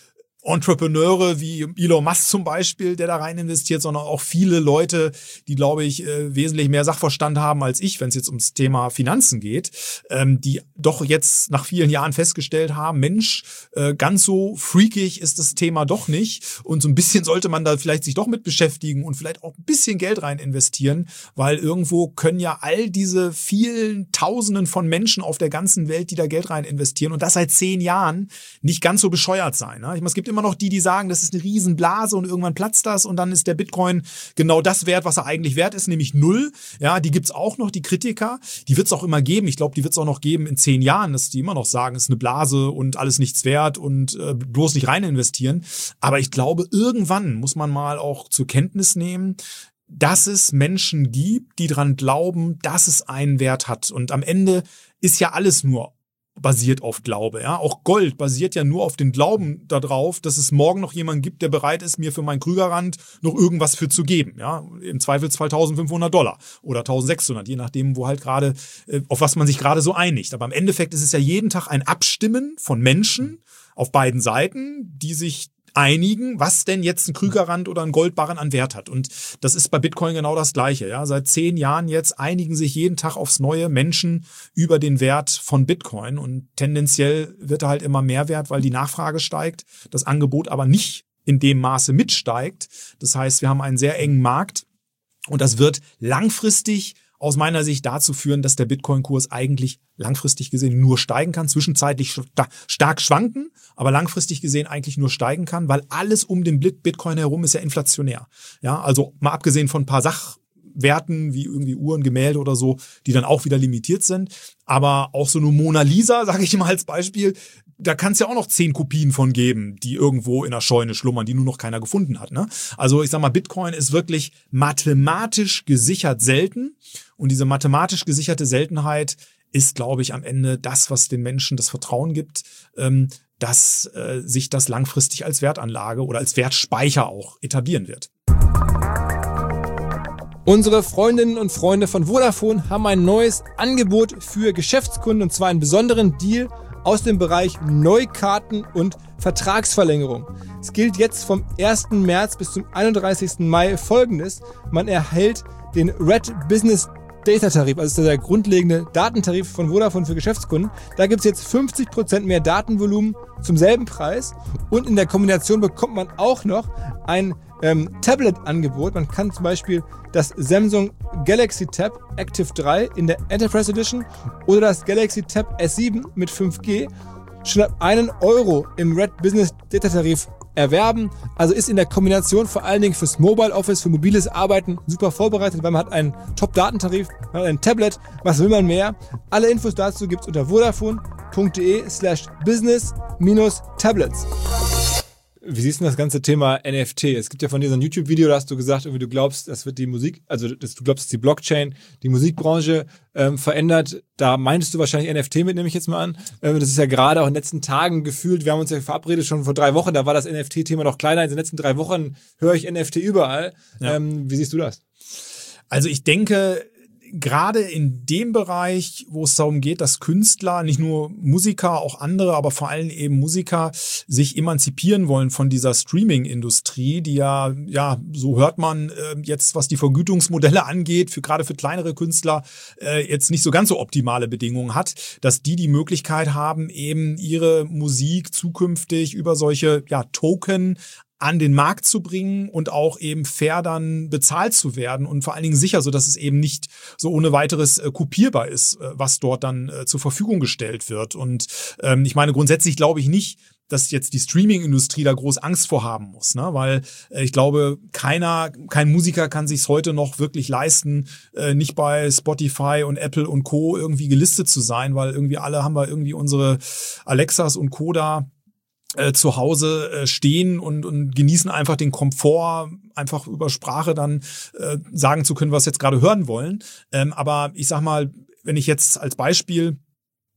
Entrepreneure wie Elon Musk zum Beispiel, der da rein investiert, sondern auch viele Leute, die, glaube ich, wesentlich mehr Sachverstand haben als ich, wenn es jetzt ums Thema Finanzen geht, die doch jetzt nach vielen Jahren festgestellt haben, Mensch, ganz so freakig ist das Thema doch nicht und so ein bisschen sollte man da vielleicht sich doch mit beschäftigen und vielleicht auch ein bisschen Geld rein investieren, weil irgendwo können ja all diese vielen Tausenden von Menschen auf der ganzen Welt, die da Geld rein investieren und das seit 10 Jahren, nicht ganz so bescheuert sein. Ne? Ich meine, es gibt immer noch die sagen, das ist eine Riesenblase und irgendwann platzt das und dann ist der Bitcoin genau das wert, was er eigentlich wert ist, nämlich 0. Ja, die gibt's auch noch, die Kritiker. Die wird's auch immer geben. Ich glaube, die wird's auch noch geben in 10 Jahren, dass die immer noch sagen, es ist eine Blase und alles nichts wert und bloß nicht rein investieren. Aber ich glaube, irgendwann muss man mal auch zur Kenntnis nehmen, dass es Menschen gibt, die dran glauben, dass es einen Wert hat. Und am Ende ist ja alles nur basiert auf Glaube, ja. Auch Gold basiert ja nur auf den Glauben darauf, dass es morgen noch jemanden gibt, der bereit ist, mir für meinen Krügerrand noch irgendwas für zu geben, ja. Im Zweifelsfall $1.500 oder 1.600, je nachdem, wo halt gerade, auf was man sich gerade so einigt. Aber im Endeffekt ist es ja jeden Tag ein Abstimmen von Menschen auf beiden Seiten, die sich einigen, was denn jetzt ein Krügerrand oder ein Goldbarren an Wert hat. Und das ist bei Bitcoin genau das Gleiche. Ja, seit 10 Jahren jetzt einigen sich jeden Tag aufs Neue Menschen über den Wert von Bitcoin. Und tendenziell wird er halt immer mehr wert, weil die Nachfrage steigt, das Angebot aber nicht in dem Maße mitsteigt. Das heißt, wir haben einen sehr engen Markt und das wird langfristig aus meiner Sicht dazu führen, dass der Bitcoin-Kurs eigentlich langfristig gesehen nur steigen kann, zwischenzeitlich stark schwanken, aber langfristig gesehen eigentlich nur steigen kann, weil alles um den Bitcoin herum ist ja inflationär. Ja, also mal abgesehen von ein paar Sachwerten wie irgendwie Uhren, Gemälde oder so, die dann auch wieder limitiert sind, aber auch so eine Mona Lisa, sage ich mal als Beispiel, da kann es ja auch noch 10 Kopien von geben, die irgendwo in der Scheune schlummern, die nur noch keiner gefunden hat. Ne? Also ich sag mal, Bitcoin ist wirklich mathematisch gesichert selten. Und diese mathematisch gesicherte Seltenheit ist, glaube ich, am Ende das, was den Menschen das Vertrauen gibt, dass sich das langfristig als Wertanlage oder als Wertspeicher auch etablieren wird. Unsere Freundinnen und Freunde von Vodafone haben ein neues Angebot für Geschäftskunden, und zwar einen besonderen Deal aus dem Bereich Neukarten und Vertragsverlängerung. Es gilt jetzt vom 1. März bis zum 31. Mai Folgendes. Man erhält den Red Business Data Tarif, also der grundlegende Datentarif von Vodafone für Geschäftskunden. Da gibt es jetzt 50% mehr Datenvolumen zum selben Preis und in der Kombination bekommt man auch noch ein Tablet-Angebot. Man kann zum Beispiel das Samsung Galaxy Tab Active 3 in der Enterprise Edition oder das Galaxy Tab S7 mit 5G schon ab €1 im Red Business Data Tarif erwerben. Also ist in der Kombination vor allen Dingen fürs Mobile Office, für mobiles Arbeiten super vorbereitet, weil man hat einen Top-Datentarif, man hat ein Tablet. Was will man mehr? Alle Infos dazu gibt's unter vodafone.de/business-tablets. Wie siehst du das ganze Thema NFT? Es gibt ja von dir so ein YouTube-Video, da hast du gesagt, irgendwie du glaubst, das wird die Musik, also du glaubst, dass die Blockchain die Musikbranche verändert. Da meintest du wahrscheinlich NFT mit, nehme ich jetzt mal an. Das ist ja gerade auch in den letzten Tagen gefühlt, wir haben uns ja verabredet schon vor 3 Wochen, da war das NFT-Thema noch kleiner. In den letzten 3 Wochen höre ich NFT überall. Ja. Wie siehst du das? Also ich denke, gerade in dem Bereich, wo es darum geht, dass Künstler, nicht nur Musiker, auch andere, aber vor allem eben Musiker, sich emanzipieren wollen von dieser Streaming-Industrie, die ja, so hört man jetzt, was die Vergütungsmodelle angeht, gerade für kleinere Künstler jetzt nicht so ganz so optimale Bedingungen hat, dass die Möglichkeit haben, eben ihre Musik zukünftig über solche Token an den Markt zu bringen und auch eben fair dann bezahlt zu werden und vor allen Dingen sicher, so dass es eben nicht so ohne weiteres kopierbar ist, was dort dann zur Verfügung gestellt wird. Und ich meine, grundsätzlich glaube ich nicht, dass jetzt die Streaming-Industrie da groß Angst vor haben muss, ne? Weil ich glaube, kein Musiker kann sich's heute noch wirklich leisten, nicht bei Spotify und Apple und Co. irgendwie gelistet zu sein, weil irgendwie alle haben wir irgendwie unsere Alexas und Co. da zu Hause stehen und genießen einfach den Komfort, einfach über Sprache dann sagen zu können, was jetzt gerade hören wollen. Aber ich sag mal, wenn ich jetzt als Beispiel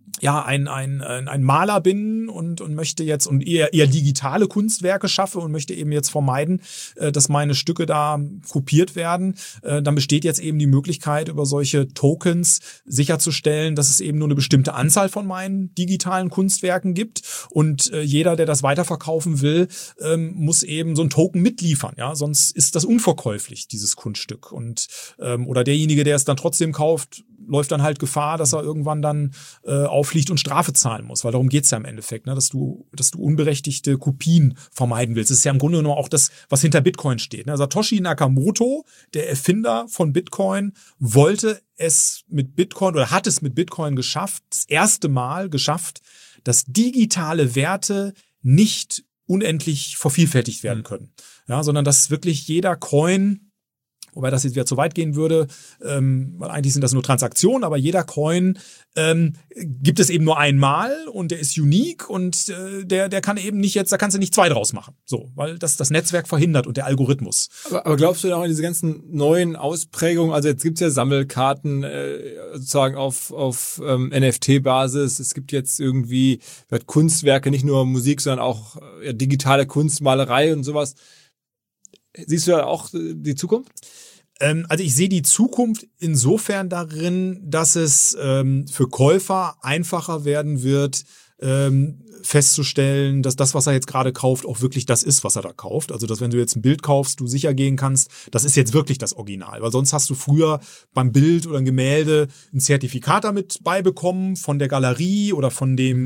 ein Maler bin und möchte jetzt und eher digitale Kunstwerke schaffe und möchte eben jetzt vermeiden, dass meine Stücke da kopiert werden, dann besteht jetzt eben die Möglichkeit, über solche Tokens sicherzustellen, dass es eben nur eine bestimmte Anzahl von meinen digitalen Kunstwerken gibt und jeder, der das weiterverkaufen will, muss eben so ein Token mitliefern, ja, sonst ist das unverkäuflich, dieses Kunststück und oder derjenige, der es dann trotzdem kauft, läuft dann halt Gefahr, dass er irgendwann dann auffliegt und Strafe zahlen muss, weil darum geht's ja im Endeffekt, ne, dass du unberechtigte Kopien vermeiden willst. Das ist ja im Grunde genommen auch das, was hinter Bitcoin steht. Ne? Satoshi Nakamoto, der Erfinder von Bitcoin, wollte es mit Bitcoin oder hat es mit Bitcoin geschafft, das erste Mal geschafft, dass digitale Werte nicht unendlich vervielfältigt werden können, ja, sondern dass wirklich jeder Coin, wobei das jetzt wieder zu weit gehen würde, weil eigentlich sind das nur Transaktionen, aber jeder Coin gibt es eben nur einmal und der ist unique und der kann eben nicht jetzt, da kannst du nicht zwei draus machen. So, weil das Netzwerk verhindert und der Algorithmus. Aber glaubst du denn auch an diese ganzen neuen Ausprägungen? Also jetzt gibt's ja Sammelkarten sozusagen auf NFT-Basis. Es gibt jetzt irgendwie Kunstwerke, nicht nur Musik, sondern auch digitale Kunst, Malerei und sowas. Siehst du da auch die Zukunft? Also ich sehe die Zukunft insofern darin, dass es für Käufer einfacher werden wird, festzustellen, dass das, was er jetzt gerade kauft, auch wirklich das ist, was er da kauft. Also, dass wenn du jetzt ein Bild kaufst, du sicher gehen kannst, das ist jetzt wirklich das Original. Weil sonst hast du früher beim Bild oder ein Gemälde ein Zertifikat damit beibekommen von der Galerie oder von der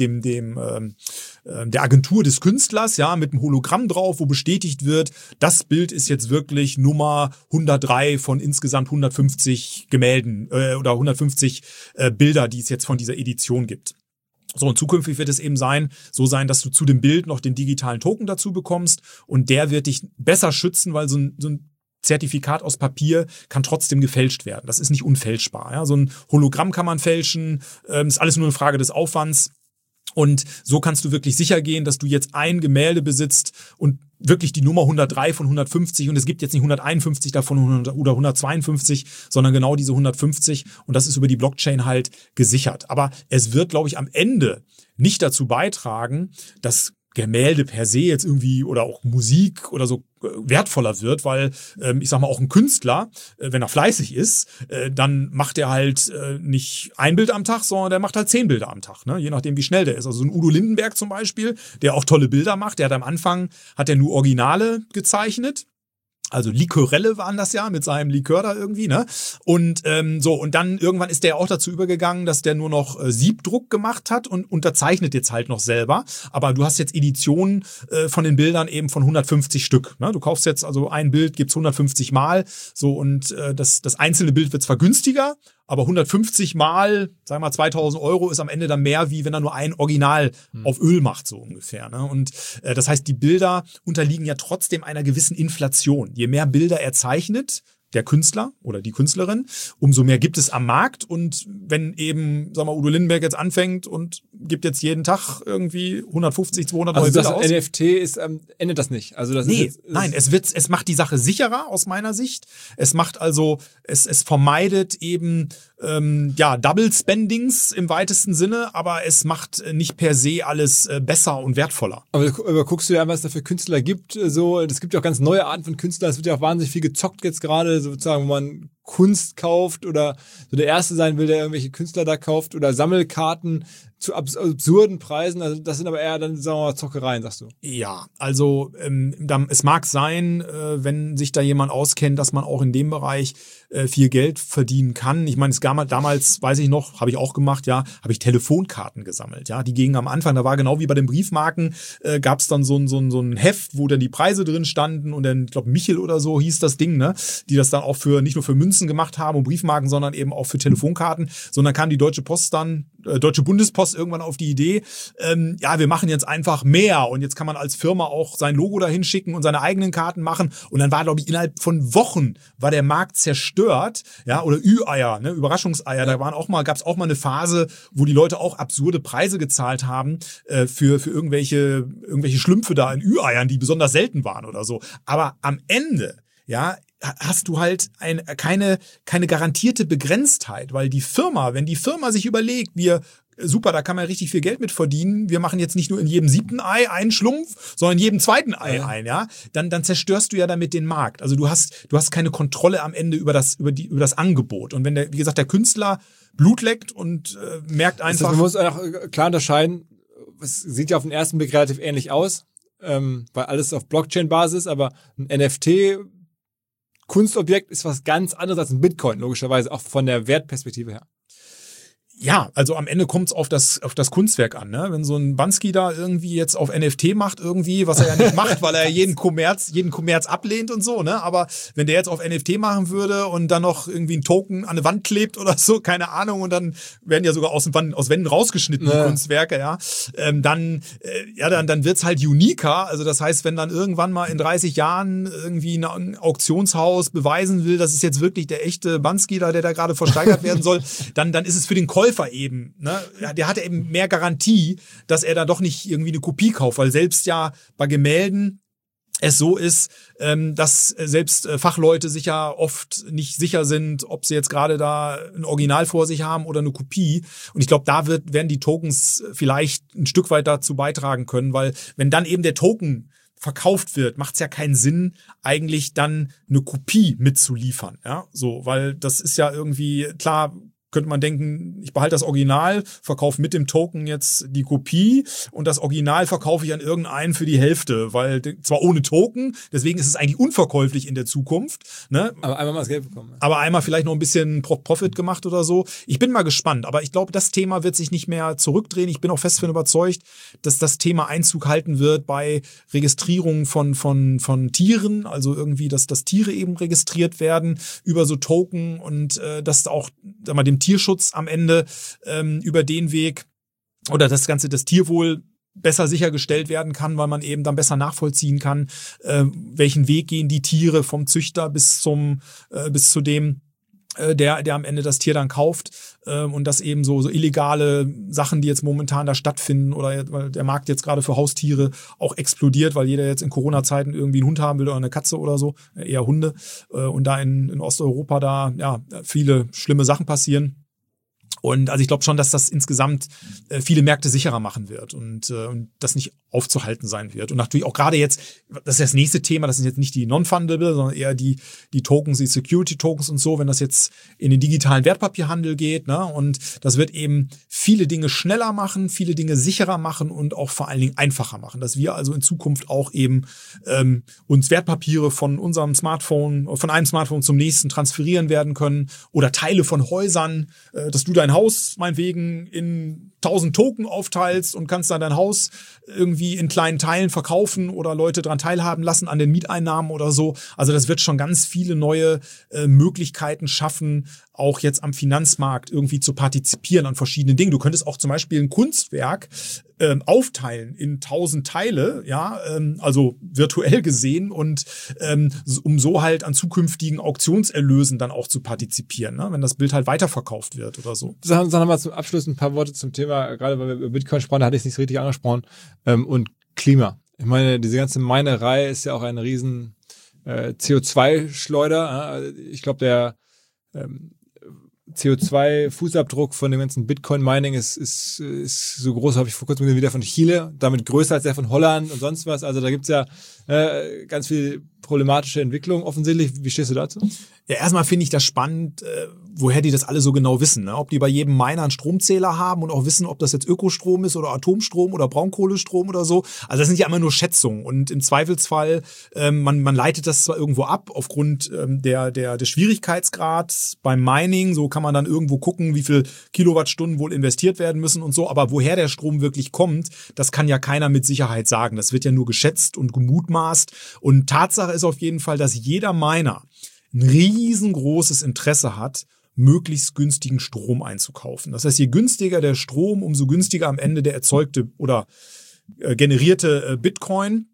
Agentur des Künstlers, ja, mit einem Hologramm drauf, wo bestätigt wird, das Bild ist jetzt wirklich Nummer 103 von insgesamt 150 Gemälden oder 150 Bilder, die es jetzt von dieser Edition gibt. So, und zukünftig wird es eben so sein, dass du zu dem Bild noch den digitalen Token dazu bekommst und der wird dich besser schützen, weil so ein Zertifikat aus Papier kann trotzdem gefälscht werden. Das ist nicht unfälschbar. Ja? So ein Hologramm kann man fälschen, ist alles nur eine Frage des Aufwands. Und so kannst du wirklich sicher gehen, dass du jetzt ein Gemälde besitzt und wirklich die Nummer 103 von 150 und es gibt jetzt nicht 151 davon oder 152, sondern genau diese 150 und das ist über die Blockchain halt gesichert. Aber es wird, glaube ich, am Ende nicht dazu beitragen, dass Gemälde per se jetzt irgendwie oder auch Musik oder so wertvoller wird, weil ich sag mal auch ein Künstler, wenn er fleißig ist, dann macht er halt nicht ein Bild am Tag, sondern der macht halt 10 Bilder am Tag, ne? Je nachdem wie schnell der ist. Also so ein Udo Lindenberg zum Beispiel, der auch tolle Bilder macht, der hat am Anfang nur Originale gezeichnet. Also Likörelle waren das ja mit seinem Likör da irgendwie, ne? Und und dann irgendwann ist der auch dazu übergegangen, dass der nur noch Siebdruck gemacht hat und unterzeichnet jetzt halt noch selber. Aber du hast jetzt Editionen von den Bildern eben von 150 Stück. Ne? Du kaufst jetzt also ein Bild, gibt's 150 Mal, so und das einzelne Bild wird zwar günstiger, aber 150 Mal, sagen wir mal 2.000 € ist am Ende dann mehr, wie wenn er nur ein Original auf Öl macht, so ungefähr. Ne? Und das heißt, die Bilder unterliegen ja trotzdem einer gewissen Inflation. Je mehr Bilder er zeichnet, der Künstler oder die Künstlerin, umso mehr gibt es am Markt. Und wenn eben, sagen wir mal, Udo Lindenberg jetzt anfängt und gibt jetzt jeden Tag irgendwie 150, 200 neue Bilder aus. Also das NFT ist, endet das nicht? Also das nein, es macht die Sache sicherer aus meiner Sicht. Es macht also, es vermeidet eben Double Spendings im weitesten Sinne, aber es macht nicht per se alles besser und wertvoller. Aber guckst du ja, was es da für Künstler gibt, so, es gibt ja auch ganz neue Arten von Künstlern, es wird ja auch wahnsinnig viel gezockt jetzt gerade, sozusagen, wo man Kunst kauft oder so der Erste sein will, der irgendwelche Künstler da kauft oder Sammelkarten zu absurden Preisen. Also das sind aber eher dann, sagen wir mal, Zockereien, sagst du. Ja, also es mag sein, wenn sich da jemand auskennt, dass man auch in dem Bereich viel Geld verdienen kann. Ich meine, es gab damals, weiß ich noch, habe ich auch gemacht, ja, habe ich Telefonkarten gesammelt. Ja, die gingen am Anfang, da war genau wie bei den Briefmarken, gab es dann so ein Heft, wo dann die Preise drin standen und dann, ich glaube, Michel oder so hieß das Ding, ne, die das dann auch nicht nur für Münzen gemacht haben und Briefmarken, sondern eben auch für Telefonkarten. Sondern kam die Deutsche Bundespost irgendwann auf die Idee, wir machen jetzt einfach mehr und jetzt kann man als Firma auch sein Logo dahin schicken und seine eigenen Karten machen und dann war, glaube ich, innerhalb von Wochen war der Markt zerstört, ja, oder Ü-Eier, ne, Überraschungseier, da gab's auch mal eine Phase, wo die Leute auch absurde Preise gezahlt haben für irgendwelche Schlümpfe da in Ü-Eiern, die besonders selten waren oder so. Aber am Ende, ja, hast du halt keine garantierte Begrenztheit, weil wenn die Firma sich überlegt, super, da kann man richtig viel Geld mit verdienen. Wir machen jetzt nicht nur in jedem 7. Ei einen Schlumpf, sondern in jedem 2. Ei ein, ja. Dann zerstörst du ja damit den Markt. Also du hast keine Kontrolle am Ende über das Angebot. Und wenn wie gesagt, der Künstler Blut leckt und merkt einfach. Man muss auch klar unterscheiden, es sieht ja auf den ersten Blick relativ ähnlich aus, weil alles auf Blockchain-Basis, aber ein NFT-Kunstobjekt ist was ganz anderes als ein Bitcoin, logischerweise, auch von der Wertperspektive her. Ja, also am Ende kommt es auf das Kunstwerk an, ne? Wenn so ein Banksy da irgendwie jetzt auf NFT macht irgendwie, was er ja nicht macht, weil er jeden Kommerz ablehnt und so, ne? Aber wenn der jetzt auf NFT machen würde und dann noch irgendwie einen Token an eine Wand klebt oder so, keine Ahnung, und dann werden ja sogar aus Wänden rausgeschnitten, die Kunstwerke, ja, dann wird's halt uniker. Also das heißt, wenn dann irgendwann mal in 30 Jahren irgendwie ein Auktionshaus beweisen will, das ist jetzt wirklich der echte Banksy da, der da gerade versteigert werden soll, dann ist es für den Käufer eben, ne, der hat eben mehr Garantie, dass er da doch nicht irgendwie eine Kopie kauft, weil selbst ja bei Gemälden es so ist, dass selbst Fachleute sich ja oft nicht sicher sind, ob sie jetzt gerade da ein Original vor sich haben oder eine Kopie. Und ich glaube, da werden die Tokens vielleicht ein Stück weit dazu beitragen können, weil wenn dann eben der Token verkauft wird, macht es ja keinen Sinn, eigentlich dann eine Kopie mitzuliefern. Ja, so, weil das ist ja irgendwie, klar, könnte man denken, ich behalte das Original, verkaufe mit dem Token jetzt die Kopie und das Original verkaufe ich an irgendeinen für die Hälfte, weil zwar ohne Token, deswegen ist es eigentlich unverkäuflich in der Zukunft. Ne? Aber einmal mal das Geld bekommen. Aber einmal vielleicht noch ein bisschen Profit gemacht oder so. Ich bin mal gespannt, aber ich glaube, das Thema wird sich nicht mehr zurückdrehen. Ich bin auch fest davon überzeugt, dass das Thema Einzug halten wird bei Registrierung von Tieren, also irgendwie, dass Tiere eben registriert werden über so Token und dass auch, sag mal, dem Tierschutz am Ende über den Weg oder das Tierwohl besser sichergestellt werden kann, weil man eben dann besser nachvollziehen kann, welchen Weg gehen die Tiere vom Züchter bis zu dem, der am Ende das Tier dann kauft, und dass eben so illegale Sachen, die jetzt momentan da stattfinden oder weil der Markt jetzt gerade für Haustiere auch explodiert, weil jeder jetzt in Corona-Zeiten irgendwie einen Hund haben will oder eine Katze oder so, eher Hunde, und da in Osteuropa da ja viele schlimme Sachen passieren. Und also ich glaube schon, dass das insgesamt viele Märkte sicherer machen wird und das nicht aufzuhalten sein wird. Und natürlich auch gerade jetzt, das ist das nächste Thema, das sind jetzt nicht die Non-Fundable, sondern eher die Tokens, die Security-Tokens und so, wenn das jetzt in den digitalen Wertpapierhandel geht, ne? Und das wird eben viele Dinge schneller machen, viele Dinge sicherer machen und auch vor allen Dingen einfacher machen. Dass wir also in Zukunft auch eben uns Wertpapiere von einem Smartphone zum nächsten transferieren werden können oder Teile von Häusern, dass du dein Haus meinetwegen in 1000 Token aufteilst und kannst dann dein Haus irgendwie in kleinen Teilen verkaufen oder Leute dran teilhaben lassen an den Mieteinnahmen oder so. Also das wird schon ganz viele neue Möglichkeiten schaffen, auch jetzt am Finanzmarkt irgendwie zu partizipieren an verschiedenen Dingen. Du könntest auch zum Beispiel ein Kunstwerk aufteilen in 1000 Teile, ja, also virtuell gesehen und um so halt an zukünftigen Auktionserlösen dann auch zu partizipieren, ne? Wenn das Bild halt weiterverkauft wird oder so. Sagen wir mal zum Abschluss ein paar Worte zum Thema, gerade weil wir über Bitcoin sprachen, da hatte ich es nicht so richtig angesprochen, und Klima. Ich meine, diese ganze Minerei ist ja auch eine riesen CO2-Schleuder. Ich glaube, der CO2-Fußabdruck von dem ganzen Bitcoin-Mining ist so groß, habe ich vor kurzem wieder von Chile, damit größer als der von Holland und sonst was. Also da gibt's ja ganz viel problematische Entwicklung offensichtlich. Wie stehst du dazu? Ja, erstmal finde ich das spannend, woher die das alle so genau wissen, ne? Ob die bei jedem Miner einen Stromzähler haben und auch wissen, ob das jetzt Ökostrom ist oder Atomstrom oder Braunkohlestrom oder so. Also das sind ja immer nur Schätzungen und im Zweifelsfall, man leitet das zwar irgendwo ab aufgrund des Schwierigkeitsgrads beim Mining, so kann man dann irgendwo gucken, wie viel Kilowattstunden wohl investiert werden müssen und so, aber woher der Strom wirklich kommt, das kann ja keiner mit Sicherheit sagen. Das wird ja nur geschätzt und gemutmaßt und Tatsache ist auf jeden Fall, dass jeder Miner ein riesengroßes Interesse hat, möglichst günstigen Strom einzukaufen. Das heißt, je günstiger der Strom, umso günstiger am Ende der erzeugte oder generierte Bitcoin.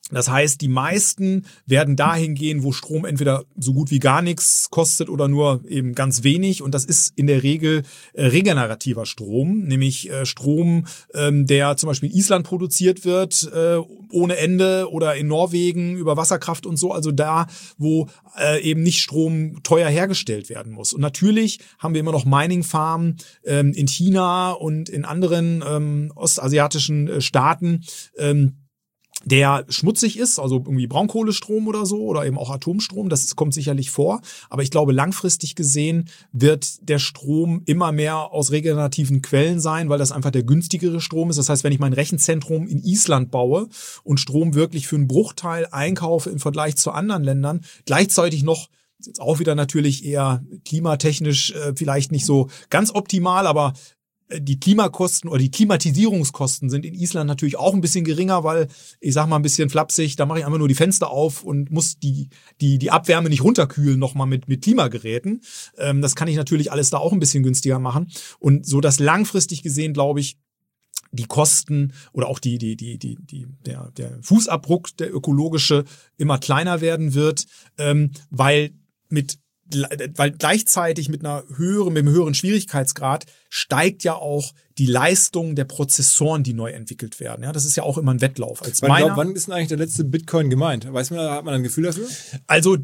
Das heißt, die meisten werden dahin gehen, wo Strom entweder so gut wie gar nichts kostet oder nur eben ganz wenig. Und das ist in der Regel regenerativer Strom, nämlich Strom, der zum Beispiel in Island produziert wird, ohne Ende, oder in Norwegen über Wasserkraft und so. Also da, wo eben nicht Strom teuer hergestellt werden muss. Und natürlich haben wir immer noch Mining-Farmen in China und in anderen ostasiatischen Staaten, der schmutzig ist, also irgendwie Braunkohlestrom oder so oder eben auch Atomstrom, das kommt sicherlich vor. Aber ich glaube, langfristig gesehen wird der Strom immer mehr aus regenerativen Quellen sein, weil das einfach der günstigere Strom ist. Das heißt, wenn ich mein Rechenzentrum in Island baue und Strom wirklich für einen Bruchteil einkaufe im Vergleich zu anderen Ländern, gleichzeitig noch, jetzt auch wieder natürlich eher klimatechnisch vielleicht nicht so ganz optimal, aber die Klimakosten oder die Klimatisierungskosten sind in Island natürlich auch ein bisschen geringer, weil, ich sag mal ein bisschen flapsig, da mache ich einfach nur die Fenster auf und muss die Abwärme nicht runterkühlen nochmal mit Klimageräten. Das kann ich natürlich alles da auch ein bisschen günstiger machen. Und so, dass langfristig gesehen, glaube ich, die Kosten oder auch der Fußabdruck, der ökologische, immer kleiner werden wird, weil gleichzeitig mit einem höheren Schwierigkeitsgrad steigt ja auch die Leistung der Prozessoren, die neu entwickelt werden. Ja, das ist ja auch immer ein Wettlauf. Wann ist denn eigentlich der letzte Bitcoin gemeint? Weiß man, hat man ein Gefühl dafür? Also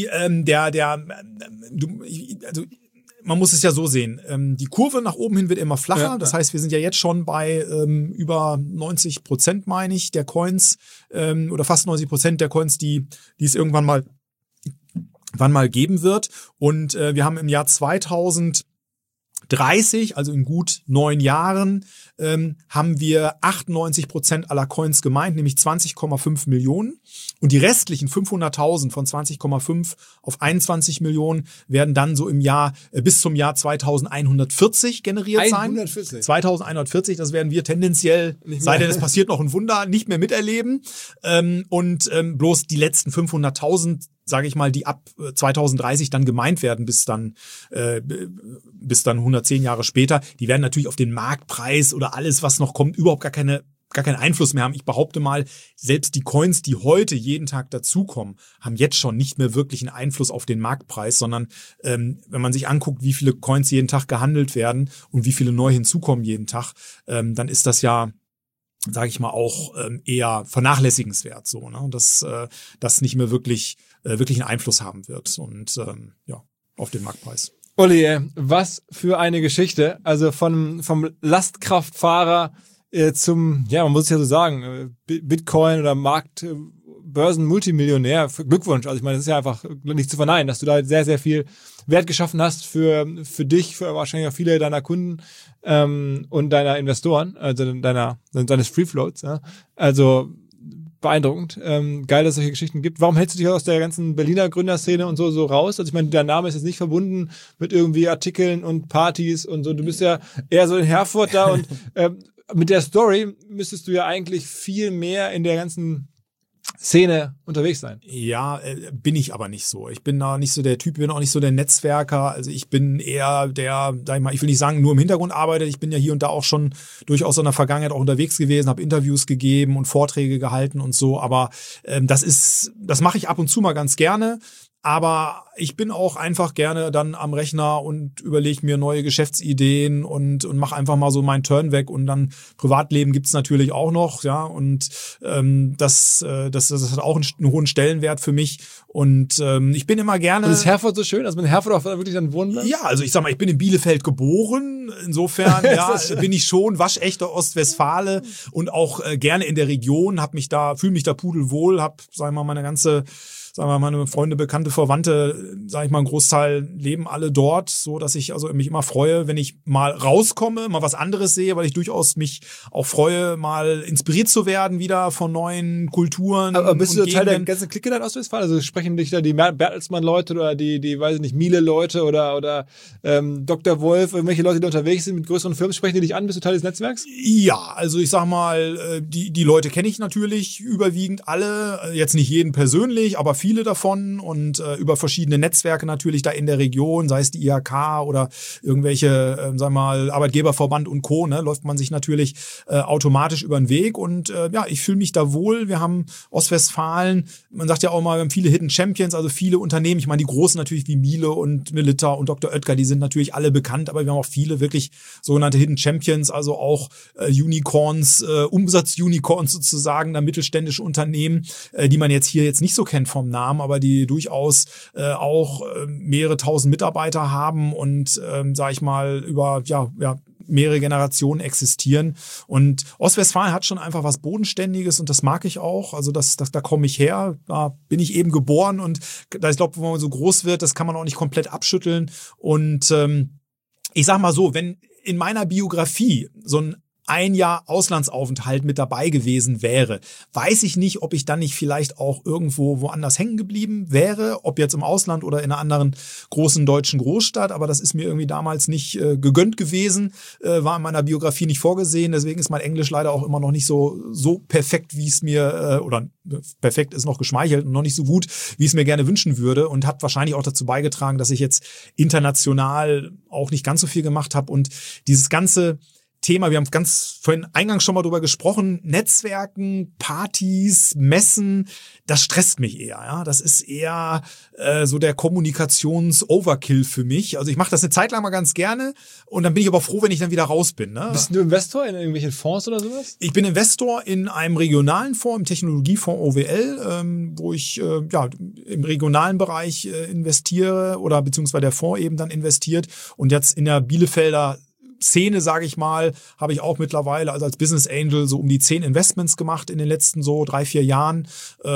man muss es ja so sehen. Die Kurve nach oben hin wird immer flacher. Ja. Das heißt, wir sind ja jetzt schon bei über 90%, meine ich, der Coins, oder fast 90% der Coins, die es irgendwann mal geben wird. Und wir haben im Jahr 2030, also in gut 9 Jahren, haben wir 98% aller Coins gemeint, nämlich 20,5 Millionen. Und die restlichen 500.000 von 20,5 auf 21 Millionen werden dann so im Jahr bis zum Jahr 2140 generiert sein. 2140, das werden wir tendenziell, sei denn es passiert noch ein Wunder, nicht mehr miterleben. Und bloß die letzten 500.000, sage ich mal, die ab 2030 dann gemeint werden, bis dann 110 Jahre später, die werden natürlich auf den Marktpreis oder alles, was noch kommt, überhaupt gar keinen Einfluss mehr haben. Ich behaupte mal, selbst die Coins, die heute jeden Tag dazukommen, haben jetzt schon nicht mehr wirklich einen Einfluss auf den Marktpreis, sondern wenn man sich anguckt, wie viele Coins jeden Tag gehandelt werden und wie viele neu hinzukommen jeden Tag, dann ist das ja, sage ich mal, auch eher vernachlässigenswert, so, ne? Dass das nicht mehr wirklich einen Einfluss haben wird und auf den Marktpreis. Olli, was für eine Geschichte. Also vom Lastkraftfahrer zum, man muss es ja so sagen, Bitcoin oder Börsen-Multimillionär. Glückwunsch. Also ich meine, das ist ja einfach nicht zu verneinen, dass du da sehr, sehr viel Wert geschaffen hast für dich, für wahrscheinlich auch viele deiner Kunden und deiner Investoren, also deines Free Floats. Ja. Also beeindruckend. Geil, dass es solche Geschichten gibt. Warum hältst du dich aus der ganzen Berliner Gründerszene und so raus? Also ich meine, dein Name ist jetzt nicht verbunden mit irgendwie Artikeln und Partys und so. Du bist ja eher so in Herford da und mit der Story müsstest du ja eigentlich viel mehr in der ganzen Szene unterwegs sein. Ja, bin ich aber nicht so. Ich bin da nicht so der Typ, bin auch nicht so der Netzwerker. Also ich bin eher der, sag ich mal, ich will nicht sagen, nur im Hintergrund arbeitet. Ich bin ja hier und da auch schon durchaus in der Vergangenheit auch unterwegs gewesen, habe Interviews gegeben und Vorträge gehalten und so. Aber das mache ich ab und zu mal ganz gerne. Aber ich bin auch einfach gerne dann am Rechner und überlege mir neue Geschäftsideen und mache einfach mal so meinen Turn weg. Und dann Privatleben gibt's natürlich auch noch, ja. Und das hat auch einen hohen Stellenwert für mich. Und ich bin immer gerne. Und ist Herford so schön, dass man in Herford auch wirklich dann wohnen bleibt? Ja, also ich sag mal, ich bin in Bielefeld geboren. Insofern bin ich schon waschechter Ostwestfale und auch gerne in der Region. Fühle mich da pudelwohl, sagen wir mal, meine Freunde, Bekannte, Verwandte, sage ich mal, ein Großteil leben alle dort, so dass ich also mich immer freue, wenn ich mal rauskomme, mal was anderes sehe, weil ich durchaus mich auch freue, mal inspiriert zu werden wieder von neuen Kulturen. Aber bist du Teil der ganzen Clique dann Ostwestfalen? Also sprechen dich da die Bertelsmann-Leute oder die weiß ich nicht, Miele-Leute oder Dr. Wolf, irgendwelche Leute, die unterwegs sind mit größeren Firmen, sprechen die dich an? Bist du Teil des Netzwerks? Ja, also ich sag mal, die Leute kenne ich natürlich überwiegend alle, jetzt nicht jeden persönlich, aber viele davon und über verschiedene Netzwerke natürlich da in der Region, sei es die IHK oder irgendwelche, sagen wir mal, Arbeitgeberverband und Co., ne, läuft man sich natürlich automatisch über den Weg und ja, ich fühle mich da wohl. Wir haben Ostwestfalen, man sagt ja auch mal, wir haben viele Hidden Champions, also viele Unternehmen, ich meine die großen natürlich wie Miele und Melitta und Dr. Oetker, die sind natürlich alle bekannt, aber wir haben auch viele wirklich sogenannte Hidden Champions, also auch Unicorns, Umsatz-Unicorns sozusagen, da mittelständische Unternehmen, die man jetzt hier nicht so kennt vom Namen, aber die durchaus auch mehrere tausend Mitarbeiter haben und, sag ich mal, über mehrere Generationen existieren. Und Ostwestfalen hat schon einfach was Bodenständiges und das mag ich auch. Also da komme ich her, da bin ich eben geboren und da ich glaube, wenn man so groß wird, das kann man auch nicht komplett abschütteln. Und ich sag mal so, wenn in meiner Biografie so ein Jahr Auslandsaufenthalt mit dabei gewesen wäre, weiß ich nicht, ob ich dann nicht vielleicht auch irgendwo woanders hängen geblieben wäre, ob jetzt im Ausland oder in einer anderen großen deutschen Großstadt, aber das ist mir irgendwie damals nicht gegönnt gewesen, war in meiner Biografie nicht vorgesehen, deswegen ist mein Englisch leider auch immer noch nicht so perfekt, wie es mir, oder perfekt ist noch geschmeichelt und noch nicht so gut, wie ich es mir gerne wünschen würde und hat wahrscheinlich auch dazu beigetragen, dass ich jetzt international auch nicht ganz so viel gemacht habe und dieses ganze Thema, wir haben ganz vorhin eingangs schon mal drüber gesprochen, Netzwerken, Partys, Messen, das stresst mich eher. Ja, das ist eher so der Kommunikations-Overkill für mich. Also ich mache das eine Zeit lang mal ganz gerne und dann bin ich aber froh, wenn ich dann wieder raus bin. Ne? Bist du Investor in irgendwelchen Fonds oder sowas? Ich bin Investor in einem regionalen Fonds, im Technologiefonds OWL, wo ich im regionalen Bereich investiere oder beziehungsweise der Fonds eben dann investiert und jetzt in der Bielefelder Szene, sage ich mal, habe ich auch mittlerweile also als Business Angel so um die 10 Investments gemacht in den letzten so 3-4 Jahren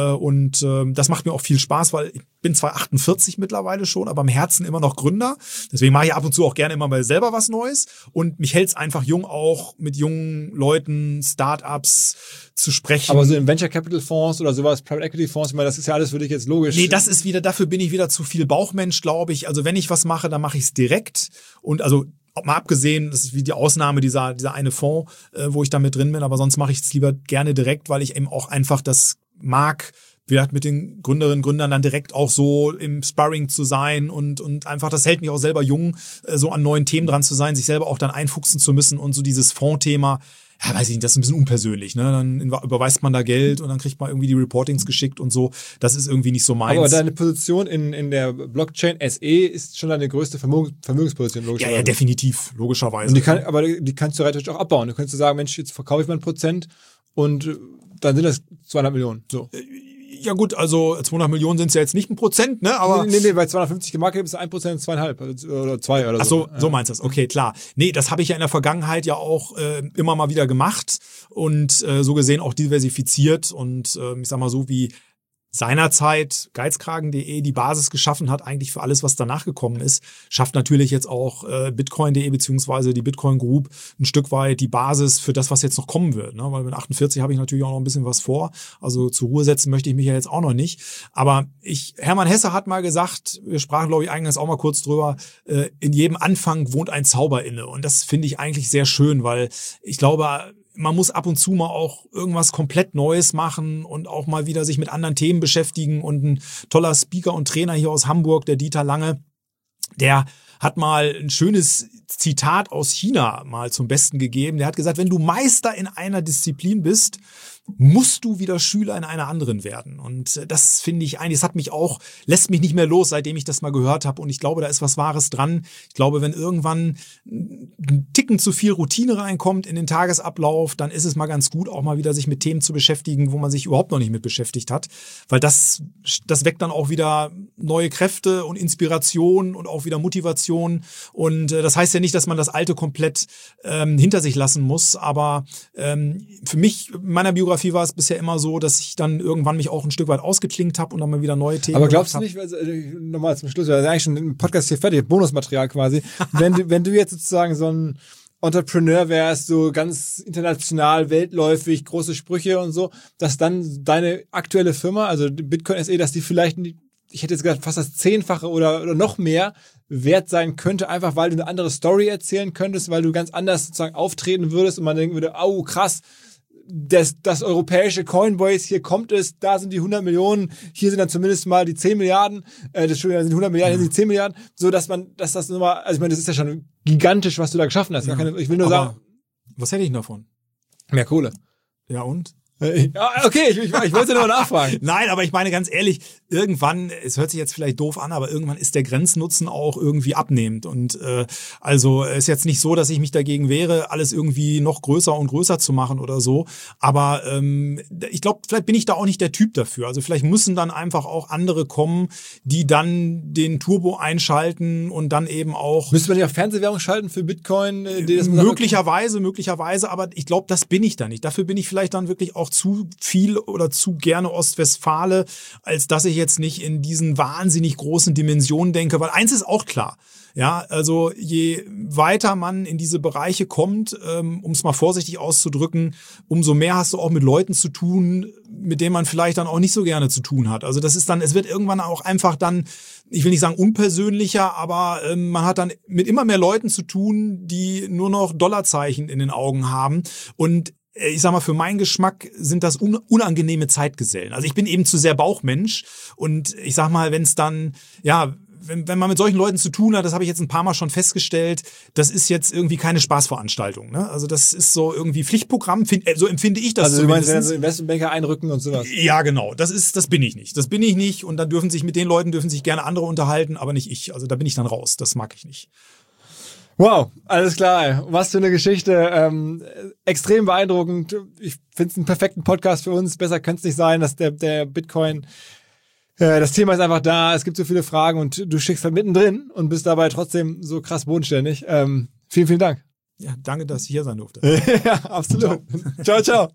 und das macht mir auch viel Spaß, weil ich bin zwar 48 mittlerweile schon, aber im Herzen immer noch Gründer. Deswegen mache ich ab und zu auch gerne immer mal selber was Neues und mich hält es einfach jung, auch mit jungen Leuten, Startups zu sprechen. Aber so in Venture Capital Fonds oder sowas, Private Equity Fonds, ich meine, das ist ja alles für dich jetzt logisch. Nee, das ist wieder, dafür bin ich wieder zu viel Bauchmensch, glaube ich. Also wenn ich was mache, dann mache ich es direkt und also mal abgesehen, das ist wie die Ausnahme dieser eine Fonds, wo ich da mit drin bin, aber sonst mache ich es lieber gerne direkt, weil ich eben auch einfach das mag, vielleicht mit den Gründerinnen und Gründern dann direkt auch so im Sparring zu sein und einfach, das hält mich auch selber jung, so an neuen Themen dran zu sein, sich selber auch dann einfuchsen zu müssen und so dieses Fondsthema, ja, weiß ich nicht, das ist ein bisschen unpersönlich, ne? Dann überweist man da Geld und dann kriegt man irgendwie die Reportings geschickt und so. Das ist irgendwie nicht so meins. Aber deine Position in der Blockchain SE ist schon deine größte Vermögensposition, logischerweise. Ja, definitiv, logischerweise. Und die kannst du theoretisch auch abbauen. Du könntest sagen, Mensch, jetzt verkaufe ich mal 1% und dann sind das 200 Millionen. So. Ja gut, also 200 Millionen sind es ja jetzt nicht 1%, ne? Aber nee, bei 250 gemarket ist 1% 2,5 oder 2 oder so. Ach so, so meinst du das. Okay, klar. Nee, das habe ich ja in der Vergangenheit ja auch immer mal wieder gemacht und so gesehen auch diversifiziert und ich sag mal so wie seinerzeit geizkragen.de die Basis geschaffen hat, eigentlich für alles, was danach gekommen ist, schafft natürlich jetzt auch Bitcoin.de beziehungsweise die Bitcoin Group ein Stück weit die Basis für das, was jetzt noch kommen wird. Ne? Weil mit 48 habe ich natürlich auch noch ein bisschen was vor. Also zur Ruhe setzen möchte ich mich ja jetzt auch noch nicht. Aber Hermann Hesse hat mal gesagt, wir sprachen, glaube ich, eingangs auch mal kurz drüber, in jedem Anfang wohnt ein Zauber inne. Und das finde ich eigentlich sehr schön, weil ich glaube, man muss ab und zu mal auch irgendwas komplett Neues machen und auch mal wieder sich mit anderen Themen beschäftigen. Und ein toller Speaker und Trainer hier aus Hamburg, der Dieter Lange, der hat mal ein schönes Zitat aus China mal zum Besten gegeben. Der hat gesagt, wenn du Meister in einer Disziplin bist, musst du wieder Schüler in einer anderen werden. Und das finde ich eigentlich, lässt mich nicht mehr los, seitdem ich das mal gehört habe. Und ich glaube, da ist was Wahres dran. Ich glaube, wenn irgendwann ein Ticken zu viel Routine reinkommt in den Tagesablauf, dann ist es mal ganz gut, auch mal wieder sich mit Themen zu beschäftigen, wo man sich überhaupt noch nicht mit beschäftigt hat. Weil das weckt dann auch wieder neue Kräfte und Inspiration und auch wieder Motivation. Und das heißt ja nicht, dass man das Alte komplett hinter sich lassen muss. Aber für mich, in meiner Biografie, war es bisher immer so, dass ich dann irgendwann mich auch ein Stück weit ausgeklingt habe und dann mal wieder neue Themen. Aber glaubst du nicht, nochmal zum Schluss, wir sind eigentlich schon im Podcast hier fertig, Bonusmaterial quasi, wenn du jetzt sozusagen so ein Entrepreneur wärst, so ganz international, weltläufig, große Sprüche und so, dass dann deine aktuelle Firma, also Bitcoin SE, dass die vielleicht, ich hätte jetzt gesagt, fast das 10-fache oder noch mehr wert sein könnte, einfach weil du eine andere Story erzählen könntest, weil du ganz anders sozusagen auftreten würdest und man denken würde, oh krass, das europäische Coinbase, hier kommt es, da sind die 100 Millionen, hier sind dann zumindest mal die 10 Milliarden, Entschuldigung, sind 100 Milliarden, hier sind die 10 Milliarden, so dass das nochmal, also ich meine, das ist ja schon gigantisch, was du da geschaffen hast. Ja. Ich will nur sagen, was hätte ich denn davon? mehr Kohle. Ja, und? Ja, okay, ich wollte nur nachfragen. Nein, aber ich meine ganz ehrlich, irgendwann, es hört sich jetzt vielleicht doof an, aber irgendwann ist der Grenznutzen auch irgendwie abnehmend. Und also ist jetzt nicht so, dass ich mich dagegen wehre, alles irgendwie noch größer und größer zu machen oder so. Aber ich glaube, vielleicht bin ich da auch nicht der Typ dafür. Also vielleicht müssen dann einfach auch andere kommen, die dann den Turbo einschalten und dann eben auch... Müsste man ja Fernsehwerbung schalten für Bitcoin? Möglicherweise, aber ich glaube, das bin ich da nicht. Dafür bin ich vielleicht dann wirklich auch zu viel oder zu gerne Ostwestfale, als dass ich jetzt nicht in diesen wahnsinnig großen Dimensionen denke, weil eins ist auch klar. Ja, also je weiter man in diese Bereiche kommt, um es mal vorsichtig auszudrücken, umso mehr hast du auch mit Leuten zu tun, mit denen man vielleicht dann auch nicht so gerne zu tun hat. Also das ist dann, es wird irgendwann auch einfach dann, ich will nicht sagen unpersönlicher, aber man hat dann mit immer mehr Leuten zu tun, die nur noch Dollarzeichen in den Augen haben. Und ich sag mal, für meinen Geschmack sind das unangenehme Zeitgesellen. Also ich bin eben zu sehr Bauchmensch und ich sag mal, wenn es dann, ja, wenn man mit solchen Leuten zu tun hat, das habe ich jetzt ein paar Mal schon festgestellt, das ist jetzt irgendwie keine Spaßveranstaltung. Ne? Also das ist so irgendwie Pflichtprogramm, so empfinde ich das. Also du meinst, wenn so Investmentbanker einrücken und sowas? Ja, genau. Das bin ich nicht. Das bin ich nicht und dann mit den Leuten dürfen sich gerne andere unterhalten, aber nicht ich. Also da bin ich dann raus. Das mag ich nicht. Wow, alles klar. Was für eine Geschichte. Extrem beeindruckend. Ich finde es einen perfekten Podcast für uns. Besser könnte es nicht sein, dass der Bitcoin, das Thema ist einfach da. Es gibt so viele Fragen und du schickst halt mittendrin und bist dabei trotzdem so krass bodenständig. Vielen, vielen Dank. Ja, danke, dass ich hier sein durfte. Ja, absolut. Ciao, ciao.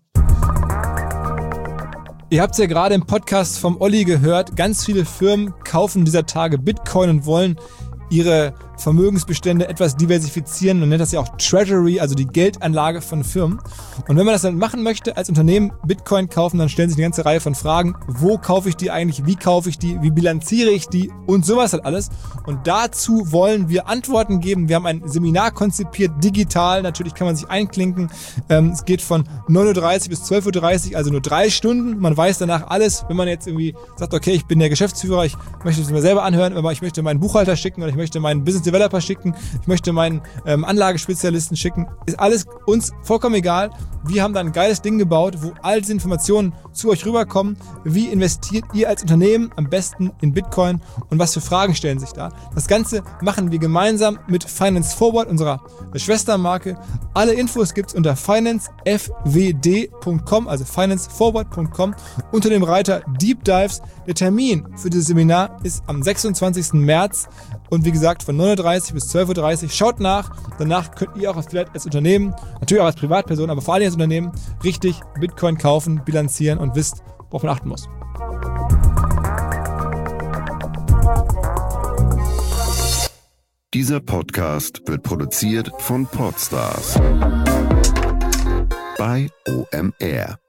Ihr habt es ja gerade im Podcast vom Olli gehört. Ganz viele Firmen kaufen dieser Tage Bitcoin und wollen ihre Vermögensbestände etwas diversifizieren. Man nennt das ja auch Treasury, also die Geldanlage von Firmen. Und wenn man das dann machen möchte, als Unternehmen Bitcoin kaufen, dann stellen sich eine ganze Reihe von Fragen. Wo kaufe ich die eigentlich? Wie kaufe ich die? Wie bilanziere ich die? Und sowas halt alles. Und dazu wollen wir Antworten geben. Wir haben ein Seminar konzipiert, digital. Natürlich kann man sich einklinken. Es geht von 9:30 Uhr bis 12:30 Uhr, also nur 3 Stunden. Man weiß danach alles. Wenn man jetzt irgendwie sagt, okay, ich bin der Geschäftsführer, ich möchte es mir selber anhören, aber ich möchte meinen Buchhalter schicken oder ich möchte meinen Business Developer schicken, ich möchte meinen Anlagespezialisten schicken, ist alles uns vollkommen egal. Wir haben da ein geiles Ding gebaut, wo all diese Informationen zu euch rüberkommen. Wie investiert ihr als Unternehmen am besten in Bitcoin und was für Fragen stellen sich da? Das Ganze machen wir gemeinsam mit Finance Forward, unserer Schwestermarke. Alle Infos gibt's unter financefwd.com, also financeforward.com, unter dem Reiter Deep Dives. Der Termin für dieses Seminar ist am 26. März und wie gesagt von 9:30 bis 12:30 Uhr. Schaut nach. Danach könnt ihr auch vielleicht als Unternehmen, natürlich auch als Privatperson, aber vor allem als Unternehmen richtig Bitcoin kaufen, bilanzieren und wisst, worauf man achten muss. Dieser Podcast wird produziert von Podstars bei OMR.